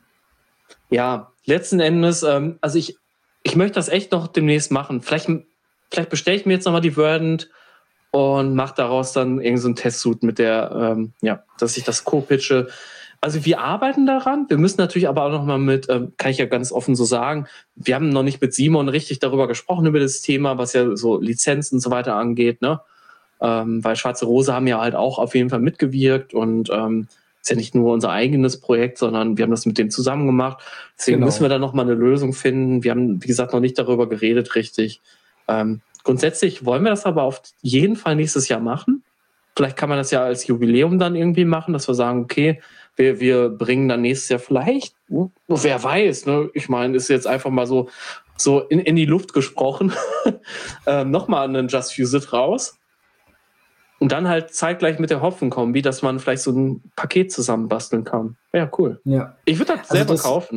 Ja, letzten Endes, ähm, also ich, ich möchte das echt noch demnächst machen. Vielleicht, vielleicht bestelle ich mir jetzt nochmal die Verdant und mache daraus dann irgend so einen Testsuit mit der, ähm, ja, dass ich das co-pitche. Also wir arbeiten daran. Wir müssen natürlich aber auch nochmal mit, ähm, kann ich ja ganz offen so sagen, wir haben noch nicht mit Simon richtig darüber gesprochen, über das Thema, was ja so Lizenzen und so weiter angeht, ne? Ähm, weil Schwarze Rose haben ja halt auch auf jeden Fall mitgewirkt und ähm, ist ja nicht nur unser eigenes Projekt, sondern wir haben das mit denen zusammen gemacht. Deswegen Genau. müssen wir da nochmal eine Lösung finden. Wir haben, wie gesagt, noch nicht darüber geredet, richtig. Ähm, grundsätzlich wollen wir das aber auf jeden Fall nächstes Jahr machen. Vielleicht kann man das ja als Jubiläum dann irgendwie machen, dass wir sagen, okay, wir, wir bringen dann nächstes Jahr vielleicht, uh, wer weiß, ne? Ich meine, ist jetzt einfach mal so, so in, in die Luft gesprochen, ähm, nochmal einen Just Fuse It raus. Und dann halt zeitgleich mit der Hopfenkombi, dass man vielleicht so ein Paket zusammenbasteln kann. Ja, cool. Ja. Ich würde das Also selber das- kaufen.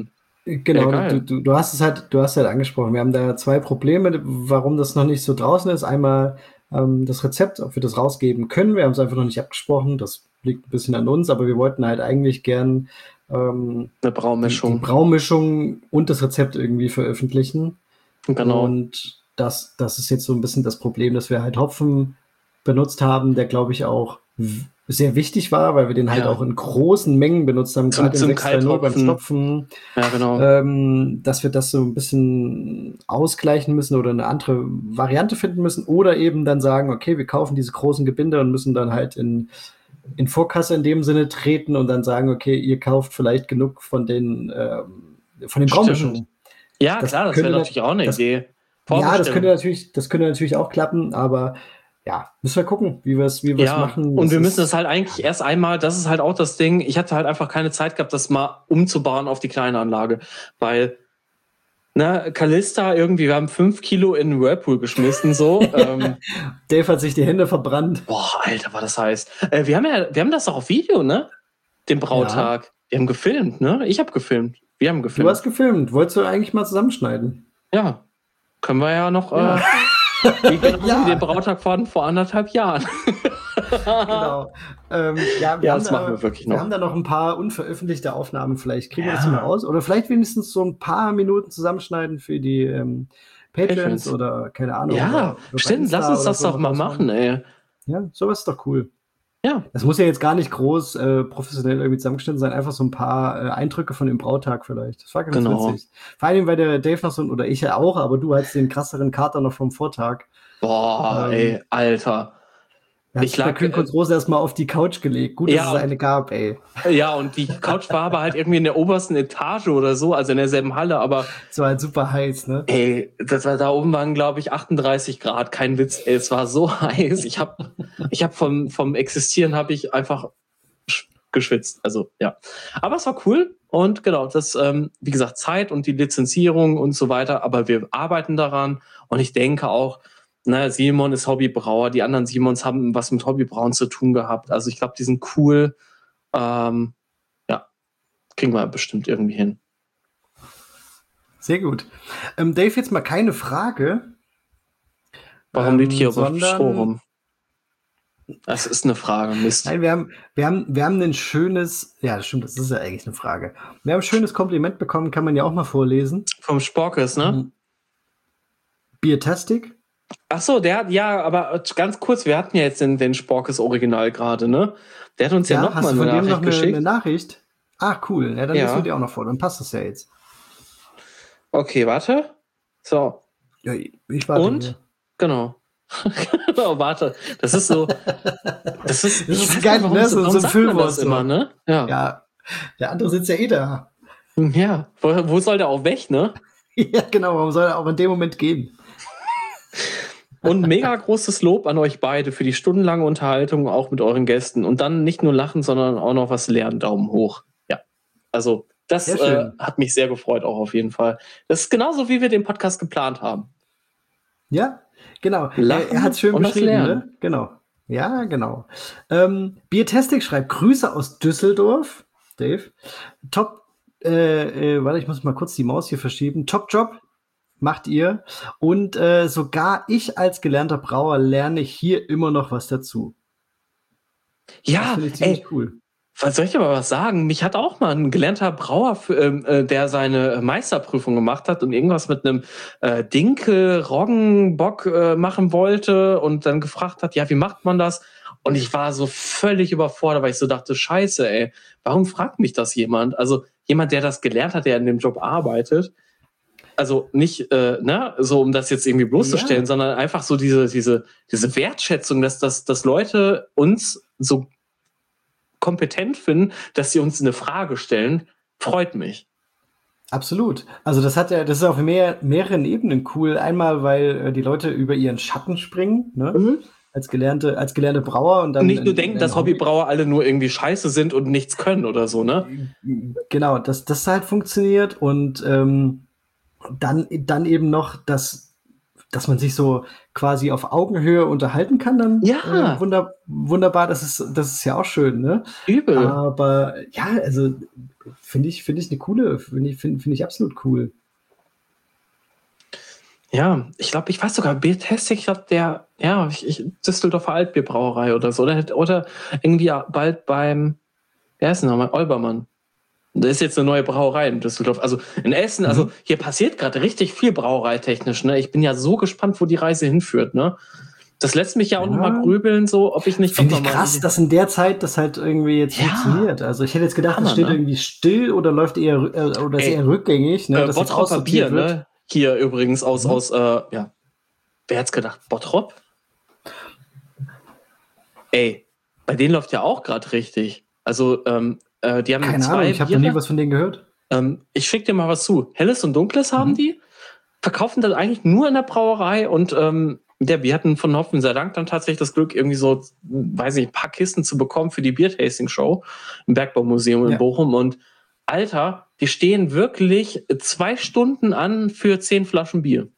Genau, du, du, du hast es halt, du hast halt angesprochen. Wir haben da zwei Probleme, warum das noch nicht so draußen ist. Einmal ähm, das Rezept, ob wir das rausgeben können. Wir haben es einfach noch nicht abgesprochen. Das liegt ein bisschen an uns, aber wir wollten halt eigentlich gern ähm, eine Braumischung. Die, die Braumischung und das Rezept irgendwie veröffentlichen. Genau. Und das, das ist jetzt so ein bisschen das Problem, dass wir halt Hopfen benutzt haben, der, glaube ich, auch sehr wichtig war, weil wir den halt ja. auch in großen Mengen benutzt haben, zum, gerade zum im sechs drei null beim Stopfen. Ja, genau. Ähm, dass wir das so ein bisschen ausgleichen müssen oder eine andere Variante finden müssen oder eben dann sagen, okay, wir kaufen diese großen Gebinde und müssen dann halt in, in Vorkasse in dem Sinne treten und dann sagen, okay, ihr kauft vielleicht genug von den, ähm, von den Braumischungen. Ja, das klar, das wäre natürlich auch eine das, Idee. Ja, das könnte natürlich, das könnte natürlich auch klappen, aber ja, müssen wir gucken, wie wir es wie ja, machen. Und das wir müssen es halt eigentlich erst einmal, das ist halt auch das Ding, ich hatte halt einfach keine Zeit gehabt, das mal umzubauen auf die kleine Anlage, weil ne, Callista irgendwie, wir haben fünf Kilo in den Whirlpool geschmissen, so. ähm, Dave hat sich die Hände verbrannt. Boah, Alter, war das heiß. Äh, wir haben ja, wir haben das doch auf Video, ne? Den Brautag. Ja. Wir haben gefilmt, ne? Ich habe gefilmt. Wir haben gefilmt. Du hast gefilmt. Wolltest du eigentlich mal zusammenschneiden? Ja. Können wir ja noch, ja. Äh, wie genau ja. wie den Brautag von vor anderthalb Jahren. Genau. Ähm, ja, wir, ja, haben das da, machen wir wirklich noch. Wir haben da noch ein paar unveröffentlichte Aufnahmen. Vielleicht kriegen ja. wir das mal raus. Oder vielleicht wenigstens so ein paar Minuten zusammenschneiden für die ähm, Patrons oder keine Ahnung. Ja, stimmt. Lass uns das doch mal machen, ey. Ja, sowas ist doch cool. Ja. Das muss ja jetzt gar nicht groß äh, professionell irgendwie zusammengeschnitten sein, einfach so ein paar äh, Eindrücke von dem Brautag vielleicht. Das war ganz genau. witzig. Vor allem, weil der Dave noch so, oder ich ja auch, aber du hattest den krasseren Kater noch vom Vortag. Boah, ähm, ey, Alter. Da hat ich sich lag, der Kühnkunstrose äh, erstmal auf die Couch gelegt. Gut, ja, dass es eine gab, ey. Ja, und die Couch war aber halt irgendwie in der obersten Etage oder so, also in derselben Halle, aber... Es war halt super heiß, ne? Ey, das war, da oben waren, glaube ich, achtunddreißig Grad, kein Witz, ey, es war so heiß. Ich habe ich hab vom, vom Existieren habe ich einfach geschwitzt, also ja. Aber es war cool und genau, das, ähm, wie gesagt, Zeit und die Lizenzierung und so weiter, aber wir arbeiten daran und ich denke auch, na, Simon ist Hobbybrauer, die anderen Simons haben was mit Hobbybrauen zu tun gehabt. Also ich glaube, die sind cool. Ähm, ja, kriegen wir bestimmt irgendwie hin. Sehr gut. Ähm, Dave, jetzt mal keine Frage. Warum ähm, liegt hier aber Stroh rum? Das ist eine Frage, Mist. Nein, wir haben, wir haben, wir haben ein schönes, ja, das stimmt, das ist ja eigentlich eine Frage. Wir haben ein schönes Kompliment bekommen, kann man ja auch mal vorlesen. Vom Sporkes, ne? Biertastic. Ach so, der hat, ja, aber ganz kurz, wir hatten ja jetzt den, den Sporkes Original gerade, ne? Der hat uns ja, ja noch mal eine Nachricht noch geschickt. Eine Nachricht? Ach, cool. Ja, dann ja. lesen wir die auch noch vor, dann passt das ja jetzt. Okay, warte. So. Ja, ich warte. Und? Hier. Genau. Genau, warte. Das ist so. Das ist, das ist geil, ne? So, so ein Füllwort immer, ne? Ja. ja. Der andere sitzt ja eh da. Ja. Wo, wo soll der auch weg, ne? Ja, genau. Warum soll er auch in dem Moment gehen? Und mega großes Lob an euch beide für die stundenlange Unterhaltung, auch mit euren Gästen. Und dann nicht nur lachen, sondern auch noch was lernen. Daumen hoch. Ja. Also, das äh, hat mich sehr gefreut, auch auf jeden Fall. Das ist genauso, wie wir den Podcast geplant haben. Ja, genau. Lachen er hat es schön beschrieben, ne? Genau. Ja, genau. Ähm, Biertastic schreibt Grüße aus Düsseldorf. Dave. Top, äh, äh, warte, ich muss mal kurz die Maus hier verschieben. Top Job. Macht ihr. Und äh, sogar ich als gelernter Brauer lerne hier immer noch was dazu. Ja, das finde ich ziemlich ey, cool. Was soll ich aber was sagen? Mich hat auch mal ein gelernter Brauer, für, äh, der seine Meisterprüfung gemacht hat und irgendwas mit einem äh, Dinkel, Roggenbock äh, machen wollte und dann gefragt hat, ja, wie macht man das? Und ich war so völlig überfordert, weil ich so dachte, scheiße, ey, warum fragt mich das jemand? Also jemand, der das gelernt hat, der in dem Job arbeitet. Also nicht, äh, ne, so um das jetzt irgendwie bloßzustellen, ja. sondern einfach so diese, diese, diese Wertschätzung, dass, dass, dass Leute uns so kompetent finden, dass sie uns eine Frage stellen, freut mich. Absolut. Also das hat ja, das ist auf mehr, mehreren Ebenen cool. Einmal, weil äh, die Leute über ihren Schatten springen, ne? Mhm. Als gelernte, als gelernte Brauer und dann. Und nicht nur in, denken, in dass Hobby Hobbybrauer alle nur irgendwie scheiße sind und nichts können oder so, ne? Genau, dass das halt funktioniert und ähm, Dann, dann eben noch, dass dass man sich so quasi auf Augenhöhe unterhalten kann, dann Ja. äh, wunder, wunderbar, das ist, das ist ja auch schön, ne? Übel. Aber ja, also finde ich, finde ich eine coole, finde ich, finde find ich absolut cool. Ja, ich glaube, ich weiß sogar, Biertasting, ich glaube, der, ja, ich, ich, Düsseldorfer Altbierbrauerei oder so, oder, oder irgendwie bald beim, wer ist denn nochmal, Olbermann. Da ist jetzt eine neue Brauerei in Düsseldorf. Also in Essen, mhm. also hier passiert gerade richtig viel brauereitechnisch. Ne? Ich bin ja so gespannt, wo die Reise hinführt. Ne? Das lässt mich ja auch ja. nochmal grübeln, so, ob ich nicht... Finde ich krass, irgendwie... dass in der Zeit das halt irgendwie jetzt ja. funktioniert. Also ich hätte jetzt gedacht, Hammer, das steht ne? irgendwie still oder läuft eher, äh, oder ist Ey, eher rückgängig. Ne? Äh, das Bottroper Bier, wird. Ne? Hier übrigens aus, mhm. aus äh, ja, wer hat's gedacht? Bottrop? Ey, bei denen läuft ja auch gerade richtig. Also, ähm, äh, die haben Keine zwei Ahnung, ich habe noch nie was von denen gehört. Ähm, ich schicke dir mal was zu. Helles und Dunkles haben mhm. die, verkaufen das eigentlich nur in der Brauerei und ähm, ja, wir hatten von Hoffen sei Dank dann tatsächlich das Glück, irgendwie so, weiß nicht, ein paar Kisten zu bekommen für die Biertasting-Show im Bergbaumuseum in ja. Bochum und Alter, die stehen wirklich zwei Stunden an für zehn Flaschen Bier.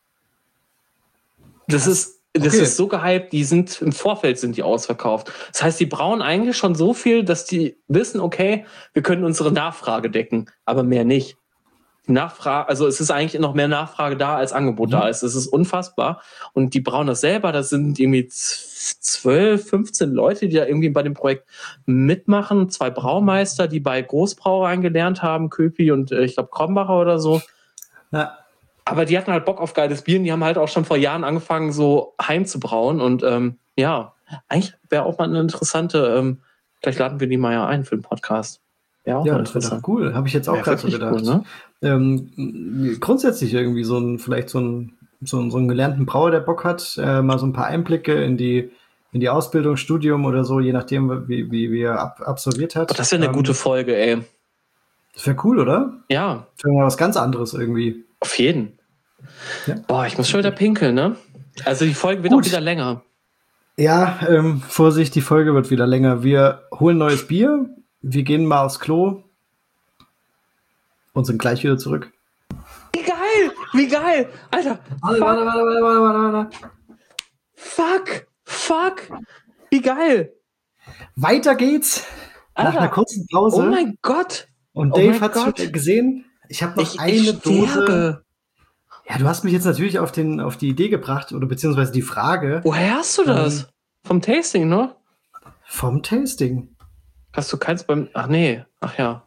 Das Krass. ist Das okay. ist so gehypt, die sind im Vorfeld sind die ausverkauft. Das heißt, die brauen eigentlich schon so viel, dass die wissen, okay, wir können unsere Nachfrage decken, aber mehr nicht. Nachfrage, also es ist eigentlich noch mehr Nachfrage da, als Angebot mhm. da ist. Es ist unfassbar. Und die brauen das selber, das sind irgendwie zwölf, fünfzehn Leute, die da irgendwie bei dem Projekt mitmachen. Zwei Braumeister, die bei Großbrauereien gelernt haben, Köpi und äh, ich glaube Krombacher oder so. Ja. Aber die hatten halt Bock auf geiles Bier und die haben halt auch schon vor Jahren angefangen, so heimzubrauen. Und ähm, ja, eigentlich wäre auch mal eine interessante, ähm, vielleicht laden wir die mal ja ein für den Podcast. Ja, auch ja das wäre doch cool. Habe ich jetzt auch gerade so gedacht. Cool, ne? ähm, grundsätzlich irgendwie so ein, vielleicht so ein, so ein, so einen gelernten Brauer, der Bock hat, äh, mal so ein paar Einblicke in die, in die Ausbildung, Studium oder so, je nachdem, wie, wie, wie er ab, absolviert hat. Oh, das wäre eine ähm, gute Folge, ey. Das wäre cool, oder? Ja. Das wäre mal was ganz anderes irgendwie. Auf jeden. Ja. Boah, ich muss schon wieder pinkeln, ne? Also die Folge wird Gut. auch wieder länger. Ja, ähm, Vorsicht, die Folge wird wieder länger. Wir holen neues Bier, wir gehen mal aufs Klo und sind gleich wieder zurück. Wie geil! Wie geil! Alter! Warte, warte, warte, warte, warte, warte, warte. Fuck! Fuck! Wie geil! Weiter geht's. Alter. Nach einer kurzen Pause. Oh mein Gott! Und Dave oh hat's Gott. gesehen. Ich habe noch ich, eine ich Dose. Ja, du hast mich jetzt natürlich auf, den, auf die Idee gebracht, oder beziehungsweise die Frage. Woher hast du das? Ähm, vom Tasting, ne? Vom Tasting. Hast du keins beim... Ach nee, ach ja.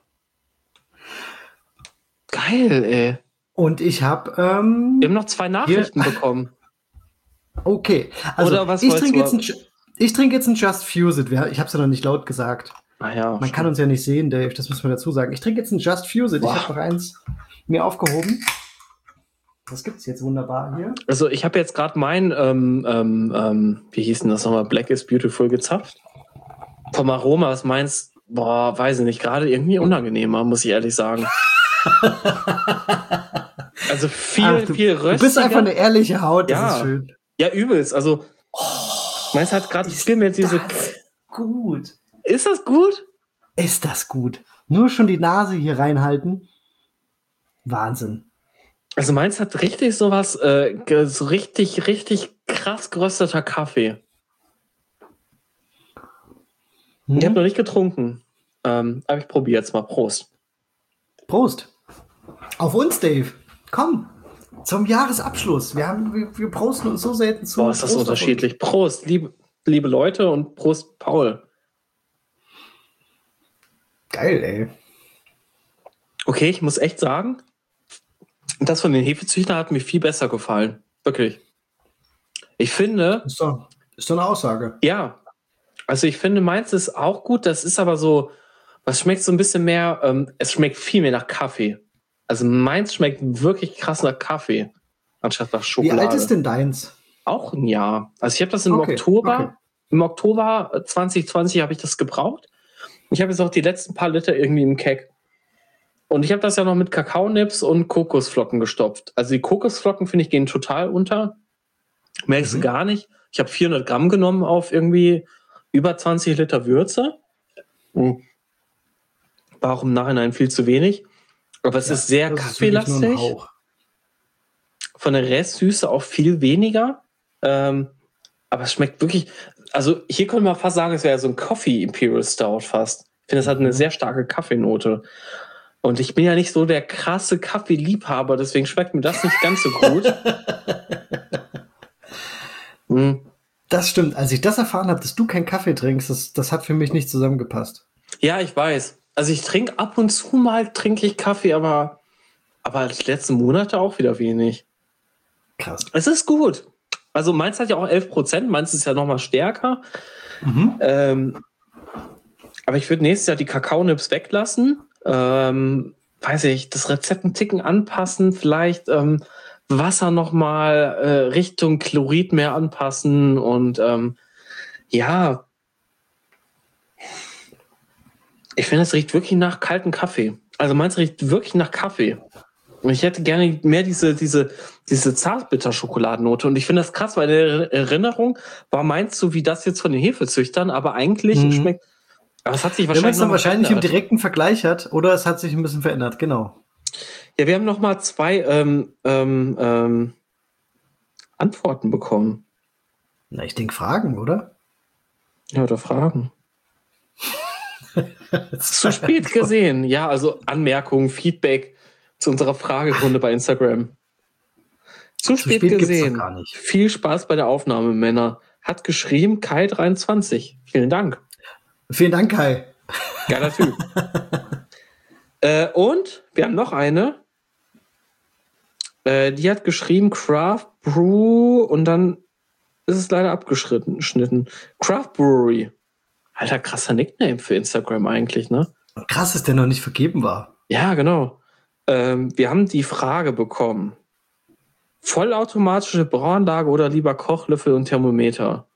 Geil, ey. Und ich habe... Ähm, Wir haben noch zwei Nachrichten hier. bekommen. Okay, also Oder was ich trinke jetzt, ein, ich trink jetzt ein Just Fuse It. Ich habe es ja noch nicht laut gesagt. Ah ja, Man stimmt. kann uns ja nicht sehen, Dave, das müssen wir dazu sagen. Ich trinke jetzt ein Just Fuse It. Boah. Ich habe noch eins mir aufgehoben. Das gibt's jetzt wunderbar hier. Also ich habe jetzt gerade mein, ähm, ähm, ähm, wie hieß denn das nochmal, Black is Beautiful gezapft. Vom Aroma, was meinst, boah, weiß ich nicht, gerade irgendwie unangenehmer, muss ich ehrlich sagen. Also viel, Ach, du, viel röstiger. Du bist einfach eine ehrliche Haut, das ja. ist schön. Ja, übelst, also oh, meins hat gerade, ich spiele mir jetzt diese... gut. Ist das gut? Ist das gut. Nur schon die Nase hier reinhalten. Wahnsinn. Also meins hat richtig sowas, äh, so richtig, richtig krass gerösteter Kaffee. Hm. Ich habe noch nicht getrunken. Ähm, aber ich probiere jetzt mal. Prost. Prost. Auf uns, Dave. Komm, zum Jahresabschluss. Wir, haben, wir, wir prosten uns so selten zu. Boah, ist das Prost unterschiedlich. Prost, liebe, liebe Leute und Prost, Paul. Geil, ey. Okay, ich muss echt sagen, das von den Hefezüchtern hat mir viel besser gefallen. Wirklich. Ich finde... Ist doch, ist doch eine Aussage. Ja. Also ich finde, meins ist auch gut. Das ist aber so... Was schmeckt so ein bisschen mehr... Ähm, es schmeckt viel mehr nach Kaffee. Also meins schmeckt wirklich krass nach Kaffee. Anstatt nach Schokolade. Wie alt ist denn deins? Auch ein Jahr. Also ich habe das im okay, Oktober... Okay. Im Oktober zwanzig zwanzig habe ich das gebraucht. Ich habe jetzt auch die letzten paar Liter irgendwie im Keg. Und ich habe das ja noch mit Kakaonips und Kokosflocken gestopft. Also die Kokosflocken, finde ich, gehen total unter. Merkst du mhm. gar nicht. Ich habe vierhundert Gramm genommen auf irgendwie über zwanzig Liter Würze. War auch im Nachhinein viel zu wenig. Aber es ja, ist sehr kaffeelastig. von der Restsüße auch viel weniger. Ähm, aber es schmeckt wirklich, also hier könnte man fast sagen, es wäre so ein Coffee Imperial Stout fast. Ich finde, es hat eine sehr starke Kaffeenote. Und ich bin ja nicht so der krasse Kaffeeliebhaber, deswegen schmeckt mir das nicht ganz so gut. hm. Das stimmt. Als ich das erfahren habe, dass du keinen Kaffee trinkst, das, das hat für mich nicht zusammengepasst. Ja, ich weiß. Also ich trinke ab und zu mal trinke ich Kaffee, aber, aber die letzten Monate auch wieder wenig. Krass. Es ist gut. Also meins hat ja auch elf Prozent, meins ist ja noch mal stärker. Mhm. Ähm, aber ich würde nächstes Jahr die Kakaonips weglassen. Ähm, weiß ich, das Rezept einen Ticken anpassen, vielleicht ähm, Wasser noch mal äh, Richtung Chlorid mehr anpassen und ähm, ja, ich finde, es riecht wirklich nach kaltem Kaffee. Also meins riecht wirklich nach Kaffee. Und ich hätte gerne mehr diese, diese, diese Zartbitter-Schokoladennote. Und ich finde das krass, weil in der Erinnerung war meins so wie das jetzt von den Hefezüchtern, aber eigentlich mhm. schmeckt. Aber es hat sich wahrscheinlich. Wenn man es dann wahrscheinlich verändert. Im direkten Vergleich hat, oder es hat sich ein bisschen verändert, genau. Ja, wir haben noch mal zwei ähm, ähm, ähm, Antworten bekommen. Na, ich denke Fragen, oder? Ja, oder Fragen. Zu spät gesehen. Ja, also Anmerkungen, Feedback zu unserer Fragerunde bei Instagram. Zu, Zu spät, spät gesehen. Gar nicht. Viel Spaß bei der Aufnahme, Männer. Hat geschrieben Kai dreiundzwanzig. Vielen Dank. Vielen Dank, Kai. Geiler Typ. äh, und wir haben noch eine. Äh, die hat geschrieben Craft Brew und dann ist es leider abgeschnitten. Craft Brewery. Alter, krasser Nickname für Instagram eigentlich, ne? Krass, dass der noch nicht vergeben war. Ja, genau. Ähm, wir haben die Frage bekommen. Vollautomatische Brauanlage oder lieber Kochlöffel und Thermometer?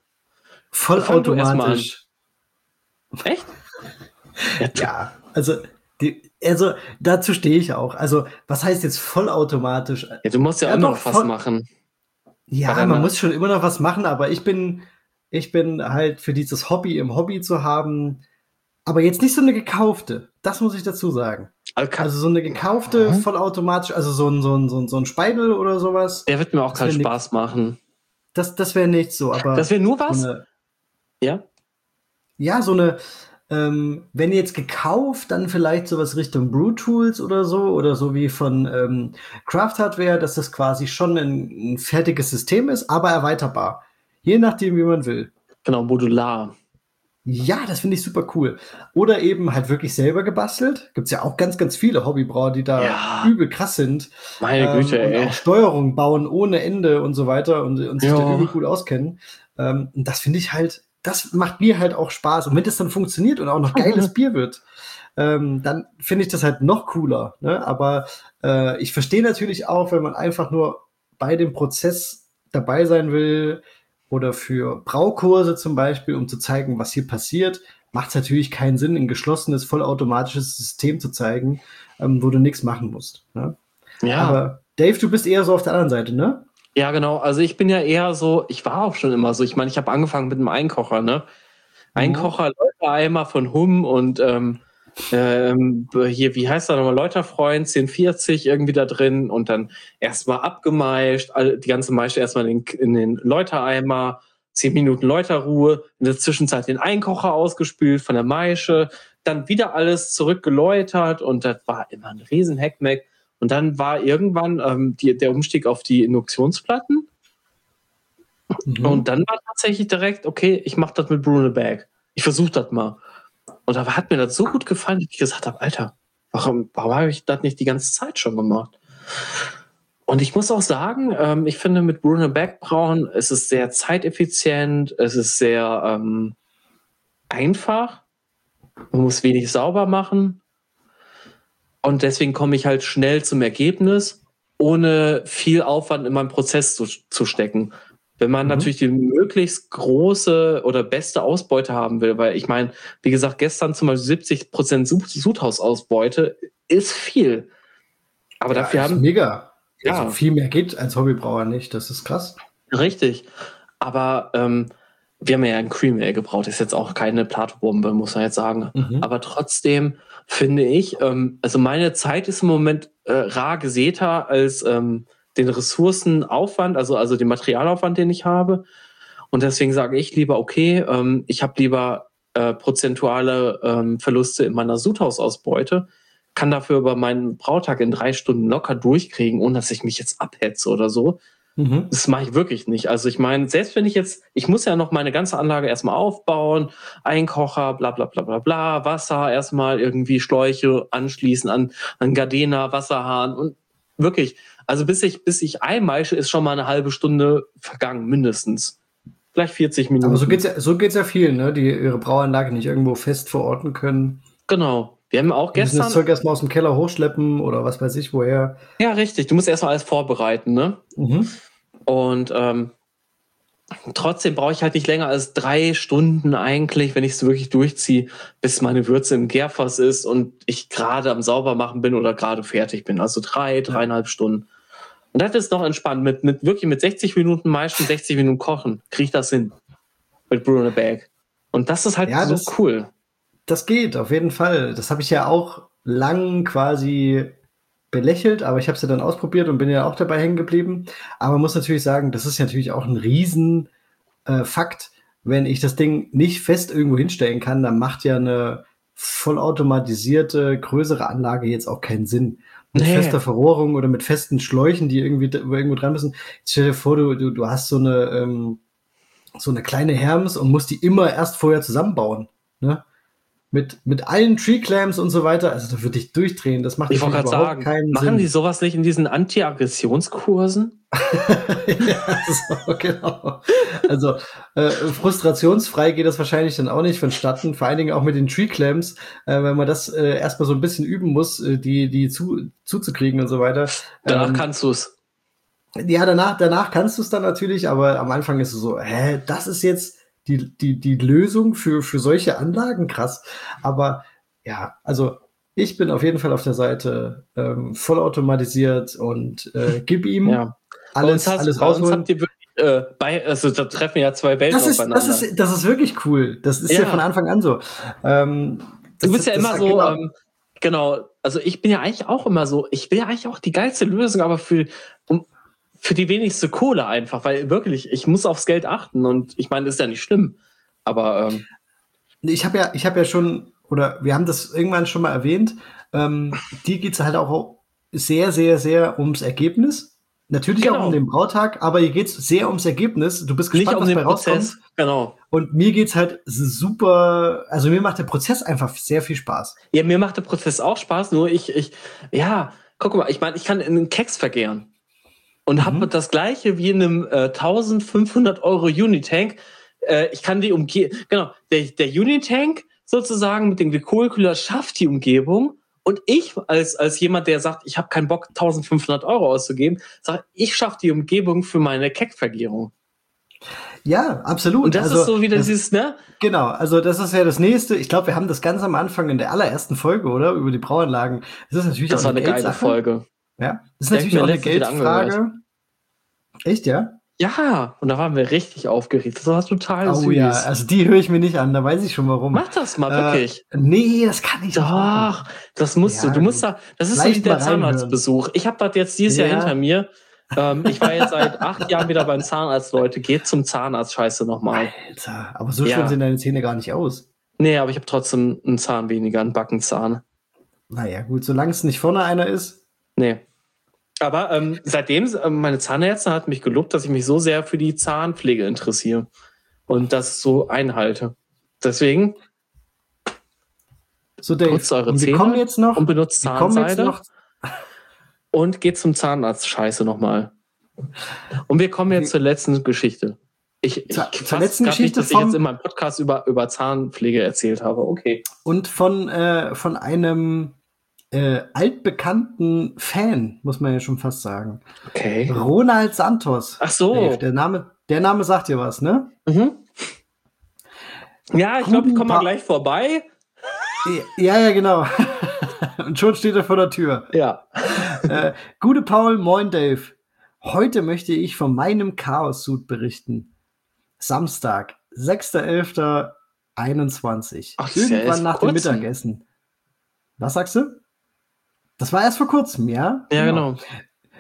Vollautomatisch. Echt? Ja, ja, also, die, also dazu stehe ich auch. Also, was heißt jetzt vollautomatisch? Ja, du musst ja, ja auch noch was machen. Ja, man muss schon immer noch was machen, aber ich bin, ich bin halt für dieses Hobby im Hobby zu haben, aber jetzt nicht so eine gekaufte. Das muss ich dazu sagen. Also so eine gekaufte, mhm. vollautomatisch, also so ein, so ein, so ein, so ein Speidel oder sowas. Der wird mir auch keinen Spaß nicht, machen. Das, das wäre nicht so, aber. Das wäre nur was? So eine, ja? Ja, so eine, ähm, wenn jetzt gekauft, dann vielleicht sowas Richtung Brew Tools oder so, oder so wie von ähm, Craft Hardware, dass das quasi schon ein, ein fertiges System ist, aber erweiterbar. Je nachdem, wie man will. Genau, modular. Ja, das finde ich super cool. Oder eben halt wirklich selber gebastelt. Gibt's ja auch ganz, ganz viele Hobbybrauer, die da ja. übel krass sind. Meine Güte, ähm, und ey. auch Steuerung bauen ohne Ende und so weiter und, und sich jo. da übel gut auskennen. Ähm, und das finde ich halt, das macht mir halt auch Spaß. Und wenn das dann funktioniert und auch noch geiles Bier wird, ähm, dann finde ich das halt noch cooler. Ne? Aber äh, ich verstehe natürlich auch, wenn man einfach nur bei dem Prozess dabei sein will, oder für Braukurse zum Beispiel, um zu zeigen, was hier passiert, macht es natürlich keinen Sinn, ein geschlossenes, vollautomatisches System zu zeigen, ähm, wo du nichts machen musst. Ne? Ja. Aber Dave, du bist eher so auf der anderen Seite, ne? Ja, genau. Also ich bin ja eher so, ich war auch schon immer so, ich meine, ich habe angefangen mit einem Einkocher, ne? Einkocher, mhm. Läutereimer von Hum und ähm, ähm, hier, wie heißt der nochmal, Läuterfreund, zehn vierzig irgendwie da drin und dann erstmal abgemeischt, die ganze Maische erstmal in, in den Läutereimer, zehn Minuten Läuterruhe, in der Zwischenzeit den Einkocher ausgespült von der Maische, dann wieder alles zurückgeläutert und das war immer ein riesen Heckmeck und dann war irgendwann ähm, die, der Umstieg auf die Induktionsplatten mhm. und dann war tatsächlich direkt, okay, ich mache das mit Brew in a Bag. Ich versuche das mal. Und da hat mir das so gut gefallen, dass ich gesagt habe, Alter, warum, warum habe ich das nicht die ganze Zeit schon gemacht? Und ich muss auch sagen, ähm, ich finde mit Brew in a Bag brauen, es ist sehr zeiteffizient, es ist sehr ähm, einfach, man muss wenig sauber machen und deswegen komme ich halt schnell zum Ergebnis, ohne viel Aufwand in meinen Prozess zu, zu stecken. Wenn man mhm. natürlich die möglichst große oder beste Ausbeute haben will, weil ich meine, wie gesagt, gestern zum Beispiel siebzig Prozent Sudhausausbeute ist viel. Aber ja, dafür ist haben... mega. Ja. Also viel mehr geht als Hobbybrauer nicht, das ist krass. Richtig. Aber ähm, wir haben ja ein Cream Ale gebraut, ist jetzt auch keine Plato-Bombe, muss man jetzt sagen. Mhm. Aber trotzdem finde ich, ähm, also meine Zeit ist im Moment äh, rar gesäter als... Ähm, den Ressourcenaufwand, also, also den Materialaufwand, den ich habe. Und deswegen sage ich lieber, okay, ähm, ich habe lieber äh, prozentuale ähm, Verluste in meiner Sudhausausbeute, kann dafür aber meinen Brautag in drei Stunden locker durchkriegen, ohne dass ich mich jetzt abhetze oder so. Mhm. Das mache ich wirklich nicht. Also ich meine, selbst wenn ich jetzt, ich muss ja noch meine ganze Anlage erstmal aufbauen, Einkocher, bla bla bla bla bla, Wasser erstmal irgendwie Schläuche anschließen an, an Gardena, Wasserhahn und wirklich, also bis ich, bis ich einmeische, ist schon mal eine halbe Stunde vergangen, mindestens. Vielleicht vierzig Minuten. Aber so geht's ja, so geht's ja vielen, ne, die ihre Brauanlage nicht irgendwo fest verorten können. Genau. Wir haben auch die gestern... müssen das Zeug erstmal aus dem Keller hochschleppen oder was weiß ich woher. Ja, richtig. Du musst erstmal alles vorbereiten, ne? Mhm. Und ähm, trotzdem brauche ich halt nicht länger als drei Stunden eigentlich, wenn ich es wirklich durchziehe, bis meine Würze im Gärfass ist und ich gerade am Saubermachen bin oder gerade fertig bin. Also drei, dreieinhalb ja. Stunden. Und das ist noch entspannt. Mit, mit wirklich mit sechzig Minuten meisten, sechzig Minuten kochen, kriege ich das hin. Mit Brew in a Bag. Und das ist halt ja, so das, cool. Das geht, auf jeden Fall. Das habe ich ja auch lang quasi belächelt, aber ich habe es ja dann ausprobiert und bin ja auch dabei hängen geblieben. Aber man muss natürlich sagen, das ist natürlich auch ein riesen äh, Fakt. Wenn ich das Ding nicht fest irgendwo hinstellen kann, dann macht ja eine vollautomatisierte, größere Anlage jetzt auch keinen Sinn. Mit nee. fester Verrohrung oder mit festen Schläuchen, die irgendwie irgendwo dran müssen. Jetzt stell dir vor, du, du, du hast so eine, ähm, so eine kleine Hermes und musst die immer erst vorher zusammenbauen. Ne? Mit, mit allen Tree Clamps und so weiter, also da würde ich durchdrehen, das macht ich überhaupt sagen, keinen machen Sinn. Machen die sowas nicht in diesen Anti-Aggressionskursen? Ja, so, genau. Also äh, frustrationsfrei geht das wahrscheinlich dann auch nicht vonstatten, vor allen Dingen auch mit den Tree Clamps, äh, wenn man das äh, erstmal so ein bisschen üben muss, äh, die, die zu, zuzukriegen und so weiter. Danach ähm, kannst du es. Ja, danach, danach kannst du es dann natürlich, aber am Anfang ist es so, hä, das ist jetzt die, die, die Lösung für, für solche Anlagen, krass. Aber ja, also ich bin auf jeden Fall auf der Seite ähm, vollautomatisiert und äh, gib ihm ja. alles, hast, alles rausholen. Habt ihr wirklich, äh, bei, also da treffen ja zwei Welten das ist, aufeinander. Das ist, das ist wirklich cool. Das ist ja, ja von Anfang an so. Ähm, das, du bist ja immer so, genau, ähm, genau, also ich bin ja eigentlich auch immer so, ich will ja eigentlich auch die geilste Lösung, aber für, um, für die wenigste Kohle einfach, weil wirklich, ich muss aufs Geld achten und ich meine, das ist ja nicht schlimm, aber ähm, ich habe ja, ich habe ja schon, oder wir haben das irgendwann schon mal erwähnt, ähm, dir geht's halt auch sehr, sehr, sehr ums Ergebnis. Natürlich genau. auch um den Brautag, aber hier geht's sehr ums Ergebnis. Du bist gespannt, nicht um was den bei Prozess, rauskommt. Genau. Und mir geht's halt super, also mir macht der Prozess einfach sehr viel Spaß. Ja, mir macht der Prozess auch Spaß, nur ich, ich, ja, guck mal, ich meine, ich kann einen Keks vergären. Und mhm. habe das gleiche wie in einem äh, eintausendfünfhundert Euro Unitank. Äh, ich kann die Umgebung, genau, der, der Unitank sozusagen mit dem Glykolkühler schafft die Umgebung. Und ich als, als jemand, der sagt, ich habe keinen Bock, eintausendfünfhundert Euro auszugeben, sage, ich schaffe die Umgebung für meine Keckvergärung. Ja, absolut. Und das also, ist so wieder das, dieses, ne? Genau, also das ist ja das nächste. Ich glaube, wir haben das ganz am Anfang in der allerersten Folge, oder? Über die Brauanlagen. Das ist natürlich das auch war eine, eine geile Folge. Ja, das ist natürlich auch eine Geldfrage. Echt, ja? Ja, und da waren wir richtig aufgeregt. Das war total oh, süß. Oh ja, also die höre ich mir nicht an, da weiß ich schon warum. Mach das mal, äh, wirklich. Nee, das kann ich Doch, nicht. Doch, das musst ja, du. Du musst da, das ist so wie der Zahnarztbesuch. Ich habe das jetzt dieses ja. Jahr hinter mir. ähm, ich war jetzt seit acht Jahren wieder beim Zahnarzt, Leute. Geht zum Zahnarzt, scheiße nochmal. Alter, aber so schlimm ja. sehen deine Zähne gar nicht aus. Nee, aber ich habe trotzdem einen Zahn weniger, einen Backenzahn. Naja, gut, solange es nicht vorne einer ist. Nee. Aber ähm, seitdem, äh, meine Zahnärztin hat mich gelobt, dass ich mich so sehr für die Zahnpflege interessiere und das so einhalte. Deswegen so, Dave, putzt eure und wir Zähne kommen jetzt noch, und benutzt Zahnseide und geht zum Zahnarzt. Scheiße nochmal. Und wir kommen jetzt wir, zur letzten Geschichte. Ich, ich zur letzten Geschichte, nicht, dass ich jetzt in meinem Podcast über, über Zahnpflege erzählt habe. Okay. Und von, äh, von einem Äh, altbekannten Fan, muss man ja schon fast sagen. Okay. Ronald Santos. Ach so. Dave, der Name, der Name sagt dir was, ne? Mhm. Ja, ich glaube, ich komme mal gleich vorbei. Ja, ja, genau. Und schon steht er vor der Tür. Ja. äh, Gute Paul, moin Dave. Heute möchte ich von meinem Chaos-Suit berichten. Samstag, sechster elfter einundzwanzig. Ach, Irgendwann ja nach dem Mittagessen. Was sagst du? Das war erst vor kurzem, ja? Ja, genau.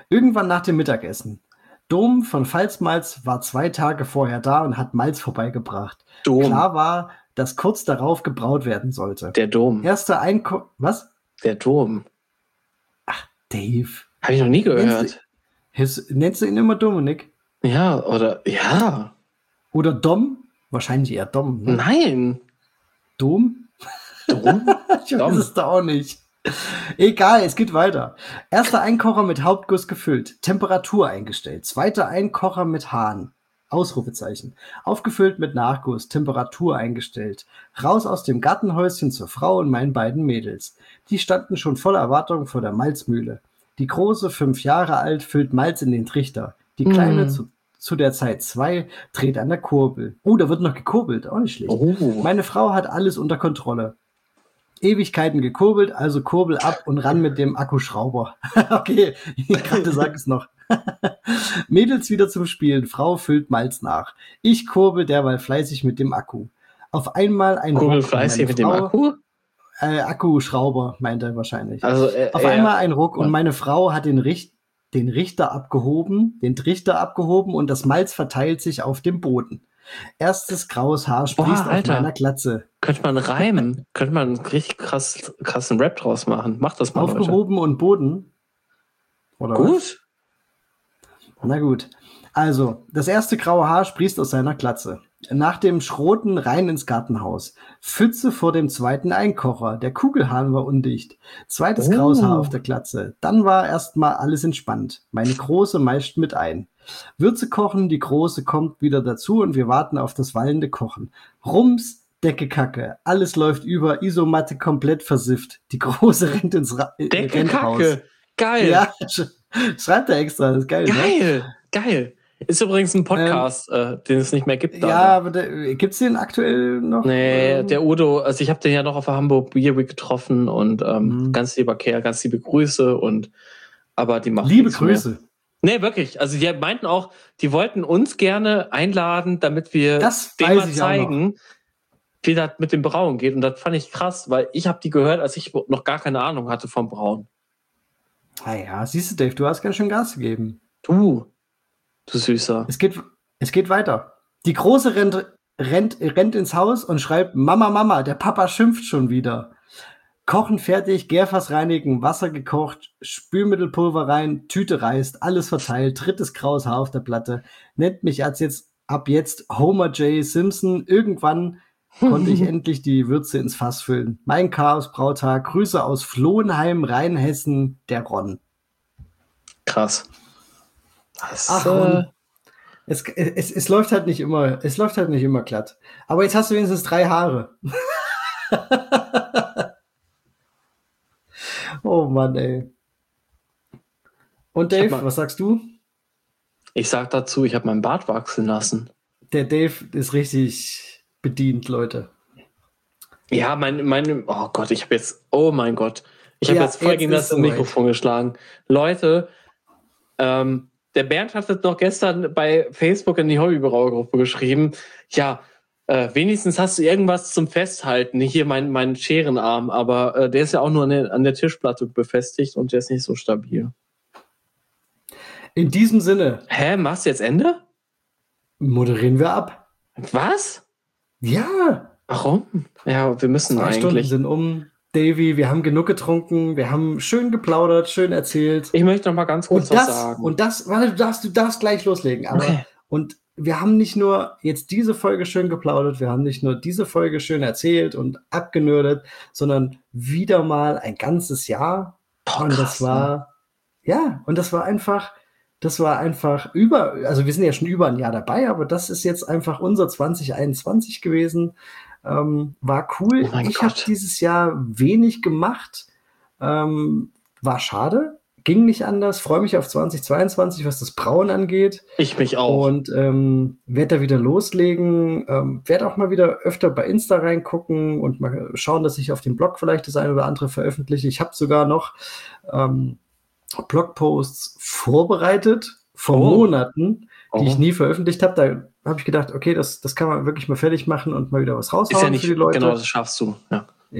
Irgendwann nach dem Mittagessen. Dom von Pfalzmalz war zwei Tage vorher da und hat Malz vorbeigebracht. Dom. Klar war, dass kurz darauf gebraut werden sollte. Der Dom. Erster Einkauf. Was? Der Dom. Ach, Dave. Habe ich noch nie gehört. Nennst, nennst du ihn immer Dominik? Ja, oder ja. Oder Dom? Wahrscheinlich eher Dom. Ne? Nein. Dom? Dom? Ich weiß es da auch nicht. Egal, es geht weiter. Erster Einkocher mit Hauptguss gefüllt, Temperatur eingestellt. Zweiter Einkocher mit Hahn, Ausrufezeichen. Aufgefüllt mit Nachguss, Temperatur eingestellt. Raus aus dem Gartenhäuschen zur Frau und meinen beiden Mädels. Die standen schon voller Erwartung vor der Malzmühle. Die große, fünf Jahre alt, füllt Malz in den Trichter. Die kleine, mm. zu, zu der Zeit zwei, dreht an der Kurbel. Oh, da wird noch gekurbelt, auch nicht schlecht. Oh. Meine Frau hat alles unter Kontrolle. Ewigkeiten gekurbelt, also Kurbel ab und ran mit dem Akkuschrauber. Okay, gerade sag es noch. Mädels wieder zum Spielen, Frau füllt Malz nach. Ich kurbel derweil fleißig mit dem Akku. Auf einmal ein Kurbel Ruck. fleißig mit dem Akku? Äh, Akkuschrauber, meint er wahrscheinlich. Also, äh, Auf äh, einmal ein Ruck ja. und meine Frau hat den, Richt, den Richter abgehoben, den Trichter abgehoben und das Malz verteilt sich auf dem Boden. Erstes graues Haar sprießt Boah, auf meiner Glatze. Könnte man reimen. Könnte man einen richtig krass, krassen Rap draus machen. Mach das mal, Aufgehoben Leute. Und Boden. Oder gut. Was? Na gut. Also, das erste graue Haar sprießt aus seiner Glatze. Nach dem Schroten rein ins Gartenhaus. Pfütze vor dem zweiten Einkocher. Der Kugelhahn war undicht. Zweites Oh. graues Haar auf der Glatze. Dann war erstmal alles entspannt. Meine Große meischt mit ein. Würze kochen, die Große kommt wieder dazu und wir warten auf das wallende Kochen. Rums, Decke kacke. Alles läuft über, Isomatte komplett versifft. Die Große rennt ins Ra äh, Decke rennt raus. kacke. Geil. Ja, sch schreibt er extra, das ist geil. Geil, Ne? geil. Ist übrigens ein Podcast, ähm, äh, den es nicht mehr gibt. Ja, aber der, gibt's den aktuell noch? Nee, der Udo, also ich habe den ja noch auf der Hamburg Beer Week getroffen und ähm, Mhm. ganz lieber Kerl, ganz liebe Grüße und aber die machen Liebe nichts Grüße. mehr. Nee, wirklich. Also die meinten auch, die wollten uns gerne einladen, damit wir Das denen weiß mal ich zeigen, wie das mit dem Brauen geht. Und das fand ich krass, weil ich habe die gehört, als ich noch gar keine Ahnung hatte vom Brauen. Ah ja, siehst du, Dave, du hast ganz schön Gas gegeben. Du, du Süßer. Es geht, es geht weiter. Die Große rennt, rennt, rennt ins Haus und schreibt, Mama, Mama, der Papa schimpft schon wieder. Kochen fertig, Gärfass reinigen, Wasser gekocht, Spülmittelpulver rein, Tüte reißt, alles verteilt, drittes graues Haar auf der Platte. Nennt mich als jetzt, ab jetzt Homer J. Simpson. Irgendwann konnte ich endlich die Würze ins Fass füllen. Mein Chaos-Brautag, Grüße aus Flohenheim, Rheinhessen, der Ron. Krass. Das, Ach, äh, Ron. Es, es, es läuft halt nicht immer, es läuft halt nicht immer glatt. Aber jetzt hast du wenigstens drei Haare. Oh Mann, ey. Und Dave, mal- was sagst du? ich sag dazu, ich habe meinen Bart wachsen lassen. Der Dave ist richtig bedient, Leute. Ja, mein, mein, oh Gott, ich habe jetzt, oh mein Gott, ich habe Ja, jetzt voll jetzt gegen ist das soweit. Mikrofon geschlagen. Leute, ähm, der Bernd hat das noch gestern bei Facebook in die Hobbybraugruppe geschrieben. Ja, äh, wenigstens hast du irgendwas zum Festhalten. Hier mein, mein Scherenarm, aber äh, der ist ja auch nur an der, an der Tischplatte befestigt und der ist nicht so stabil. In diesem Sinne Hä, machst du jetzt Ende? moderieren wir ab. Was? Ja, Warum? Ja, wir müssen zwei Stunden eigentlich. sind um. Davy, wir haben genug getrunken, wir haben schön geplaudert, schön erzählt. Ich möchte noch mal ganz kurz Und was das, sagen. und das, warte, du darfst, du darfst gleich loslegen. Aber, Okay. und wir haben nicht nur jetzt diese Folge schön geplaudert, wir haben nicht nur diese Folge schön erzählt und abgenördet, sondern wieder mal ein ganzes Jahr. Boah, Und krass, das war, ja, und das war einfach, das war einfach über, also wir sind ja schon über ein Jahr dabei, aber das ist jetzt einfach unser zwanzig einundzwanzig gewesen. Ähm, war cool. Oh mein ich habe Gott. dieses Jahr wenig gemacht. Ähm, war schade. Ging nicht anders. Freue mich auf zwanzig zweiundzwanzig, was das Brauen angeht. Ich mich auch. Und ähm, werde da wieder loslegen. Ähm, werde auch mal wieder öfter bei Insta reingucken und mal schauen, dass ich auf dem Blog vielleicht das eine oder andere veröffentliche. Ich habe sogar noch ähm, Blogposts vorbereitet vor Oh. Monaten, die Oh. ich nie veröffentlicht habe. Da habe ich gedacht, okay, das, das kann man wirklich mal fertig machen und mal wieder was raushauen Ist ja nicht, für die Leute. genau, das schaffst du. Ja. Ja,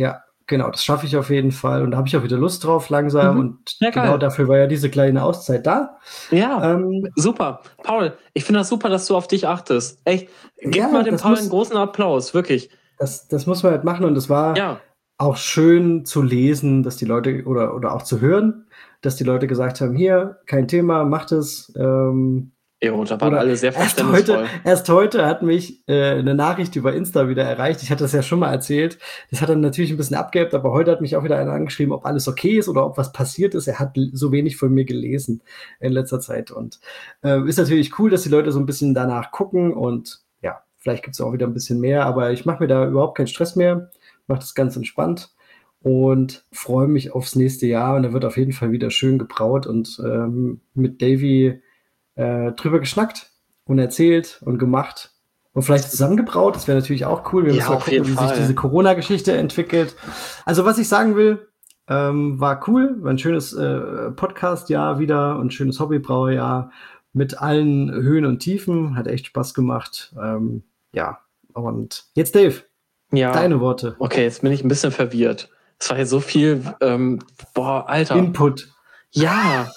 Genau, das schaffe ich auf jeden Fall. Und da habe ich auch wieder Lust drauf langsam. Mhm. Und Ja, genau geil. dafür war ja diese kleine Auszeit da. Ja, Ähm, super. Paul, ich finde das super, dass du auf dich achtest. Echt, gib ja, mal dem das Paul einen muss, großen Applaus, wirklich. das, das muss man halt machen. Und es war Ja, auch schön zu lesen, dass die Leute oder, oder auch zu hören, dass die Leute gesagt haben, hier, kein Thema, macht es. Ähm, jo, da waren oder alle sehr erst heute, verständnisvoll. erst heute hat mich äh, eine Nachricht über Insta wieder erreicht. Ich hatte das ja schon mal erzählt. Das hat dann natürlich ein bisschen abgeebbt, aber heute hat mich auch wieder einer angeschrieben, ob alles okay ist oder ob was passiert ist. Er hat so wenig von mir gelesen in letzter Zeit. Und äh, ist natürlich cool, dass die Leute so ein bisschen danach gucken und ja, vielleicht gibt es auch wieder ein bisschen mehr, aber ich mache mir da überhaupt keinen Stress mehr, mache das ganz entspannt und freue mich aufs nächste Jahr. Und da wird auf jeden Fall wieder schön gebraut und ähm, mit Davy äh, drüber geschnackt und erzählt und gemacht und vielleicht zusammengebraut. Das wäre natürlich auch cool. Wir Ja, müssen mal auf gucken, jeden wie sich Fall. diese Corona-Geschichte entwickelt. Also was ich sagen will, ähm, war cool, war ein schönes äh, Podcast-Jahr wieder und ein schönes Hobbybrauerjahr mit allen Höhen und Tiefen. Hat echt Spaß gemacht. Ähm, ja, und jetzt Dave, Ja, deine Worte. okay, jetzt bin ich ein bisschen verwirrt. Es war jetzt so viel, ähm, boah, Alter. Input. Ja,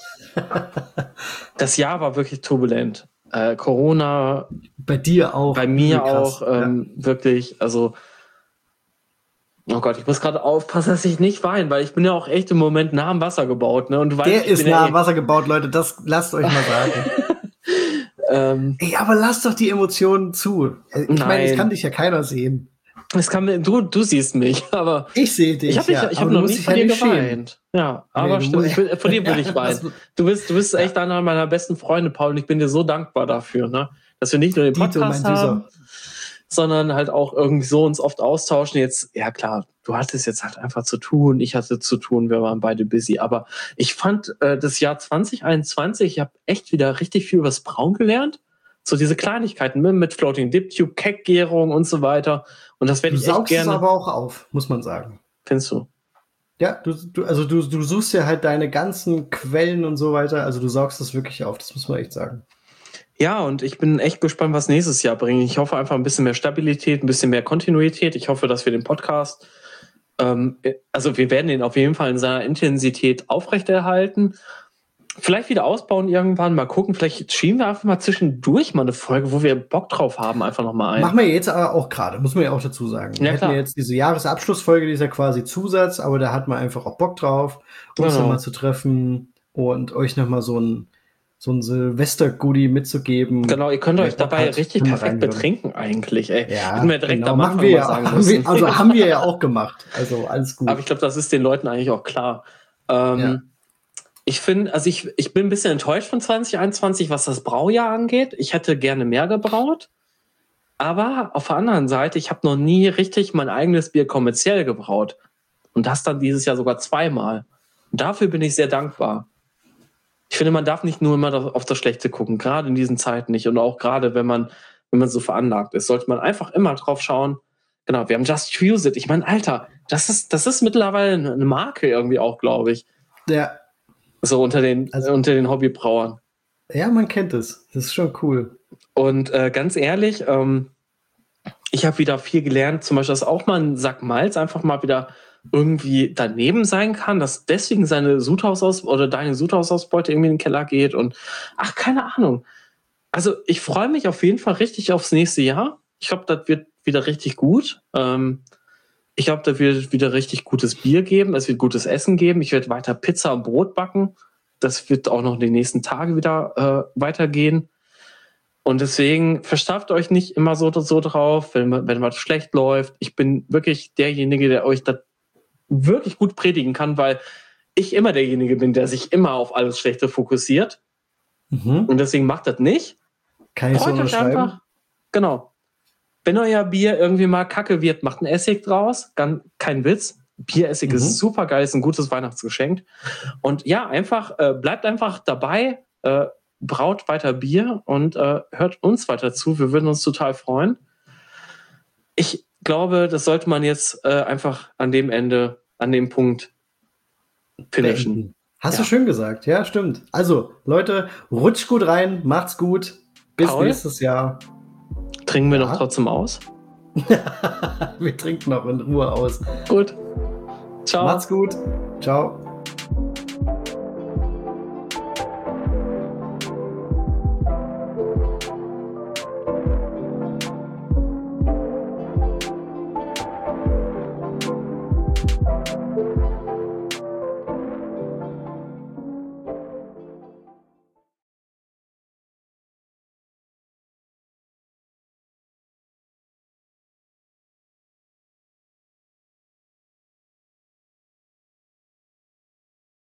das Jahr war wirklich turbulent. Äh, Corona, Bei dir auch. bei mir übel krass. auch, ähm, wirklich, also, oh Gott, ich muss gerade aufpassen, dass ich nicht weine, weil ich bin ja auch echt im Moment nah am Wasser gebaut, ne? Und du weißt, Der ich ist bin nah ja am Wasser gebaut, Leute. Das lasst euch mal sagen. ähm, Ey, aber lass doch die Emotionen zu. Ich meine, es Nein. kann dich ja keiner sehen. es kann mir, du, du siehst mich, aber Ich sehe dich. ich habe ja, ich aber hab du noch musst nie dich von ja dir nicht schämen. geweint. Ja, aber Nee, du stimmt, musst- ich will, von dir würde ich Ja, weinen. das- Du bist, du bist echt einer meiner besten Freunde, Paul, und ich bin dir so dankbar dafür, ne? Dass wir nicht nur den Dito, Podcast mein Süßer. haben, sondern halt auch irgendwie so uns oft austauschen. Jetzt, ja klar, du hattest jetzt halt einfach zu tun, ich hatte zu tun, wir waren beide busy. Aber ich fand äh, das Jahr zwanzig einundzwanzig, ich habe echt wieder richtig viel übers Brauen gelernt. So diese Kleinigkeiten mit, mit Floating Dip Tube, Keckgärung und so weiter. Und das werde Du ich echt saugst es gerne. aber auch auf, muss man sagen. Findest du? Ja, du, du, also du, du suchst ja halt deine ganzen Quellen und so weiter. Also du saugst das wirklich auf, das muss man echt sagen. Ja, und ich bin echt gespannt, was nächstes Jahr bringt. Ich hoffe einfach ein bisschen mehr Stabilität, ein bisschen mehr Kontinuität. Ich hoffe, dass wir den Podcast, ähm, also wir werden ihn auf jeden Fall in seiner Intensität aufrechterhalten. Vielleicht wieder ausbauen irgendwann, mal gucken. Vielleicht schieben wir einfach mal zwischendurch mal eine Folge, wo wir Bock drauf haben, einfach nochmal ein. Machen wir jetzt aber auch gerade, muss man ja auch dazu sagen. Ja, Wir hätten klar. ja jetzt diese Jahresabschlussfolge, die ist ja quasi Zusatz, aber da hat man einfach auch Bock drauf, uns Genau. nochmal zu treffen und euch nochmal so ein, so ein Silvester-Goodie mitzugeben. Genau, ihr könnt Wer euch Bock dabei hat, richtig kann mal perfekt reinhören. betrinken eigentlich, ey. Ja, Hätten wir direkt genau, am machen Anfang wir mal ja, sagen haben müssen. wir, also haben wir ja auch gemacht. Also alles gut. Aber ich glaube, das ist den Leuten eigentlich auch klar. Ähm, Ja. Ich finde, also ich, ich bin ein bisschen enttäuscht von zwanzig einundzwanzig, was das Braujahr angeht. Ich hätte gerne mehr gebraut. Aber auf der anderen Seite, ich habe noch nie richtig mein eigenes Bier kommerziell gebraut. Und das dann dieses Jahr sogar zweimal. Und dafür bin ich sehr dankbar. Ich finde, man darf nicht nur immer auf das Schlechte gucken, gerade in diesen Zeiten nicht. Und auch gerade, wenn man, wenn man so veranlagt ist, sollte man einfach immer drauf schauen. Genau, wir haben Just Use It. Ich meine, Alter, das ist, das ist mittlerweile eine Marke irgendwie auch, glaube ich. Ja. So unter den, Also- unter den Hobbybrauern. Ja, man kennt es. Das ist schon cool. Und äh, ganz ehrlich, ähm, ich habe wieder viel gelernt, zum Beispiel, dass auch mal ein Sack Malz einfach mal wieder irgendwie daneben sein kann, dass deswegen seine Sudhausaus oder deine Sudhausausbeute irgendwie in den Keller geht und ach, keine Ahnung. Also ich freue mich auf jeden Fall richtig aufs nächste Jahr. Ich glaube, das wird wieder richtig gut. Ähm, ich glaube, da wird wieder richtig gutes Bier geben. Es wird gutes Essen geben. Ich werde weiter Pizza und Brot backen. Das wird auch noch in den nächsten Tagen wieder äh, weitergehen. Und deswegen verstafft euch nicht immer so, so drauf, wenn, wenn was schlecht läuft. Ich bin wirklich derjenige, der euch das wirklich gut predigen kann, weil ich immer derjenige bin, der sich immer auf alles Schlechte fokussiert. Mhm. Und deswegen macht das nicht. Kann ich so Freut euch unterschreiben? einfach. Genau. Wenn euer Bier irgendwie mal kacke wird, macht ein Essig draus. Ganz, kein Witz. Bieressig Mhm. ist super geil, ist ein gutes Weihnachtsgeschenk. Und ja, einfach, äh, bleibt einfach dabei, äh, braut weiter Bier und äh, hört uns weiter zu. Wir würden uns total freuen. Ich glaube, das sollte man jetzt äh, einfach an dem Ende, an dem Punkt finishen. Beenden. Hast Ja. du schön gesagt. Ja, stimmt. Also, Leute, rutscht gut rein, macht's gut. Bis Paul? nächstes Jahr. Trinken wir Ja. noch trotzdem aus? Wir trinken noch in Ruhe aus. Gut. Ciao. Macht's gut. Ciao.